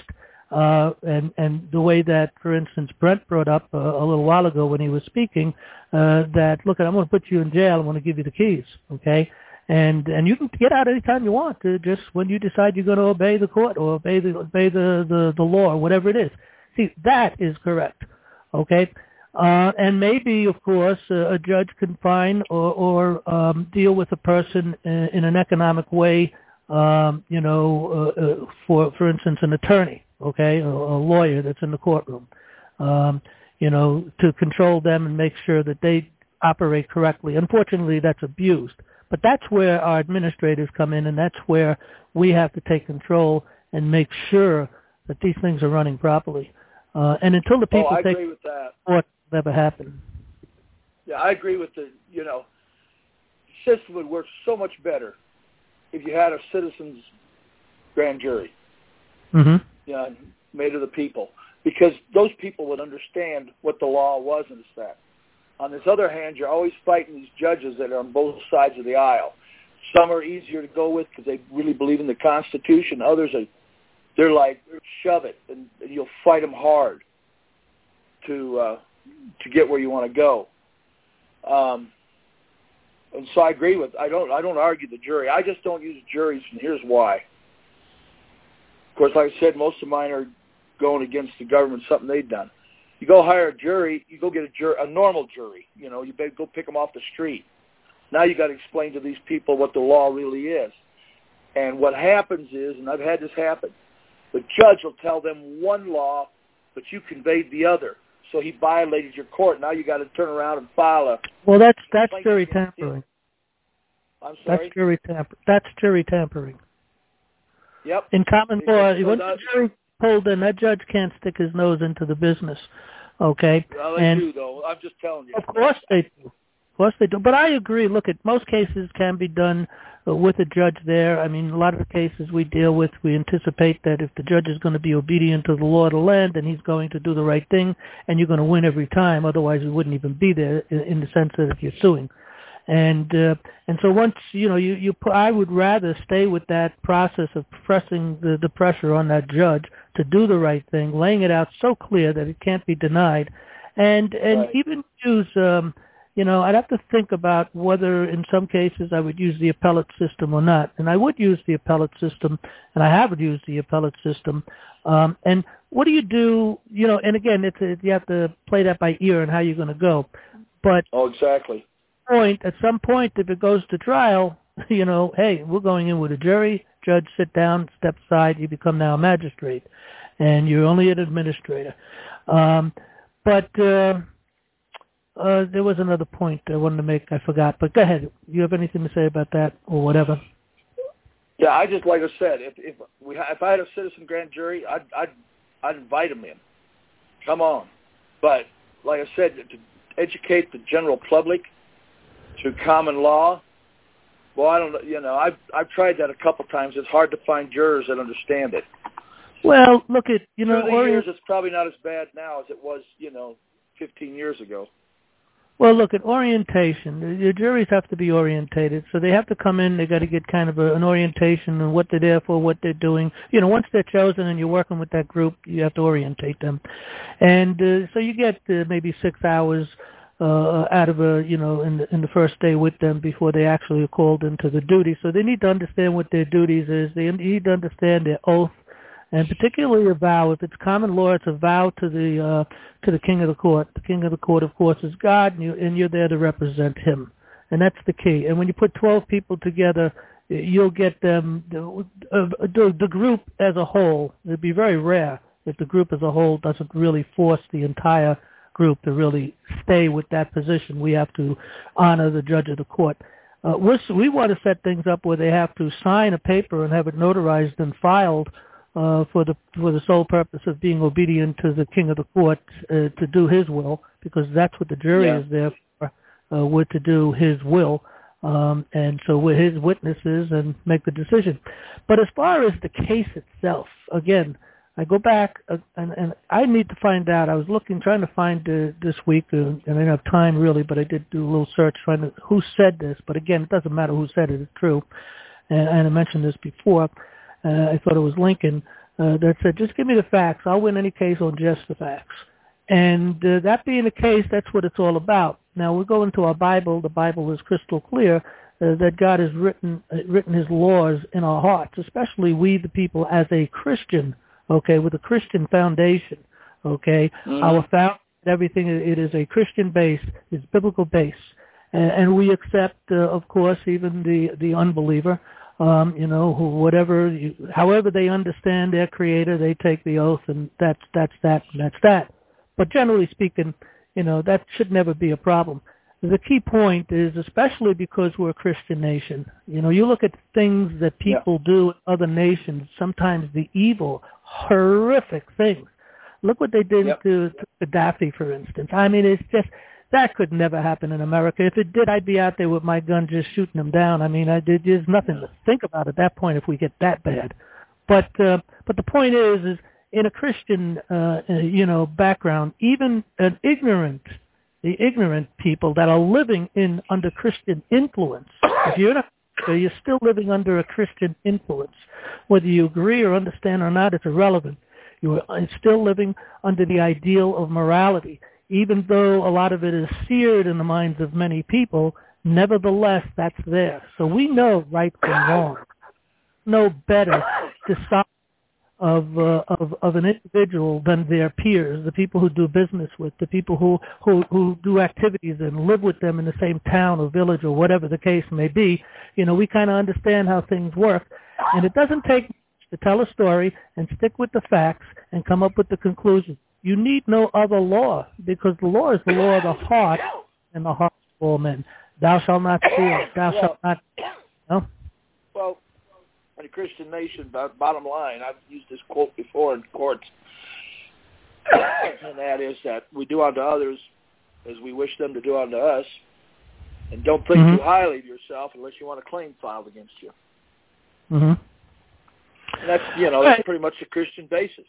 And the way that, for instance, Brent brought up a little while ago when he was speaking, that, look, I'm going to put you in jail. I'm going to give you the keys, okay? And you can get out anytime you want, just when you decide you're going to obey the court or obey the law or whatever it is. See, that is correct, okay? And maybe, of course, a judge can fine or deal with a person in an economic way, for instance, an attorney. Okay, a lawyer that's in the courtroom, to control them and make sure that they operate correctly. Unfortunately, that's abused. But that's where our administrators come in, and that's where we have to take control and make sure that these things are running properly. And until the people take support, it'll never happen. Yeah, I agree with the system would work so much better if you had a citizens' grand jury. Mm-hmm. Made of the people, because those people would understand what the law was and that. On this other hand, you're always fighting these judges that are on both sides of the aisle. Some are easier to go with because they really believe in the Constitution. Others they're like, shove it, and you'll fight them hard to get where you want to go. And so I agree with. I don't argue the jury. I just don't use juries, and here's why. Of course, like I said, most of mine are going against the government, something they've done. You go hire a jury, you go get a normal jury. You know, you better go pick them off the street. Now you got to explain to these people what the law really is. And what happens is, and I've had this happen, the judge will tell them one law, but you conveyed the other. So he violated your court. Now you got to turn around and file a. Well, that's jury tampering. I'm sorry. That's jury tampering. Yep. In common law, once the jury pulled in, that judge can't stick his nose into the business. Okay. Well, they do, though. I'm just telling you. Of course they do. Of course they do. But I agree. Look, most cases can be done with a judge there. I mean, a lot of the cases we deal with, we anticipate that if the judge is going to be obedient to the law of the land, then he's going to do the right thing, and you're going to win every time. Otherwise, we wouldn't even be there in the sense that if you're suing. And so once, I would rather stay with that process of pressing the pressure on that judge to do the right thing, laying it out so clear that it can't be denied, and right. Even use, I'd have to think about whether in some cases I would use the appellate system or not. And I would use the appellate system, and I have used the appellate system. And what do you do, and again, you have to play that by ear and how you're going to go. But exactly. At some point, if it goes to trial, hey, we're going in with a jury, judge, sit down, step aside, you become now a magistrate, and you're only an administrator. But there was another point I wanted to make, I forgot, but go ahead. You have anything to say about that or whatever? Yeah, I just, like I said, if I had a citizen grand jury, I'd invite them in. Come on. But, like I said, to educate the general public through common law, well, I don't know. I've tried that a couple times. It's hard to find jurors that understand it. Well, look at, through the years, it's probably not as bad now as it was, 15 years ago. Well, look at orientation. The juries have to be orientated, so they have to come in. They got to get kind of an orientation on what they're there for, what they're doing. Once they're chosen and you're working with that group, you have to orientate them, and so you get maybe 6 hours out of in the first day with them before they actually are called into the duty. So they need to understand what their duties is. They need to understand their oath. And particularly a vow. If it's common law, it's a vow to the king of the court. The king of the court, of course, is God, and you're there to represent him. And that's the key. And when you put 12 people together, you'll get them, the group as a whole. It'd be very rare if the group as a whole doesn't really force the entire group to really stay with that position. We have to honor the judge of the court. We want to set things up where they have to sign a paper and have it notarized and filed for the sole purpose of being obedient to the king of the court to do his will, because that's what the jury is there for, we're to do his will, and so we're his witnesses and make the decision. But as far as the case itself, again, I go back and I need to find out. I was trying to find this week, and I didn't have time really, but I did do a little search trying to who said this. But again, it doesn't matter who said it; it's true. And I mentioned this before. I thought it was Lincoln that said, "Just give me the facts. I'll win any case on just the facts." And that being the case, that's what it's all about. Now we go into our Bible. The Bible is crystal clear that God has written His laws in our hearts, especially we, the people, as a Christian. Okay, with a Christian foundation, okay, our everything, it is a Christian base, it's biblical base, and we accept, of course, even the unbeliever, however they understand their Creator, they take the oath, and that's that. But generally speaking, that should never be a problem. The key point is, especially because we're a Christian nation, you look at things that people do in other nations, sometimes the evil, horrific things. Look what they did to Gaddafi, for instance. I mean, it's just, that could never happen in America. If it did, I'd be out there with my gun just shooting them down. I mean, there's nothing to think about at that point if we get that bad. But the point is in a Christian, background, even the ignorant people that are living under Christian influence. If you're still living under a Christian influence, whether you agree or understand or not, it's irrelevant. You are still living under the ideal of morality. Even though a lot of it is seared in the minds of many people, nevertheless, that's there. So we know right from wrong. No better decide of an individual than their peers, the people who do business with, the people who do activities and live with them in the same town or village or whatever the case may be. We kind of understand how things work, and it doesn't take much to tell a story and stick with the facts and come up with the conclusion. You need no other law, because the law is the law of the heart and the heart of all men. Thou shalt not steal. Thou shalt not. No? Well, in a Christian nation, bottom line, I've used this quote before in courts, and that is that we do unto others as we wish them to do unto us, and don't think too highly of yourself unless you want a claim filed against you. And that's, that's pretty much the Christian basis.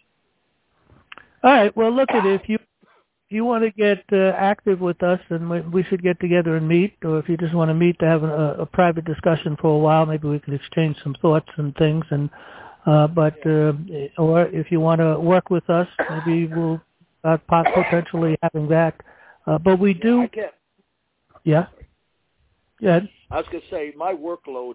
All right. Well, look at it. If you want to get active with us, then we should get together and meet. Or if you just want to meet to have a private discussion for a while, maybe we can exchange some thoughts and things. And or if you want to work with us, maybe we'll potentially having that. But we do. I can't. Yeah. Yeah. I was going to say my workload.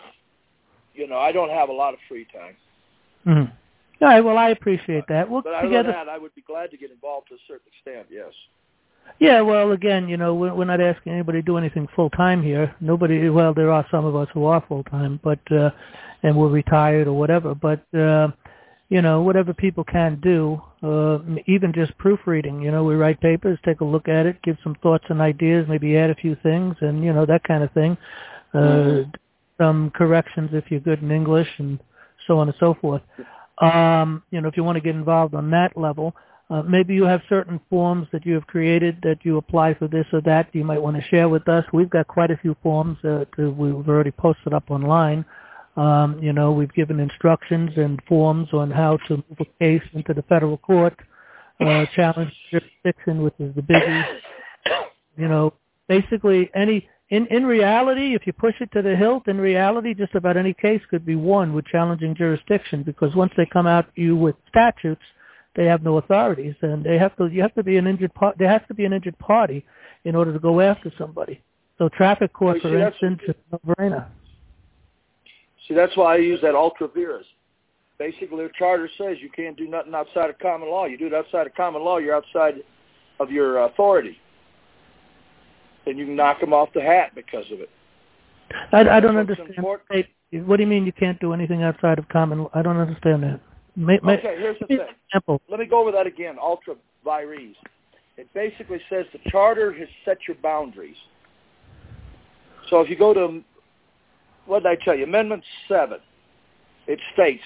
I don't have a lot of free time. Mm-hmm. All right, well, I appreciate that. We'll but other together. than that, I would be glad to get involved to a certain extent, yes. Yeah, well, again, we're not asking anybody to do anything full-time here. Well, there are some of us who are full-time, but and we're retired or whatever. But, whatever people can do, even just proofreading. We write papers, take a look at it, give some thoughts and ideas, maybe add a few things, and, that kind of thing. Some corrections if you're good in English and so on and so forth. If you want to get involved on that level, maybe you have certain forms that you have created that you apply for this or that you might want to share with us. We've got quite a few forms we've already posted up online. We've given instructions and forms on how to move a case into the federal court, challenge jurisdiction, which is the biggie. Basically In reality, if you push it to the hilt, in reality, just about any case could be won with challenging jurisdiction, because once they come out you with statutes, they have no authorities, and you have to be an injured there has to be an injured party in order to go after somebody. So traffic court, for instance, is a no-brainer. See, that's why I use that ultra vires. Basically, the charter says you can't do nothing outside of common law. You do it outside of common law, you're outside of your authority. And you can knock them off the hat because of it. I don't understand. What do you mean you can't do anything outside of common law? I don't understand that. Okay, here's the thing. Example. Let me go over that again, ultra vires. It basically says the charter has set your boundaries. So if you go to, what did I tell you, Amendment 7, it states,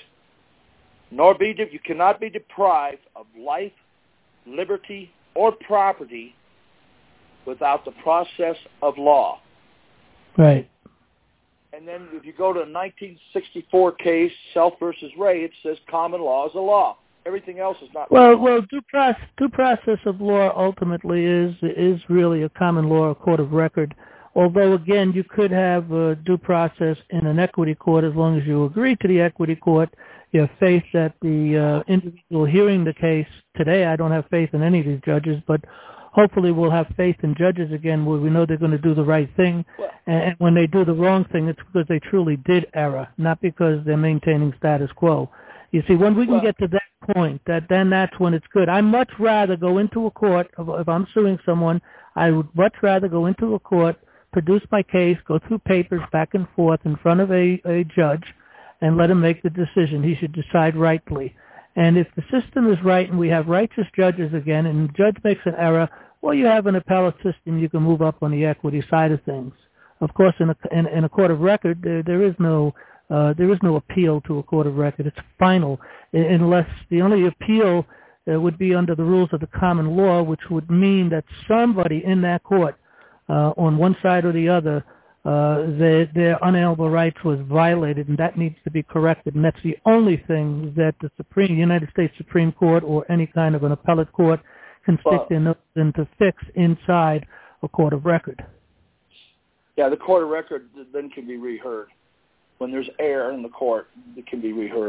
you cannot be deprived of life, liberty, or property without the process of law. Right. And then if you go to a 1964 case, Self versus Ray, it says common law is a law. Everything else is not. Well, due process of law ultimately is really a common law, a court of record. Although, again, you could have a due process in an equity court as long as you agree to the equity court. You have faith that the individual hearing the case today, I don't have faith in any of these judges, but hopefully we'll have faith in judges again where we know they're going to do the right thing. And when they do the wrong thing, it's because they truly did error, not because they're maintaining status quo. You see, when we can get to that point, then that's when it's good. I much rather go into a court, if I'm suing someone, I would much rather go into a court, produce my case, go through papers back and forth in front of a judge, and let him make the decision. He should decide rightly. And if the system is right and we have righteous judges again, and the judge makes an error, well, you have an appellate system. You can move up on the equity side of things. Of course, in a court of record, there is no appeal to a court of record. It's final, unless the only appeal would be under the rules of the common law, which would mean that somebody in that court, on one side or the other, their unalienable rights was violated, and that needs to be corrected. And that's the only thing that the United States Supreme Court or any kind of an appellate court can stick their nose in to fix inside a court of record. Yeah, the court of record then can be reheard. When there's error in the court, it can be reheard.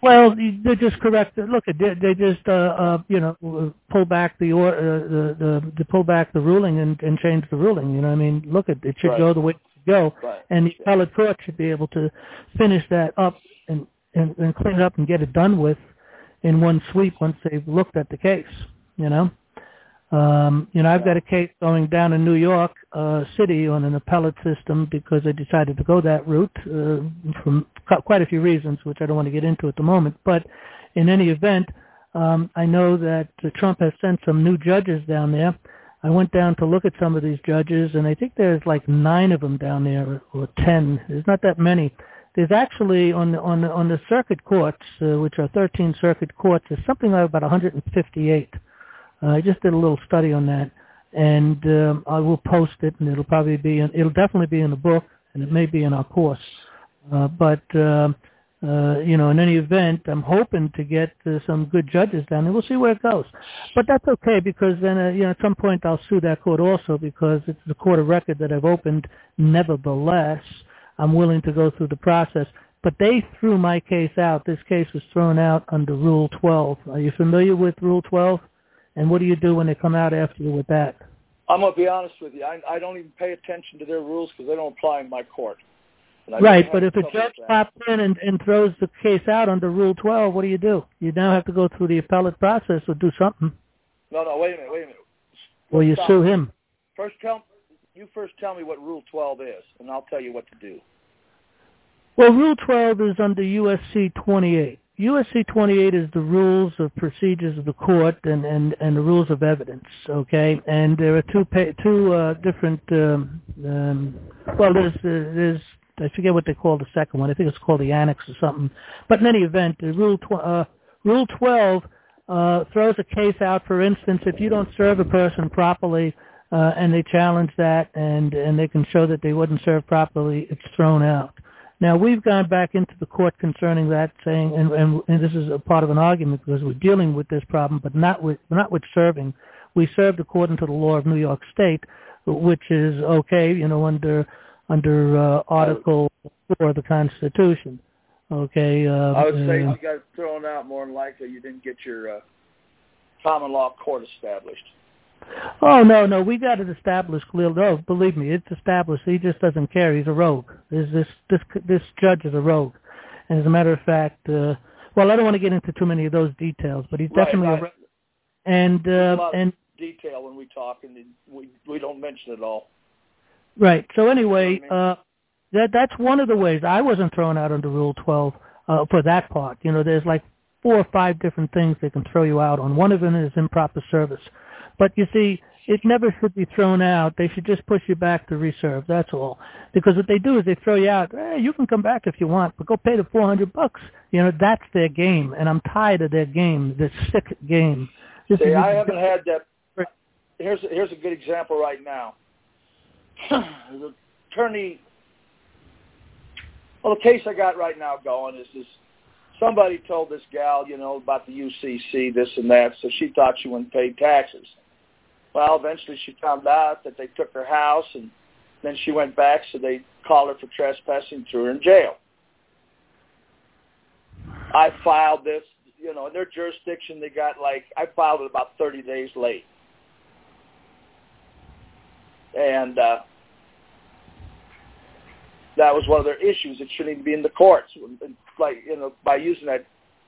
Well, they just correct. Look, they just pull back the pull back the ruling and change the ruling. You know what I mean? Look, it should go the way it should go, and the appellate court should be able to finish that up and clean it up and get it done with in one sweep once they've looked at the case. I've got a case going down in New York City on an appellate system because they decided to go that route from quite a few reasons, which I don't want to get into at the moment. But in any event, I know that Trump has sent some new judges down there. I went down to look at some of these judges, and I think there's like 9 of them down there, or 10. There's not that many. There's actually on the circuit courts, which are 13 circuit courts, there's something like about 158. I just did a little study on that, and I will post it, and it'll definitely be in the book, and it may be in our course. But in any event, I'm hoping to get some good judges down there. We'll see where it goes. But that's okay, because then, at some point I'll sue that court also, because it's the court of record that I've opened. Nevertheless, I'm willing to go through the process. But they threw my case out. This case was thrown out under Rule 12. Are you familiar with Rule 12? And what do you do when they come out after you with that? I'm going to be honest with you. I don't even pay attention to their rules because they don't apply in my court. Right, but if a judge pops in and throws the case out under Rule 12, what do? You now have to go through the appellate process or do something. No, wait a minute. Or you sue him. First tell me what Rule 12 is, and I'll tell you what to do. Well, Rule 12 is under USC 28. USC 28 is the rules of procedures of the court and the rules of evidence, okay? And there are two different, there's I forget what they call the second one. I think it's called the annex or something. But in any event, Rule 12 throws a case out, for instance, if you don't serve a person properly and they challenge that and they can show that they wouldn't serve properly, it's thrown out. Now, we've gone back into the court concerning that, saying, and this is a part of an argument because we're dealing with this problem, but not with serving. We served according to the law of New York State, which is okay, under Article 4 of the Constitution. Okay. I would say you got thrown out more than likely. You didn't get your common law court established. Oh, no, we got it established clearly. Oh, believe me, it's established. He just doesn't care. He's a rogue. This judge is a rogue. And as a matter of fact, I don't want to get into too many of those details, but he's definitely a rogue. And detail when we talk, and we don't mention it all. Right. So anyway, that's one of the ways. I wasn't thrown out under Rule 12 for that part. There's like 4 or 5 different things they can throw you out on. One of them is improper service. But you see, it never should be thrown out. They should just push you back to reserve. That's all. Because what they do is they throw you out. You can come back if you want, but go pay the $400. That's their game, and I'm tired of their game, this sick game. I haven't had that. Here's a good example right now. The attorney. Well, the case I got right now going is this. Somebody told this gal, about the UCC, this and that, so she thought she wouldn't pay taxes. Well, eventually she found out that they took her house, and then she went back, so they called her for trespassing, threw her in jail. I filed this, in their jurisdiction, they got I filed it about 30 days late. And that was one of their issues. It shouldn't even be in the courts. By using that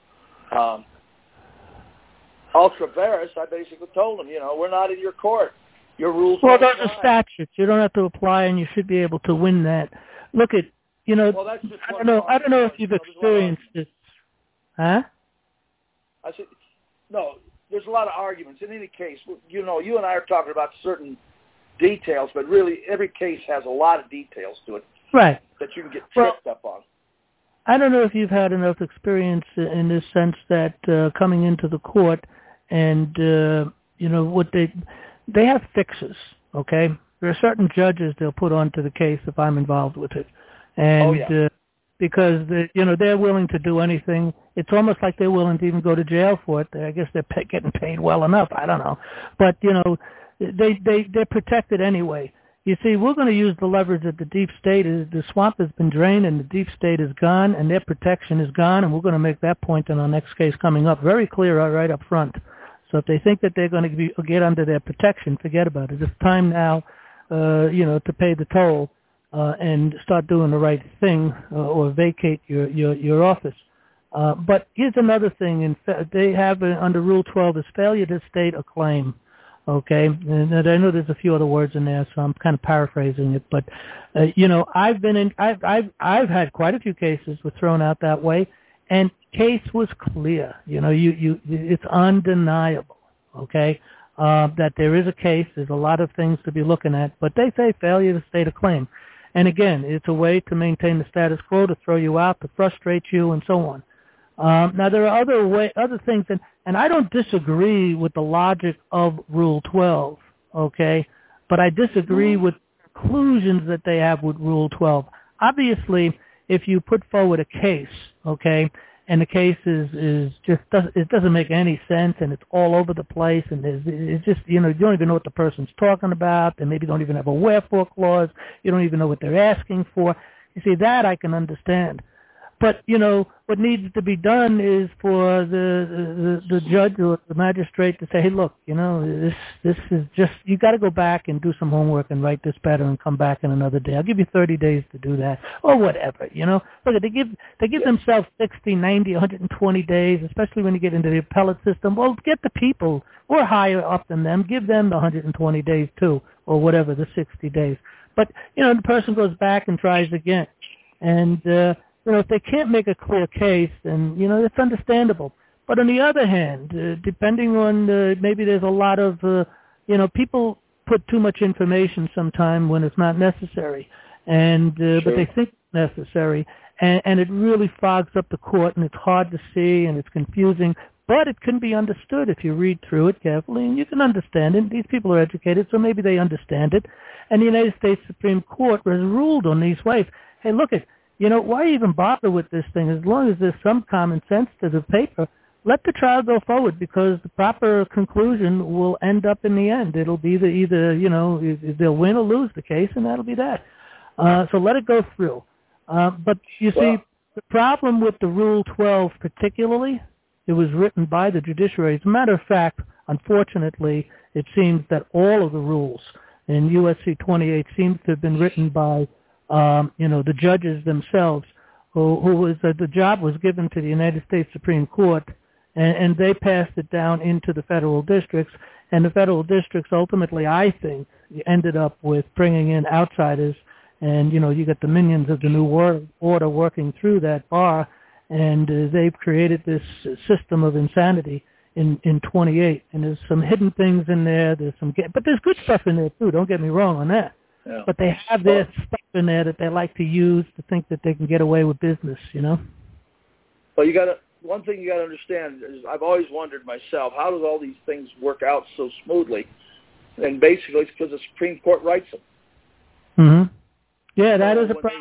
ultra vires, I basically told them, we're not in your court. Your rules. Well, those are statutes. You don't have to apply, and you should be able to win that. Look at, Well, that's just I don't know if you've experienced this. Huh? I said, no. There's a lot of arguments. In any case, you and I are talking about certain details, but really every case has a lot of details to it. Right. That you can get tripped up on. I don't know if you've had enough experience in this sense that coming into the court and, what they have fixes, okay? There are certain judges they'll put onto the case if I'm involved with it. And because, they're willing to do anything. It's almost like they're willing to even go to jail for it. I guess they're getting paid well enough. I don't know. But, they're protected anyway. You see, we're going to use the leverage that the deep state is. The swamp has been drained and the deep state is gone and their protection is gone, and we're going to make that point in our next case coming up. Very clear right up front. So if they think that they're going to get under their protection, forget about it. It's time now, to pay the toll and start doing the right thing or vacate your office. But here's another thing. They have under Rule 12 is failure to state a claim. Okay, and I know there's a few other words in there, so I'm kind of paraphrasing it. But I've had quite a few cases were thrown out that way, and case was clear. It's undeniable. Okay, that there is a case. There's a lot of things to be looking at, but they say failure to state a claim, and again, it's a way to maintain the status quo, to throw you out, to frustrate you, and so on. Now there are other things, and I don't disagree with the logic of Rule 12, okay? But I disagree with conclusions that they have with Rule 12. Obviously, if you put forward a case, okay, and the case it doesn't make any sense, and it's all over the place, and it's just you don't even know what the person's talking about. They maybe don't even have a wherefore clause. You don't even know what they're asking for. You see, that I can understand. But, what needs to be done is for the judge or the magistrate to say, hey, look, this is just, you got to go back and do some homework and write this better and come back in another day. I'll give you 30 days to do that or whatever, Look, they give themselves 60, 90, 120 days, especially when you get into the appellate system. Well, get the people or higher up than them, give them the 120 days too, or whatever, the 60 days. But, the person goes back and tries again. And, if they can't make a clear case, then, it's understandable. But on the other hand, depending on maybe there's a lot of, people put too much information sometime when it's not necessary. And Sure. But they think it's necessary. And it really fogs up the court, and it's hard to see, and it's confusing. But it can be understood if you read through it carefully, and you can understand it. These people are educated, so maybe they understand it. And the United States Supreme Court has ruled on these ways. Hey, look at, why even bother with this thing? As long as there's some common sense to the paper, let the trial go forward, because the proper conclusion will end up in the end. It'll be either they'll win or lose the case, and that'll be that. So let it go through. But you see, the problem with the Rule 12 particularly, it was written by the judiciary. As a matter of fact, unfortunately, it seems that all of the rules in USC 28 seems to have been written by the judges themselves, who was the job was given to the United States Supreme Court, and they passed it down into the federal districts, and the federal districts ultimately, I think, ended up with bringing in outsiders, and you got the minions of the New World Order working through that bar, and they've created this system of insanity in 28, and there's some hidden things in there. But there's good stuff in there too. Don't get me wrong on that. Yeah. But they have their stuff in there that they like to use to think that they can get away with business, Well, one thing you got to understand is I've always wondered myself, how does all these things work out so smoothly? And basically it's because the Supreme Court writes them. Mm-hmm. Yeah, that is a problem.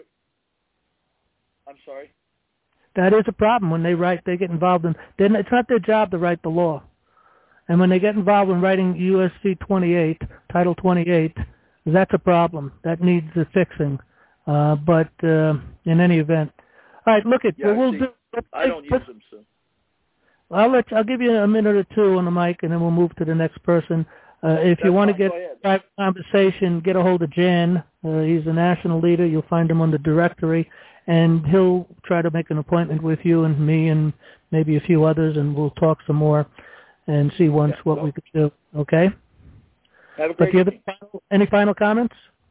I'm sorry? That is a problem. When they write, they get involved in, it's not their job to write the law. And when they get involved in writing USC 28, Title 28, that's a problem. That needs fixing. But in any event, all right. Look at I don't use them, so. I'll give you a minute or two on the mic, and then we'll move to the next person. If you want to get a private conversation, get a hold of Jan. He's a national leader. You'll find him on the directory, and he'll try to make an appointment with you and me and maybe a few others, and we'll talk some more and see what we could do. Okay. Have a great evening. Any final comments?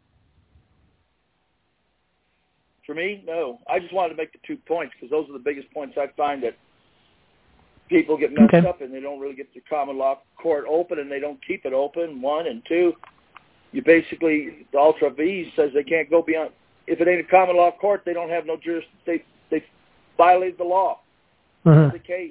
For me, no. I just wanted to make the 2 points because those are the biggest points I find that people get messed up and they don't really get the common law court open and they don't keep it open, 1. And 2, you basically, the Ultra V says they can't go beyond, if it ain't a common law court, they don't have no jurisdiction. They violated the law. That's the case.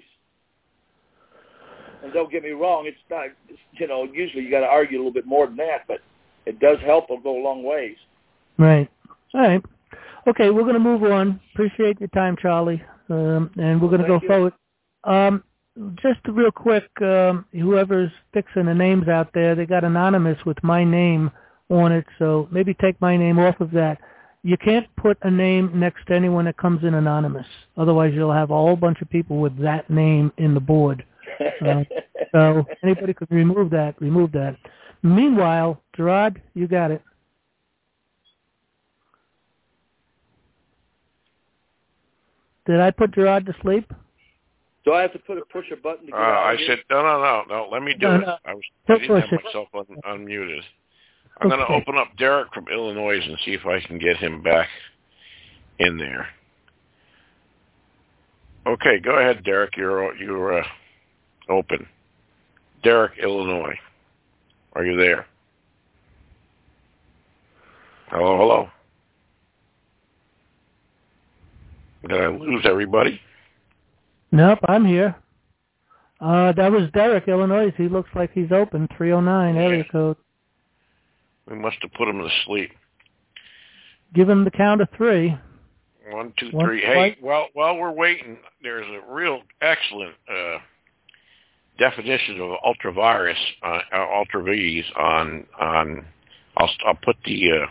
And don't get me wrong, it's not, usually you got to argue a little bit more than that, but it does help. It'll go a long ways. Right. All right. Okay, we're going to move on. Appreciate your time, Charlie. And we're going to go forward. Just real quick, whoever's fixing the names out there, they got anonymous with my name on it, so maybe take my name off of that. You can't put a name next to anyone that comes in anonymous. Otherwise, you'll have a whole bunch of people with that name in the board. So anybody could remove that. Meanwhile, Gerard, you got it. Did I put Gerard to sleep? Do I have to push a button to get out I of here? said, no, let me do it. No. I didn't have myself unmuted. I'm going to open up Derek from Illinois and see if I can get him back in there. Okay, go ahead, Derek. You're open. Derek, Illinois. Are you there? Hello. Did I lose everybody? Nope, I'm here. That was Derek, Illinois. He looks like he's open. 309 area code. We must have put him to sleep. Give him the count of 3. 1, 2, 3. Hey, while we're waiting, there's a real excellent definition of ultravirus, ultra-V's on. I'll put the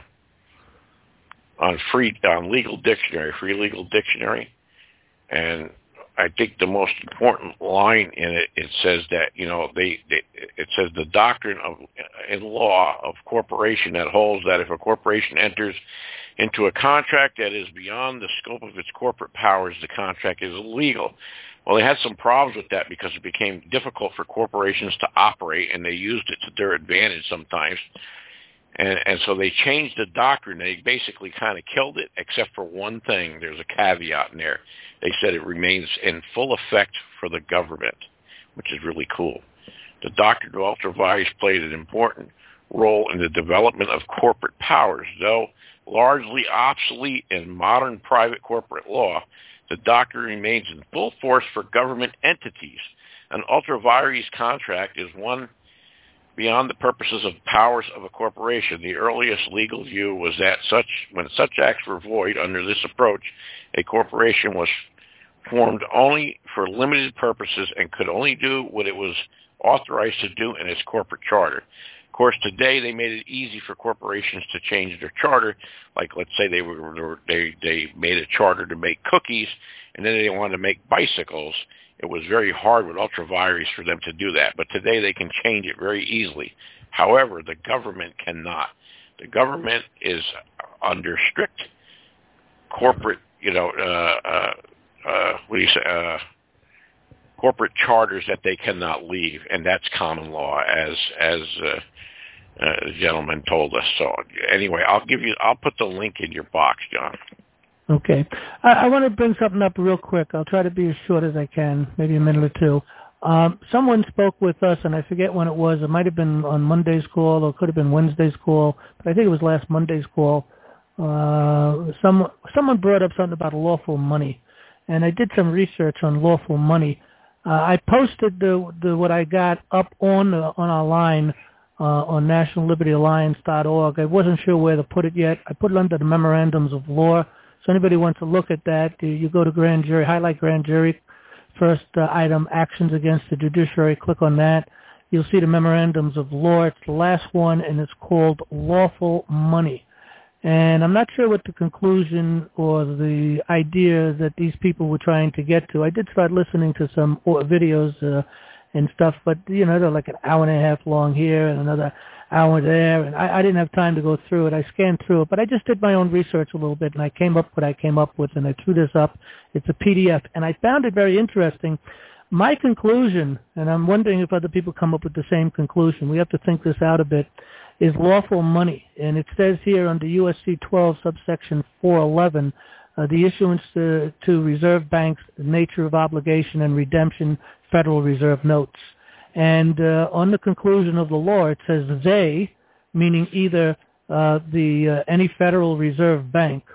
on legal dictionary, free legal dictionary, and I think the most important line in it says that, it says the doctrine in law of corporation that holds that if a corporation enters into a contract that is beyond the scope of its corporate powers, the contract is illegal. Well, they had some problems with that because it became difficult for corporations to operate, and they used it to their advantage sometimes. And so they changed the doctrine. They basically kind of killed it, except for one thing. There's a caveat in there. They said it remains in full effect for the government, which is really cool. The doctrine of ultravirus played an important role in the development of corporate powers. Though largely obsolete in modern private corporate law, the doctrine remains in full force for government entities. An ultravirus contract is one beyond the purposes of powers of a corporation. The earliest legal view was that when such acts were void under this approach, a corporation was formed only for limited purposes and could only do what it was authorized to do in its corporate charter. Of course, today they made it easy for corporations to change their charter. Like, let's say they made a charter to make cookies, and then they wanted to make bicycles. It was very hard with ultravirus for them to do that. But today they can change it very easily. However, the government cannot. The government is under strict corporate, corporate charters that they cannot leave, and that's common law, as the gentleman told us. So anyway, I'll put the link in your box, John. Okay. I want to bring something up real quick. I'll try to be as short as I can, maybe a minute or two. Someone spoke with us, and I forget when it was. It might have been on Monday's call, or it could have been Wednesday's call, but I think it was last Monday's call. Someone brought up something about lawful money, and I did some research on lawful money. I posted what I got up on our line on nationallibertyalliance.org. I wasn't sure where to put it yet. I put it under the memorandums of law. So anybody wants to look at that, you go to grand jury, highlight grand jury, first item, actions against the judiciary, click on that. You'll see the memorandums of law. It's the last one, and it's called lawful money. And I'm not sure what the conclusion or the idea that these people were trying to get to. I did start listening to some videos and stuff, but, they're like an hour and a half long here and another hour there, and I didn't have time to go through it. I scanned through it, but I just did my own research a little bit, and I came up what I came up with, and I threw this up. It's a PDF, and I found it very interesting. My conclusion, and I'm wondering if other people come up with the same conclusion, we have to think this out a bit, is lawful money. And it says here under USC 12, subsection 411, the issuance to reserve banks, the nature of obligation and redemption, Federal Reserve notes. And on the conclusion of the law, it says they, meaning either any Federal Reserve Bank,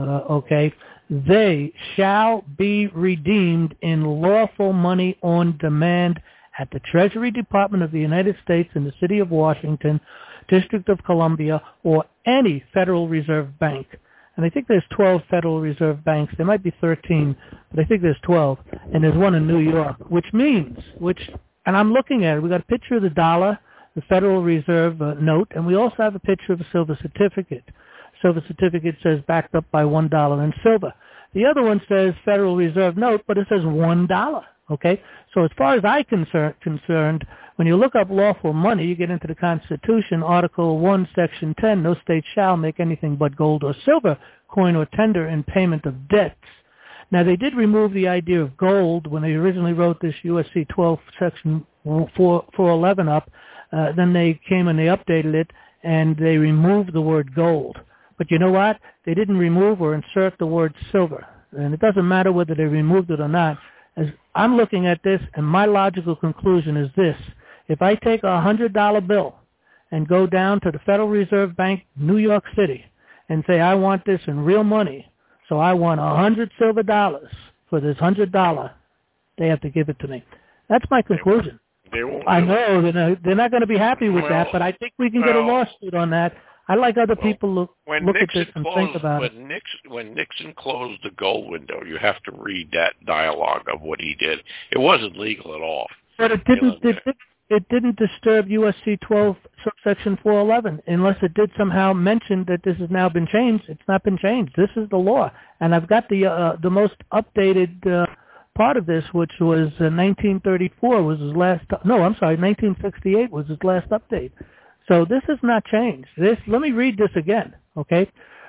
they shall be redeemed in lawful money on demand at the Treasury Department of the United States in the City of Washington, District of Columbia, or any Federal Reserve Bank. And I think there's 12 Federal Reserve Banks. There might be 13, but I think there's 12. And there's one in New York, and I'm looking at it. We got a picture of the dollar. the Federal Reserve note, and we also have a picture of a silver certificate. Silver certificate says backed up by $1 in silver. The other one says Federal Reserve note, but it says $1. Okay, so as far as I'm concerned, when you look up lawful money, you get into the Constitution, Article 1, Section 10, no state shall make anything but gold or silver, coin or tender in payment of debts. Now, they did remove the idea of gold when they originally wrote this USC 12, Section 411 up. Then they came and they updated it, and they removed the word gold. But you know what? They didn't remove or insert the word silver. And it doesn't matter whether they removed it or not. As I'm looking at this, and my logical conclusion is this. If I take a $100 bill and go down to the Federal Reserve Bank, New York City, and say, I want this in real money, so I want 100 silver dollars for this $100, they have to give it to me. That's my conclusion. I know they're not going to be happy with that, but I think we can get a lawsuit on that. I like other people look at this and think about it. When Nixon closed the gold window, you have to read that dialogue of what he did. It wasn't legal at all. But it didn't disturb USC 12 subsection 411 unless it did somehow mention that this has now been changed. It's not been changed. This is the law, and I've got the most updated part of this, which was 1934 was his last. No, I'm sorry, 1968 was his last update. So this has not changed. Let me read this again, okay?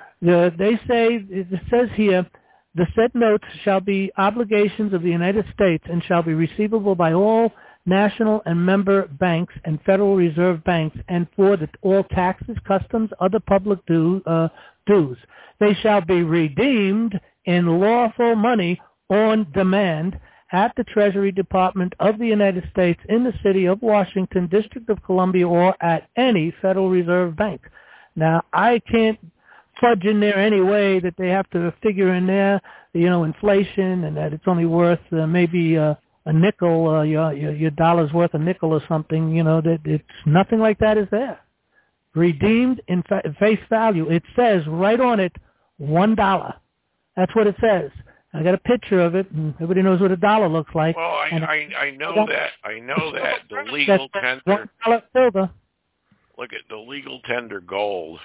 It says here, the said notes shall be obligations of the United States and shall be receivable by all national and member banks and Federal Reserve banks and for all taxes, customs, other public dues. They shall be redeemed in lawful money on demand at the Treasury Department of the United States in the city of Washington, District of Columbia, or at any Federal Reserve Bank. Now, I can't fudge in there any way that they have to figure in there, inflation and that it's only worth maybe a nickel, your dollar's worth a nickel or something, that it's nothing like that is there. Redeemed in face value. It says right on it, $1. That's what it says. I got a picture of it, and everybody knows what a dollar looks like. Well, I know that. I know that the legal tender. Silver. Look at the legal tender gold.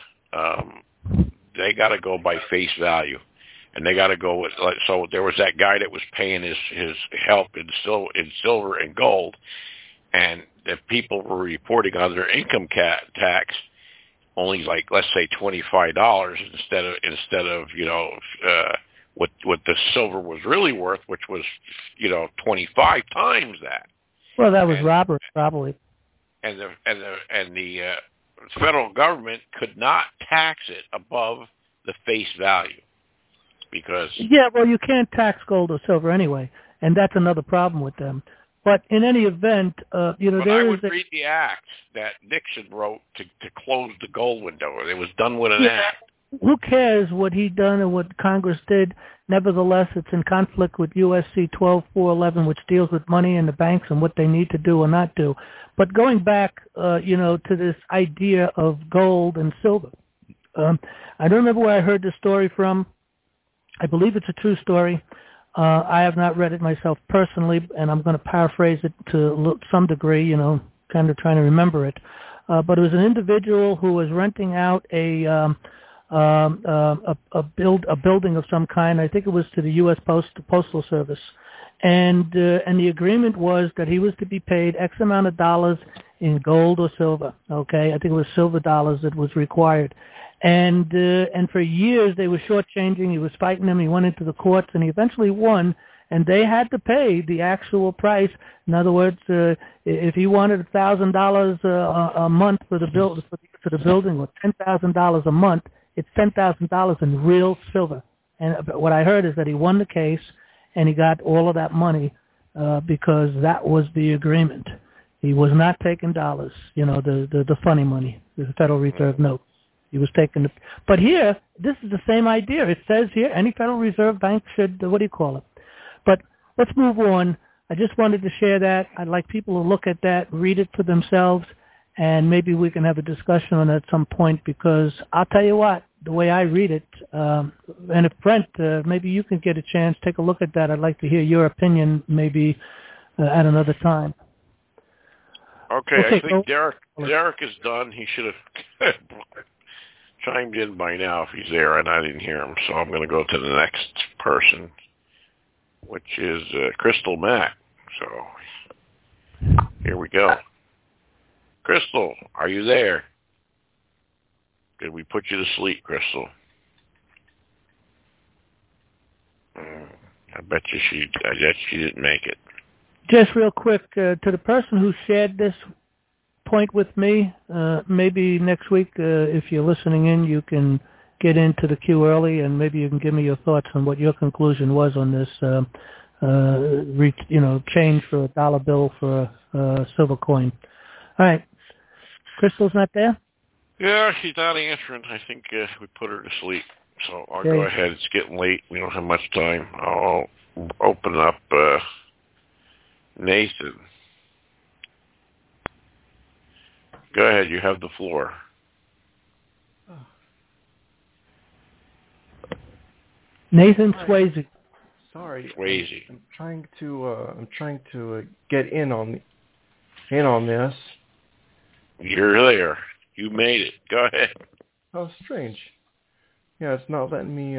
They got to go by face value, and they got to go with. So there was that guy that was paying his help in silver and gold, and if people were reporting on their income tax only let's say $25 instead of what the silver was really worth, which was 25 times that. Well, that was robbery, probably. And the federal government could not tax it above the face value because. Yeah, well, you can't tax gold or silver anyway, and that's another problem with them. But in any event, But I would read the act that Nixon wrote to close the gold window. It was done with an act. Who cares what he done or what Congress did? Nevertheless, it's in conflict with USC 12-411, which deals with money in the banks and what they need to do or not do. But going back, to this idea of gold and silver, I don't remember where I heard this story from. I believe it's a true story. I have not read it myself personally, and I'm going to paraphrase it to some degree, kind of trying to remember it. But it was an individual who was renting out a building of some kind. I think it was to the U.S. Postal Service, and the agreement was that he was to be paid X amount of dollars in gold or silver. Okay, I think it was silver dollars that was required, and for years they were shortchanging. He was fighting them. He went into the courts, and he eventually won. And they had to pay the actual price. In other words, if he wanted $1,000 a month for the building, or $10,000 a month, it's $10,000 in real silver. And what I heard is that he won the case, and he got all of that money because that was the agreement. He was not taking dollars, the funny money, the Federal Reserve notes. He was taking the. But here, this is the same idea. It says here, any Federal Reserve bank should, But let's move on. I just wanted to share that. I'd like people to look at that, read it for themselves, and maybe we can have a discussion on it at some point, because I'll tell you what, the way I read it, and if Brent, maybe you can get a chance, take a look at that. I'd like to hear your opinion maybe at another time. Okay, I think Derek is done. He should have chimed in by now if he's there, and I didn't hear him. So I'm going to go to the next person, which is Crystal Mack. So here we go. Crystal, are you there? Did we put you to sleep, Crystal? I bet she didn't make it. Just real quick, to the person who shared this point with me, maybe next week, if you're listening in, you can get into the queue early, and maybe you can give me your thoughts on what your conclusion was on this, change for a dollar bill for a silver coin. All right. Crystal's not there? Yeah, she's not answering. I think we put her to sleep. So I'll go ahead. It's getting late. We don't have much time. I'll open up Nathan. Go ahead. You have the floor. Nathan Swayze. Sorry, Swayze. I'm trying to get in on this. You're there. You made it. Go ahead. Oh, strange. Yeah, it's not letting me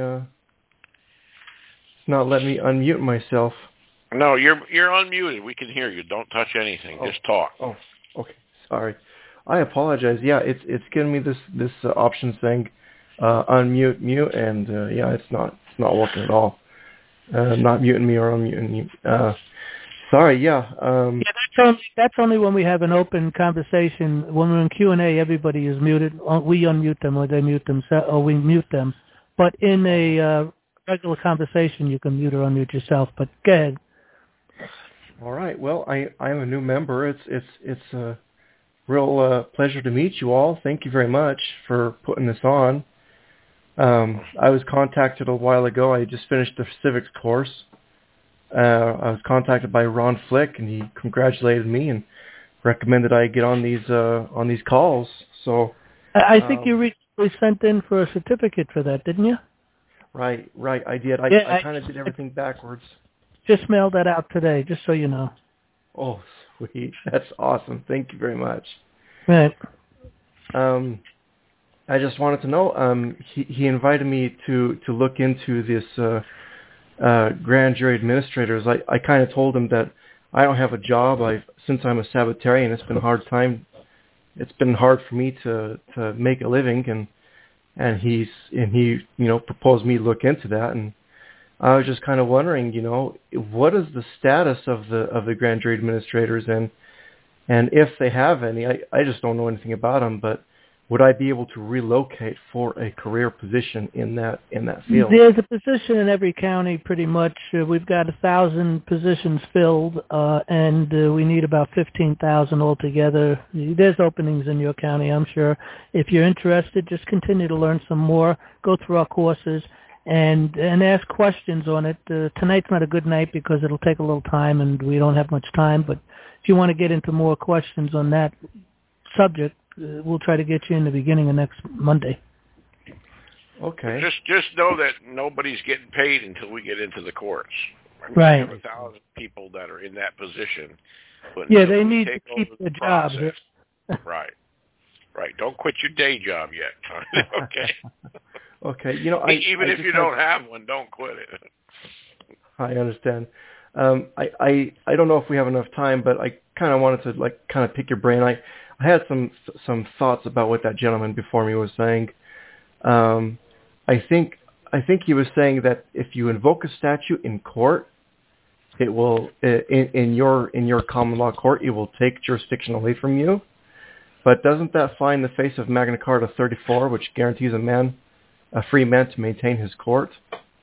unmute myself. No, you're unmuted. We can hear you. Don't touch anything. Just talk. Oh, okay. Sorry. I apologize. Yeah, it's giving me this option saying unmute, mute, and it's not working at all. Not muting me or unmuting you. Sorry. Yeah. That's only when we have an open conversation. When we're in Q&A, everybody is muted. We unmute them, or they mute themselves, or we mute them. But in a regular conversation, you can mute or unmute yourself. But go ahead. All right. Well, I'm a new member. It's a real pleasure to meet you all. Thank you very much for putting this on. I was contacted a while ago. I just finished the civics course. I was contacted by Ron Flick, and he congratulated me and recommended I get on these calls. So I think you recently sent in for a certificate for that, didn't you? Right. I did. I kind of did everything backwards. Just mailed that out today, just so you know. Oh, sweet. That's awesome. Thank you very much. Right. I just wanted to know, he invited me to look into this grand jury administrators. I kind of told him that I don't have a job. Since I'm a Sabbatarian, it's been hard for me to make a living, and he proposed me to look into that, and I was just kind of wondering, what is the status of the grand jury administrators, and if they have any. I just don't know anything about them, but would I be able to relocate for a career position in that field? There's a position in every county, pretty much. We've got 1,000 positions filled, and we need about 15,000 altogether. There's openings in your county, I'm sure. If you're interested, just continue to learn some more. Go through our courses and ask questions on it. Tonight's not a good night because it'll take a little time, and we don't have much time. But if you want to get into more questions on that subject, we'll try to get you in the beginning of next Monday. Okay. Just know that nobody's getting paid until we get into the courts. Right. We have 1,000 people that are in that position. But they need to keep their jobs. Right. Don't quit your day job yet. Okay. Okay. Even if you don't have one, don't quit it. I understand. I don't know if we have enough time, but I kind of wanted to pick your brain. I had some thoughts about what that gentleman before me was saying. I think he was saying that if you invoke a statute in court, it will in your common law court, it will take jurisdiction away from you. But doesn't that fly in the face of Magna Carta 34, which guarantees a free man to maintain his court?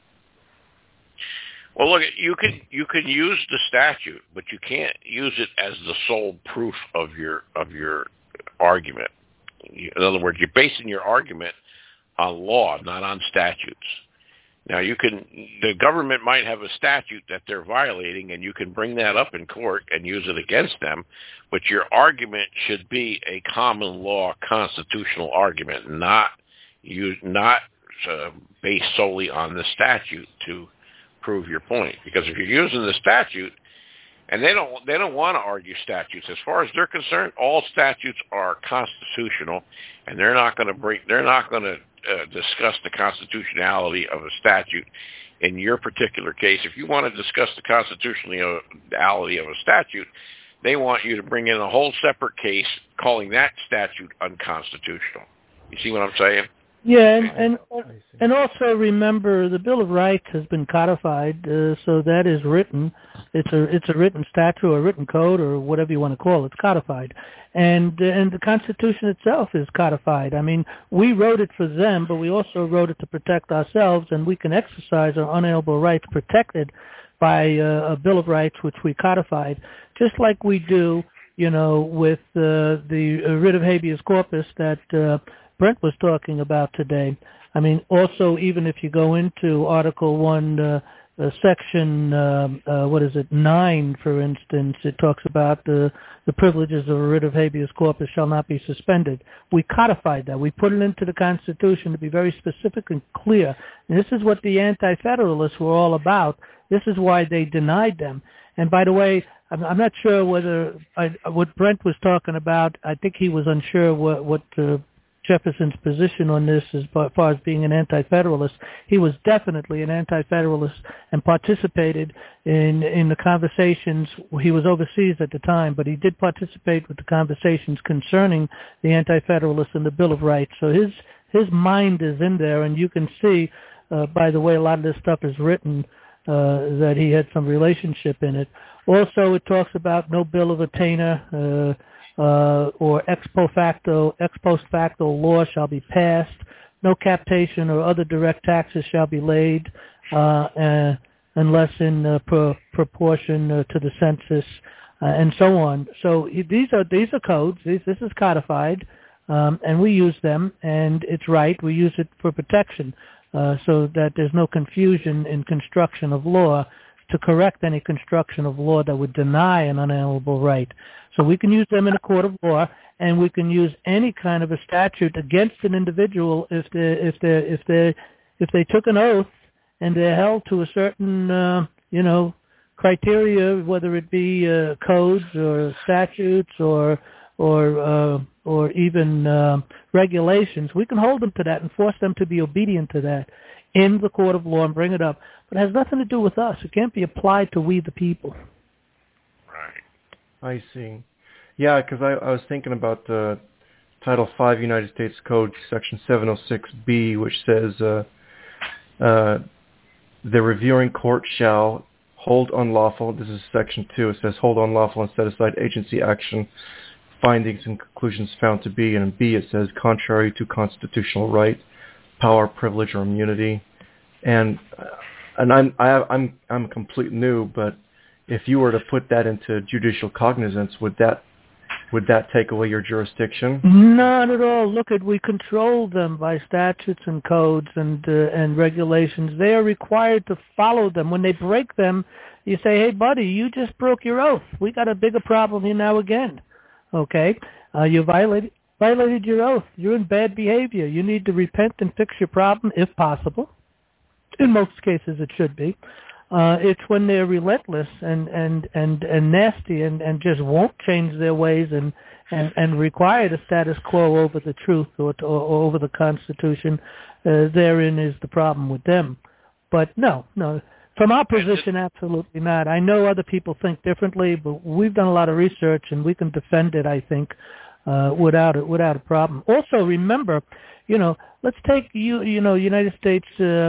Well, look, you can use the statute, but you can't use it as the sole proof of your argument. In other words, you're basing your argument on law, not on statutes. Now, the government might have a statute that they're violating, and you can bring that up in court and use it against them, but your argument should be a common law constitutional argument, not based solely on the statute to prove your point. Because if you're using the statute, And they don't want to argue statutes. As far as they're concerned, all statutes are constitutional, and they're not going to discuss the constitutionality of a statute. In your particular case, if you want to discuss the constitutionality of a statute, they want you to bring in a whole separate case calling that statute unconstitutional. You see what I'm saying? Yeah, and also remember the Bill of Rights has been codified, so that is written. It's a written statute or a written code or whatever you want to call it. It's codified, and the Constitution itself is codified. I mean, we wrote it for them, but we also wrote it to protect ourselves, and we can exercise our unalienable rights protected by a Bill of Rights, which we codified, just like we do, with the writ of habeas corpus that Brent was talking about today. I mean, also, even if you go into Article 1, Section, 9, for instance, it talks about the privileges of a writ of habeas corpus shall not be suspended. We codified that. We put it into the Constitution to be very specific and clear. And this is what the Anti-Federalists were all about. This is why they denied them. And by the way, I'm not sure what Brent was talking about. I think he was unsure what Jefferson's position on this as far as being an anti-federalist. He was definitely an anti-federalist and participated in the conversations. He was overseas at the time, but he did participate with the conversations concerning the anti-federalists and the Bill of Rights. So his mind is in there, and you can see, by the way, a lot of this stuff is written, that he had some relationship in it. Also, it talks about no bill of attainder or ex post facto law shall be passed. No captation or other direct taxes shall be laid unless in proportion to the census, and so on. So these are codes. This is codified, and we use them, and it's right. We use it for protection, so that there's no confusion in construction of law, to correct any construction of law that would deny an unalienable right. So we can use them in a court of law, and we can use any kind of a statute against an individual if they took an oath and they're held to a certain criteria, whether it be codes or statutes or even regulations. We can hold them to that and force them to be obedient to that in the court of law and bring it up. But it has nothing to do with us. It can't be applied to we the people. Right. I see. Yeah, because I was thinking about the Title V United States Code, Section 706B, which says the reviewing court shall hold unlawful. This is Section 2. It says hold unlawful and set aside agency action, findings and conclusions found to be. And in B, it says contrary to constitutional right, power, privilege, or immunity. And I'm a complete noob, but if you were to put that into judicial cognizance, would that take away your jurisdiction? Not at all. Look, we control them by statutes and codes and regulations. They are required to follow them. When they break them, you say, "Hey, buddy, you just broke your oath. We got a bigger problem here now again." Okay, you violated your oath. You're in bad behavior. You need to repent and fix your problem if possible. In most cases, it should be. It's when they're relentless and nasty and just won't change their ways and require the status quo over the truth or over the Constitution. Therein is the problem with them. But no. From our position, absolutely not. I know other people think differently, but we've done a lot of research and we can defend it, I think, without a problem. Also, remember, let's take United States.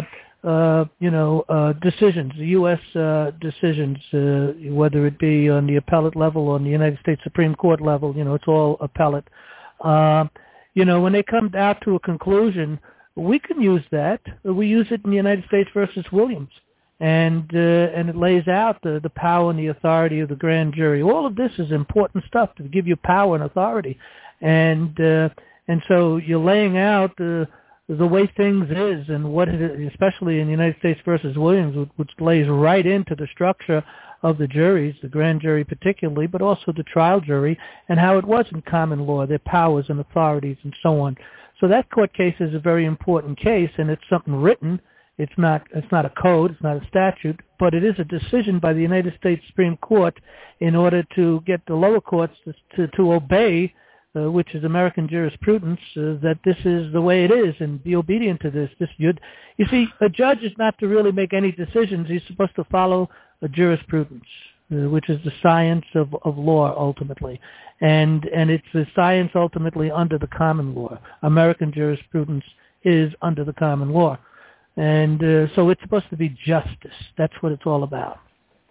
Decisions, the U.S. decisions, whether it be on the appellate level or on the United States Supreme Court level, it's all appellate. When they come out to a conclusion, we can use that. We use it in the United States versus Williams, and it lays out the power and the authority of the grand jury. All of this is important stuff to give you power and authority, and so you're laying out the way things is and what it is, especially in the United States versus Williams, which lays right into the structure of the juries, the grand jury particularly, but also the trial jury, and how it was in common law, their powers and authorities and so on. So that court case is a very important case, and it's something written It's not a code. It's not a statute, but it is a decision by the United States Supreme Court in order to get the lower courts to obey, which is American jurisprudence, that this is the way it is, and be obedient to this. You see, a judge is not to really make any decisions. He's supposed to follow a jurisprudence, which is the science of law ultimately, and it's the science ultimately under the common law. American jurisprudence is under the common law. And so it's supposed to be justice. That's what it's all about.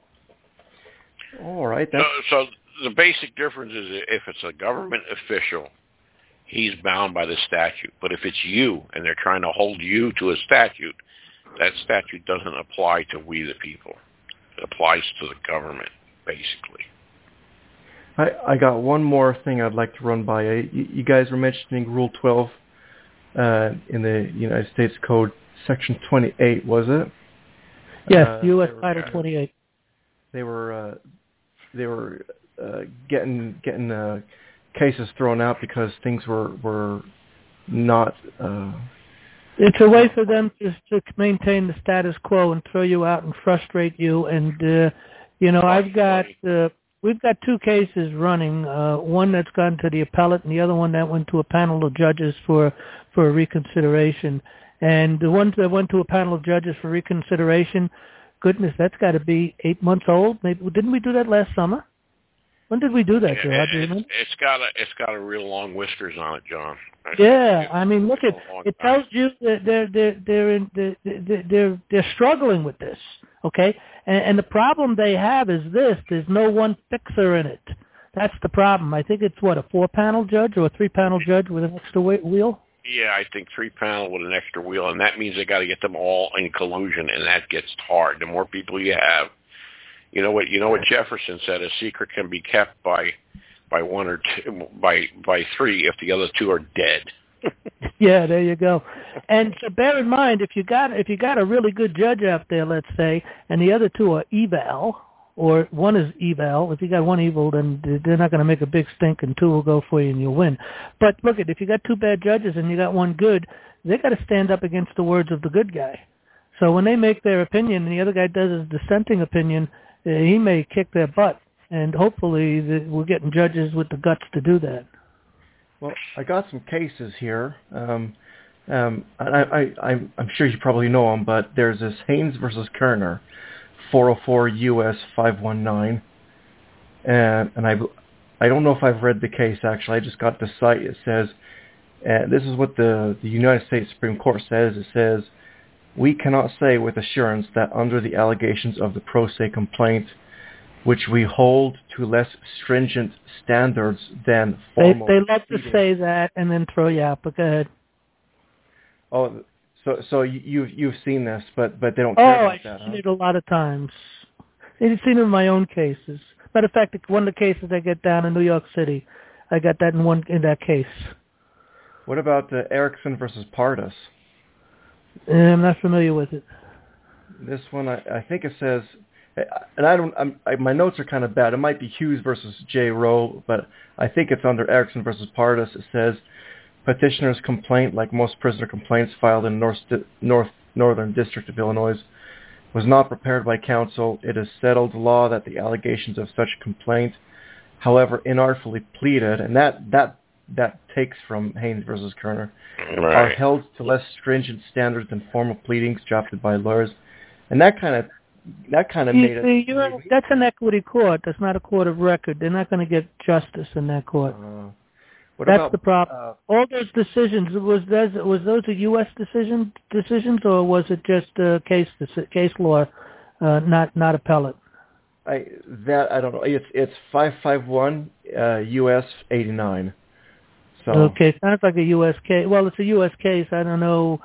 All right. So the basic difference is if it's a government official, he's bound by the statute. But if it's you and they're trying to hold you to a statute, that statute doesn't apply to we the people. It applies to the government, basically. I got one more thing I'd like to run by. You guys were mentioning Rule 12 in the United States Code. Section 28, was it? Yes, U.S. Title 28. They were getting cases thrown out because things were not. It's a way for them to maintain the status quo and throw you out and frustrate you. And we've got two cases running. One that's gone to the appellate, and the other one that went to a panel of judges for reconsideration. And the ones that went to a panel of judges for reconsideration, goodness, that's got to be 8 months old. Maybe didn't we do that last summer? When did we do that, Joe? It's got a real long whiskers on it, John. Yeah, I mean, look, it tells you that they're struggling with this. Okay, and the problem they have is this: there's no one fixer in it. That's the problem. I think it's a 4-panel judge or a 3-panel judge with an extra wheel. Yeah, I think 3-panel with an extra wheel, and that means they got to get them all in collusion, and that gets hard. The more people you have, you know what Jefferson said: a secret can be kept by one or two, by 3 if the other 2 are dead. Yeah, there you go. And so bear in mind, if you got a really good judge out there, let's say, and the other 2 are eval, or one is eval. If you got one evil, then they're not going to make a big stink, and 2 will go for you, and you'll win. But look, if you got 2 bad judges and you got one good, they got to stand up against the words of the good guy. So when they make their opinion, and the other guy does his dissenting opinion, he may kick their butt. And hopefully we're getting judges with the guts to do that. Well, I got some cases here. I'm sure you probably know them, but there's this Haynes versus Kerner, 404 U.S. 519, and I don't know if I've read the case actually. I just got the site. It says, this is what the United States Supreme Court says. It says, we cannot say with assurance that under the allegations of the pro se complaint, which we hold to less stringent standards than formal. They love to say that and then throw you out. But go ahead. Oh, so you've seen this, but they don't care about that. I've seen it a lot of times. I've seen it in my own cases. Matter of fact, one of the cases I get down in New York City, I got that in that case. What about Erickson versus Pardus? I'm not familiar with it. This one, I think it says, and my notes are kind of bad. It might be Hughes versus J. Rowe, but I think it's under Erickson versus Pardus. It says, petitioner's complaint, like most prisoner complaints filed in Northern District of Illinois, was not prepared by counsel. It is settled law that the allegations of such complaint, however inartfully pleaded, and that takes from Haynes versus Kerner, right, are held to less stringent standards than formal pleadings drafted by lawyers, and that kind of made it. That's an equity court. That's not a court of record. They're not going to get justice in that court. That's the problem. All those decisions, was those a U.S. decisions, or was it just case law, not appellate? I don't know. It's 551 U.S. 89. So. Okay, sounds like a U.S. case. Well, it's a U.S. case. I don't know.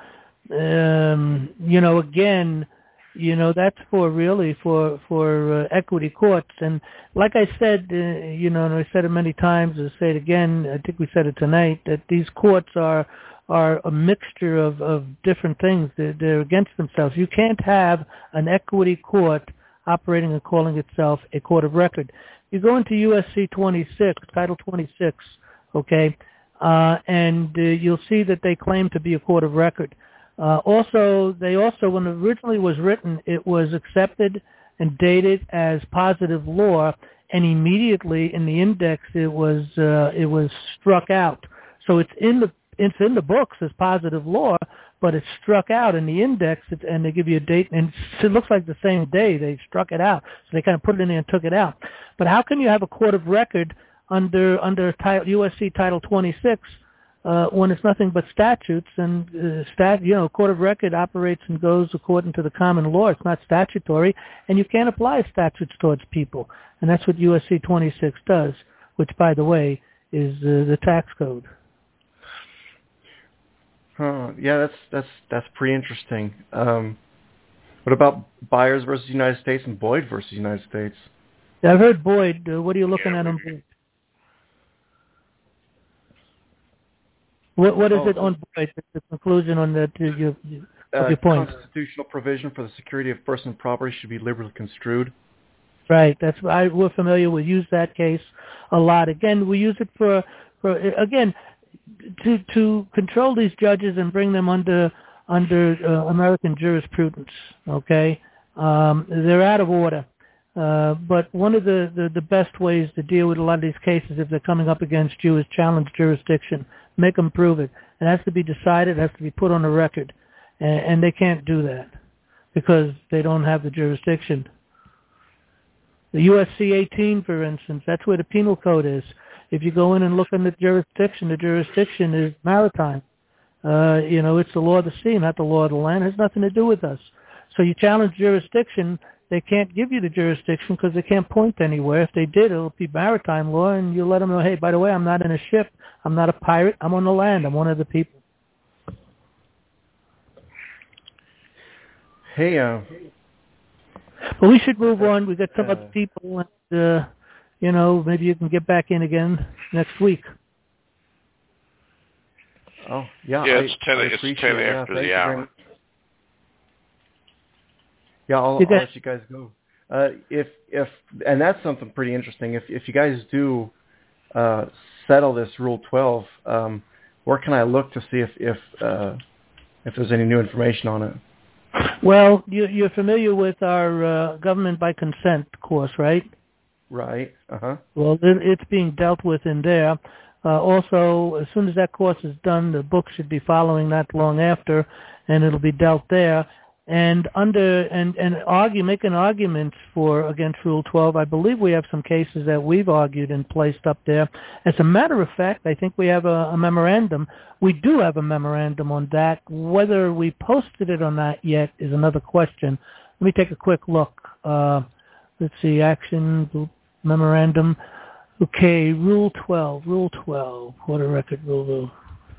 Again, that's for equity courts. And like I said, and I said it many times, I'll say it again, I think we said it tonight, that these courts are a mixture of different things. They're against themselves. You can't have an equity court operating and calling itself a court of record. You go into USC 26, Title 26, okay, and you'll see that they claim to be a court of record. Also, when it originally was written, it was accepted and dated as positive law, and immediately in the index it was struck out. So it's in the books as positive law, but it's struck out in the index, and they give you a date, and it looks like the same day they struck it out. So they kind of put it in there and took it out. But how can you have a court of record under USC Title 26 when it's nothing but statutes, and court of record operates and goes according to the common law. It's not statutory, and you can't apply statutes towards people, and that's what USC 26 does, which, by the way, is the tax code. Yeah, that's pretty interesting. What about Byers versus United States and Boyd versus United States? Yeah, I've heard Boyd. What are you looking at on Boyd? What is it on Boyd? The conclusion on that your point. Constitutional provision for the security of person and property should be liberally construed. Right. We're familiar. We use that case a lot. Again, we use it for to control these judges and bring them under American jurisprudence. Okay, they're out of order. But one of the best ways to deal with a lot of these cases, if they're coming up against you, is challenge jurisdiction. Make them prove it. It has to be decided. It has to be put on the record. And they can't do that because they don't have the jurisdiction. The USC 18, for instance, that's where the penal code is. If you go in and look in the jurisdiction is maritime. It's the law of the sea, not the law of the land. It has nothing to do with us. So you challenge jurisdiction, they can't give you the jurisdiction because they can't point anywhere. If they did, it'll be maritime law, and you let them know, hey, by the way, I'm not in a ship. I'm not a pirate. I'm on the land. I'm one of the people. Hey, But we should move on. We've got some other people, and, maybe you can get back in again next week. Oh, yeah. Yeah, it's 10 after the hour. Yeah, I'll let you guys go. And that's something pretty interesting. If you guys do settle this Rule 12, where can I look to see if there's any new information on it? Well, you're familiar with our government by consent course, right? Right. Uh-huh. Well, it's being dealt with in there. Also, as soon as that course is done, the book should be following not long after, and it'll be dealt there. And making arguments against Rule 12. I believe we have some cases that we've argued and placed up there. As a matter of fact, I think we have a memorandum. We do have a memorandum on that. Whether we posted it or not yet is another question. Let me take a quick look. Let's see, action, memorandum. Okay, Rule 12, Court of Record Rule.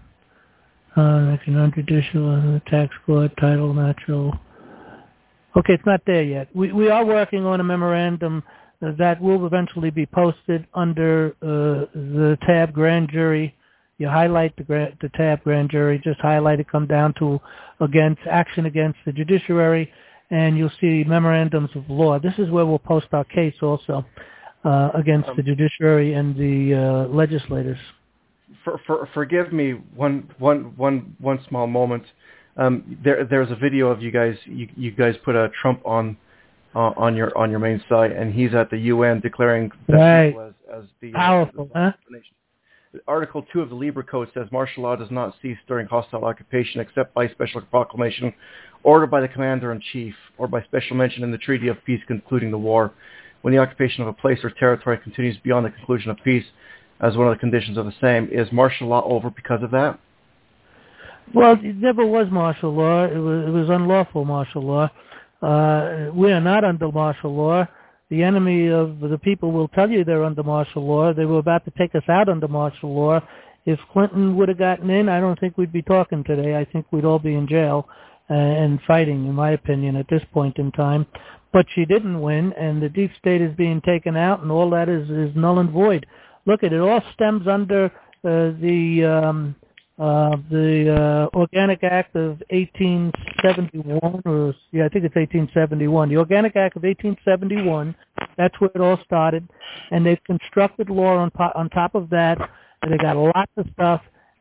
Non-judicial, tax court, title, natural. Okay, it's not there yet. We are working on a memorandum that will eventually be posted under the tab grand jury. You highlight the tab grand jury, just highlight it, come down to action against the judiciary, and you'll see memorandums of law. This is where we'll post our case also against the judiciary and the legislators. Forgive me one small moment. There's a video of you guys. You guys put a Trump on your main site, and he's at the UN declaring right. as the powerful. Article 2 of the Libra Code says martial law does not cease during hostile occupation except by special proclamation ordered by the commander-in-chief or by special mention in the Treaty of Peace concluding the war. When the occupation of a place or territory continues beyond the conclusion of peace, as one of the conditions of the same, is martial law over because of that? Well, it never was martial law. It was unlawful martial law. We are not under martial law. The enemy of the people will tell you they're under martial law. They were about to take us out under martial law. If Clinton would have gotten in, I don't think we'd be talking today. I think we'd all be in jail and fighting, in my opinion, at this point in time. But she didn't win, and the deep state is being taken out, and all that is null and void. Look, it all stems under the Organic Act of 1871, I think it's 1871. The Organic Act of 1871, that's where it all started, and they've constructed law on top of that, and they got lots of stuff,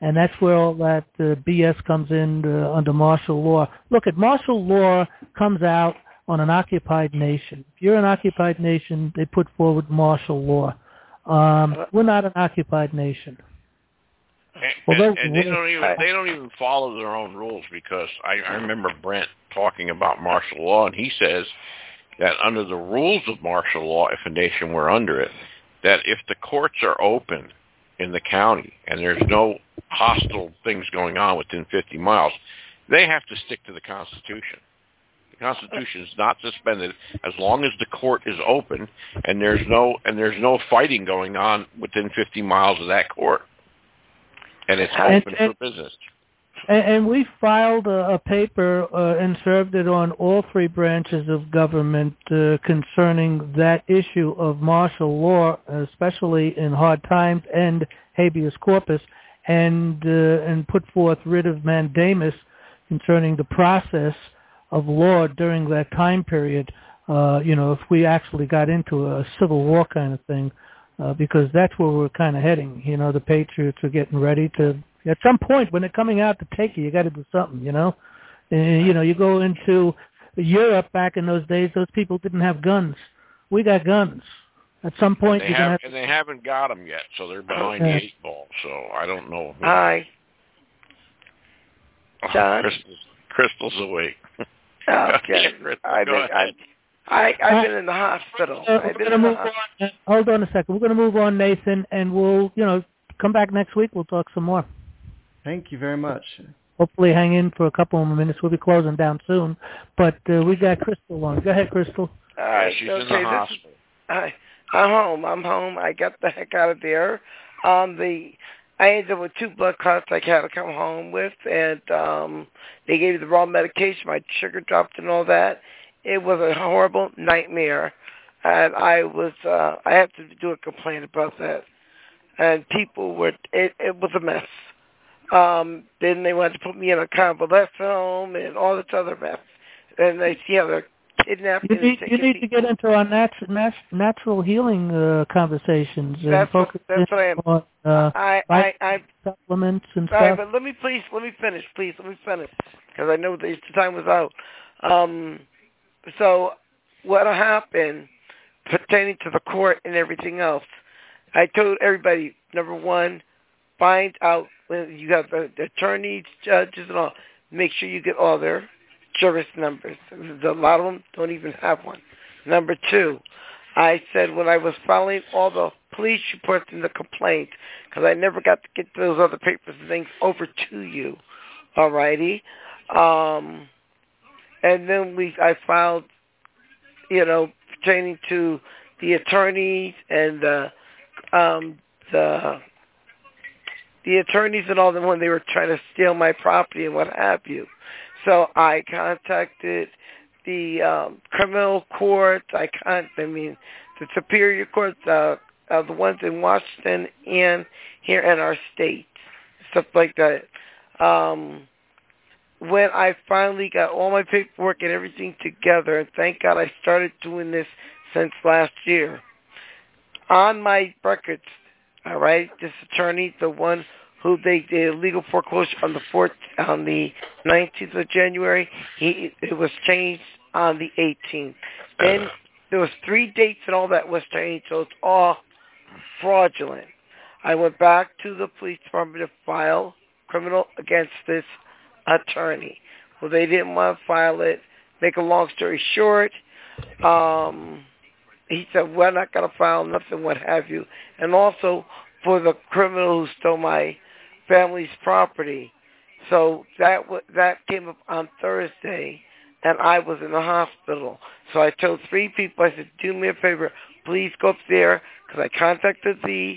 And that's where all that BS comes in under martial law. Look, at martial law comes out on an occupied nation. If you're an occupied nation, they put forward martial law. We're not an occupied nation. And they don't even follow their own rules, because I remember Brent talking about martial law, and he says that under the rules of martial law, if a nation were under it, that if the courts are open in the county and there's no hostile things going on within 50 miles, they have to stick to the Constitution. The Constitution is not suspended as long as the court is open and there's no fighting going on within 50 miles of that court. And it's open for business. And we filed a paper and served it on all three branches of government concerning that issue of martial law, especially in hard times, and habeas corpus, and put forth writ of mandamus concerning the process of law during that time period. If we actually got into a civil war kind of thing. Because that's where we're kind of heading. The Patriots are getting ready to, at some point when they're coming out to take you got to do something, And, you go into Europe back in those days, those people didn't have guns. We got guns. At some point, and they haven't got them yet, so they're behind the 8 ball, so I don't know. Hi. John? Crystal's awake. Okay. I've been in the hospital. Hold on a second. We're going to move on, Nathan, and we'll, come back next week. We'll talk some more. Thank you very much. Hopefully hang in for a couple more minutes. We'll be closing down soon. But we got Crystal on. Go ahead, Crystal. All right. She's in the hospital. I'm home. I got the heck out of there. I ended up with 2 blood clots I had to come home with, and they gave me the wrong medication. My sugar dropped and all that. It was a horrible nightmare, and I had to do a complaint about that. And people it was a mess. Then they wanted to put me in a convalescent home and all this other mess. And they're kidnapping. You need to get into our natural healing conversations. That's what I am. On, I supplements and stuff. Right, but let me finish, because I know the time was out. So what happened pertaining to the court and everything else, I told everybody, number one, find out when you have the attorneys, judges, and all, make sure you get all their juris numbers. A lot of them don't even have one. Number two, I said when I was filing all the police reports and the complaints, because I never got to get those other papers and things over to you, all righty? And then I filed, pertaining to the attorneys and the attorneys and all them when they were trying to steal my property and what have you. So I contacted the criminal court. The superior courts, the ones in Washington and here in our state, stuff like that. When I finally got all my paperwork and everything together, and thank God I started doing this since last year, on my records, all right, this attorney, the one who they did legal foreclosure on the 19th of January, it was changed on the 18th. Then there was 3 dates and all that was changed, so it's all fraudulent. I went back to the police department to file criminal against this attorney. Well, they didn't want to file it. Make a long story short, he said, we're not going to file nothing, what have you. And also for the criminal who stole my family's property. So that came up on Thursday, and I was in the hospital. So I told 3 people, I said, do me a favor, please go up there, because I contacted the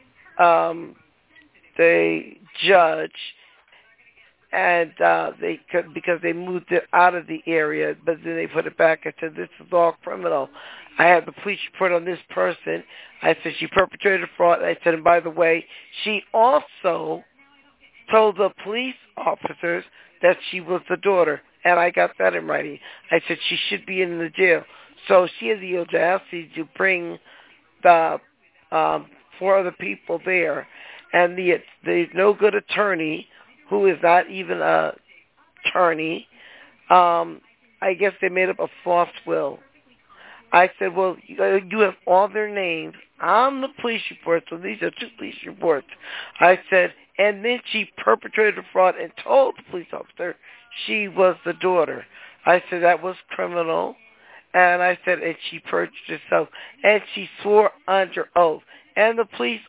judge, and because they moved it out of the area, but then they put it back. I said, this is all criminal. I had the police report on this person. I said, she perpetrated fraud. I said, and by the way, she also told the police officers that she was the daughter, and I got that in writing. I said, she should be in the jail. So she has the audacity to bring the 4 other people there. and the no good attorney, who is not even a attorney, I guess they made up a false will. I said, well, you have all their names on the police report, so these are 2 police reports. I said, and then she perpetrated a fraud and told the police officer she was the daughter. I said, that was criminal. And I said, and she perjured herself. And she swore under oath. And the police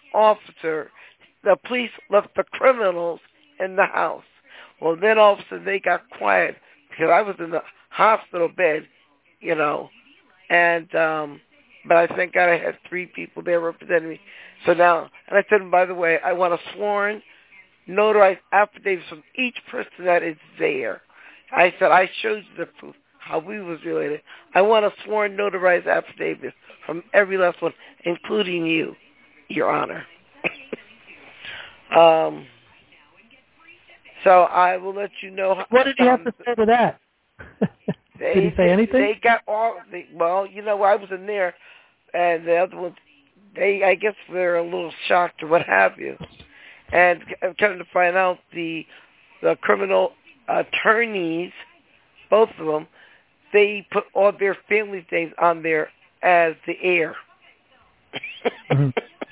left the criminals in the house. Well, then all of a sudden they got quiet because I was in the hospital bed, you know. And but I thank God I had 3 people there representing me. So now, and I said, by the way, I want a sworn, notarized affidavit from each person that is there. I said, I showed you the proof, how we was related. I want a sworn, notarized affidavit from every last one, including you, Your Honor. So I will let you know. What did you have to say to that? Did he say anything? They got well, you know, I was in there, and the other ones, I guess they're a little shocked or what have you. And I'm trying to find out the criminal attorneys, both of them, they put all their family names on there as the heir. Mm-hmm.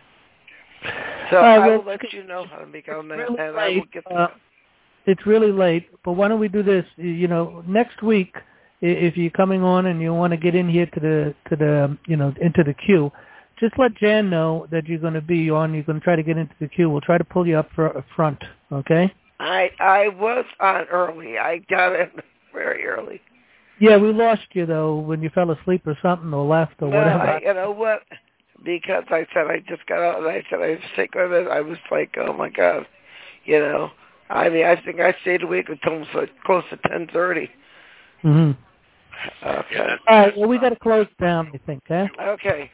So I will let you know how to make out on that, and I will get to It's really late, but why don't we do this? You know, next week, if you're coming on and you want to get in here to the into the queue, just let Jan know that you're going to be on. You're going to try to get into the queue. We'll try to pull you up front. Okay? I was on early. I got in very early. Yeah, we lost you though when you fell asleep or something or left or whatever. You know what? Because I said I just got out and I said I was sick with it. I was like, oh my God, you know. I mean, I think I stayed awake until almost close to 10:30. Mm-hmm. Okay. All right. Well, we got to close down, I think, huh? Okay.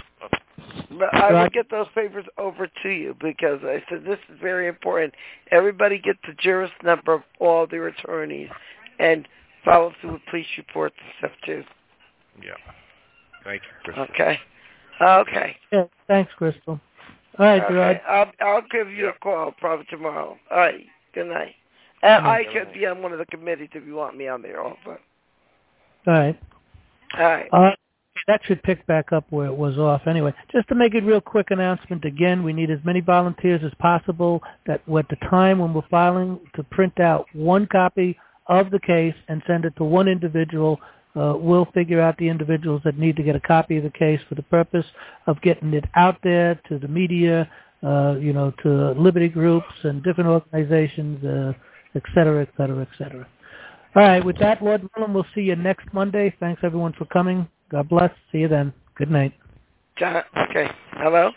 But I will get those papers over to you because I said this is very important. Everybody get the juris number of all their attorneys and follow through with police reports and stuff too. Yeah. Thank you, Crystal. Okay. Okay. Yeah. Thanks, Crystal. All right, Gerard. I'll give you a call probably tomorrow. All right. Good night. And I could be on one of the committees if you want me on there also. All right. All right. That should pick back up where it was off anyway. Just to make it real quick announcement, again, we need as many volunteers as possible that at the time when we're filing to print out 1 copy of the case and send it to 1 individual. We'll figure out the individuals that need to get a copy of the case for the purpose of getting it out there to the media, to liberty groups and different organizations, et cetera, et cetera, et cetera. All right. With that, Lord willing, we'll see you next Monday. Thanks, everyone, for coming. God bless. See you then. Good night. Okay. Hello?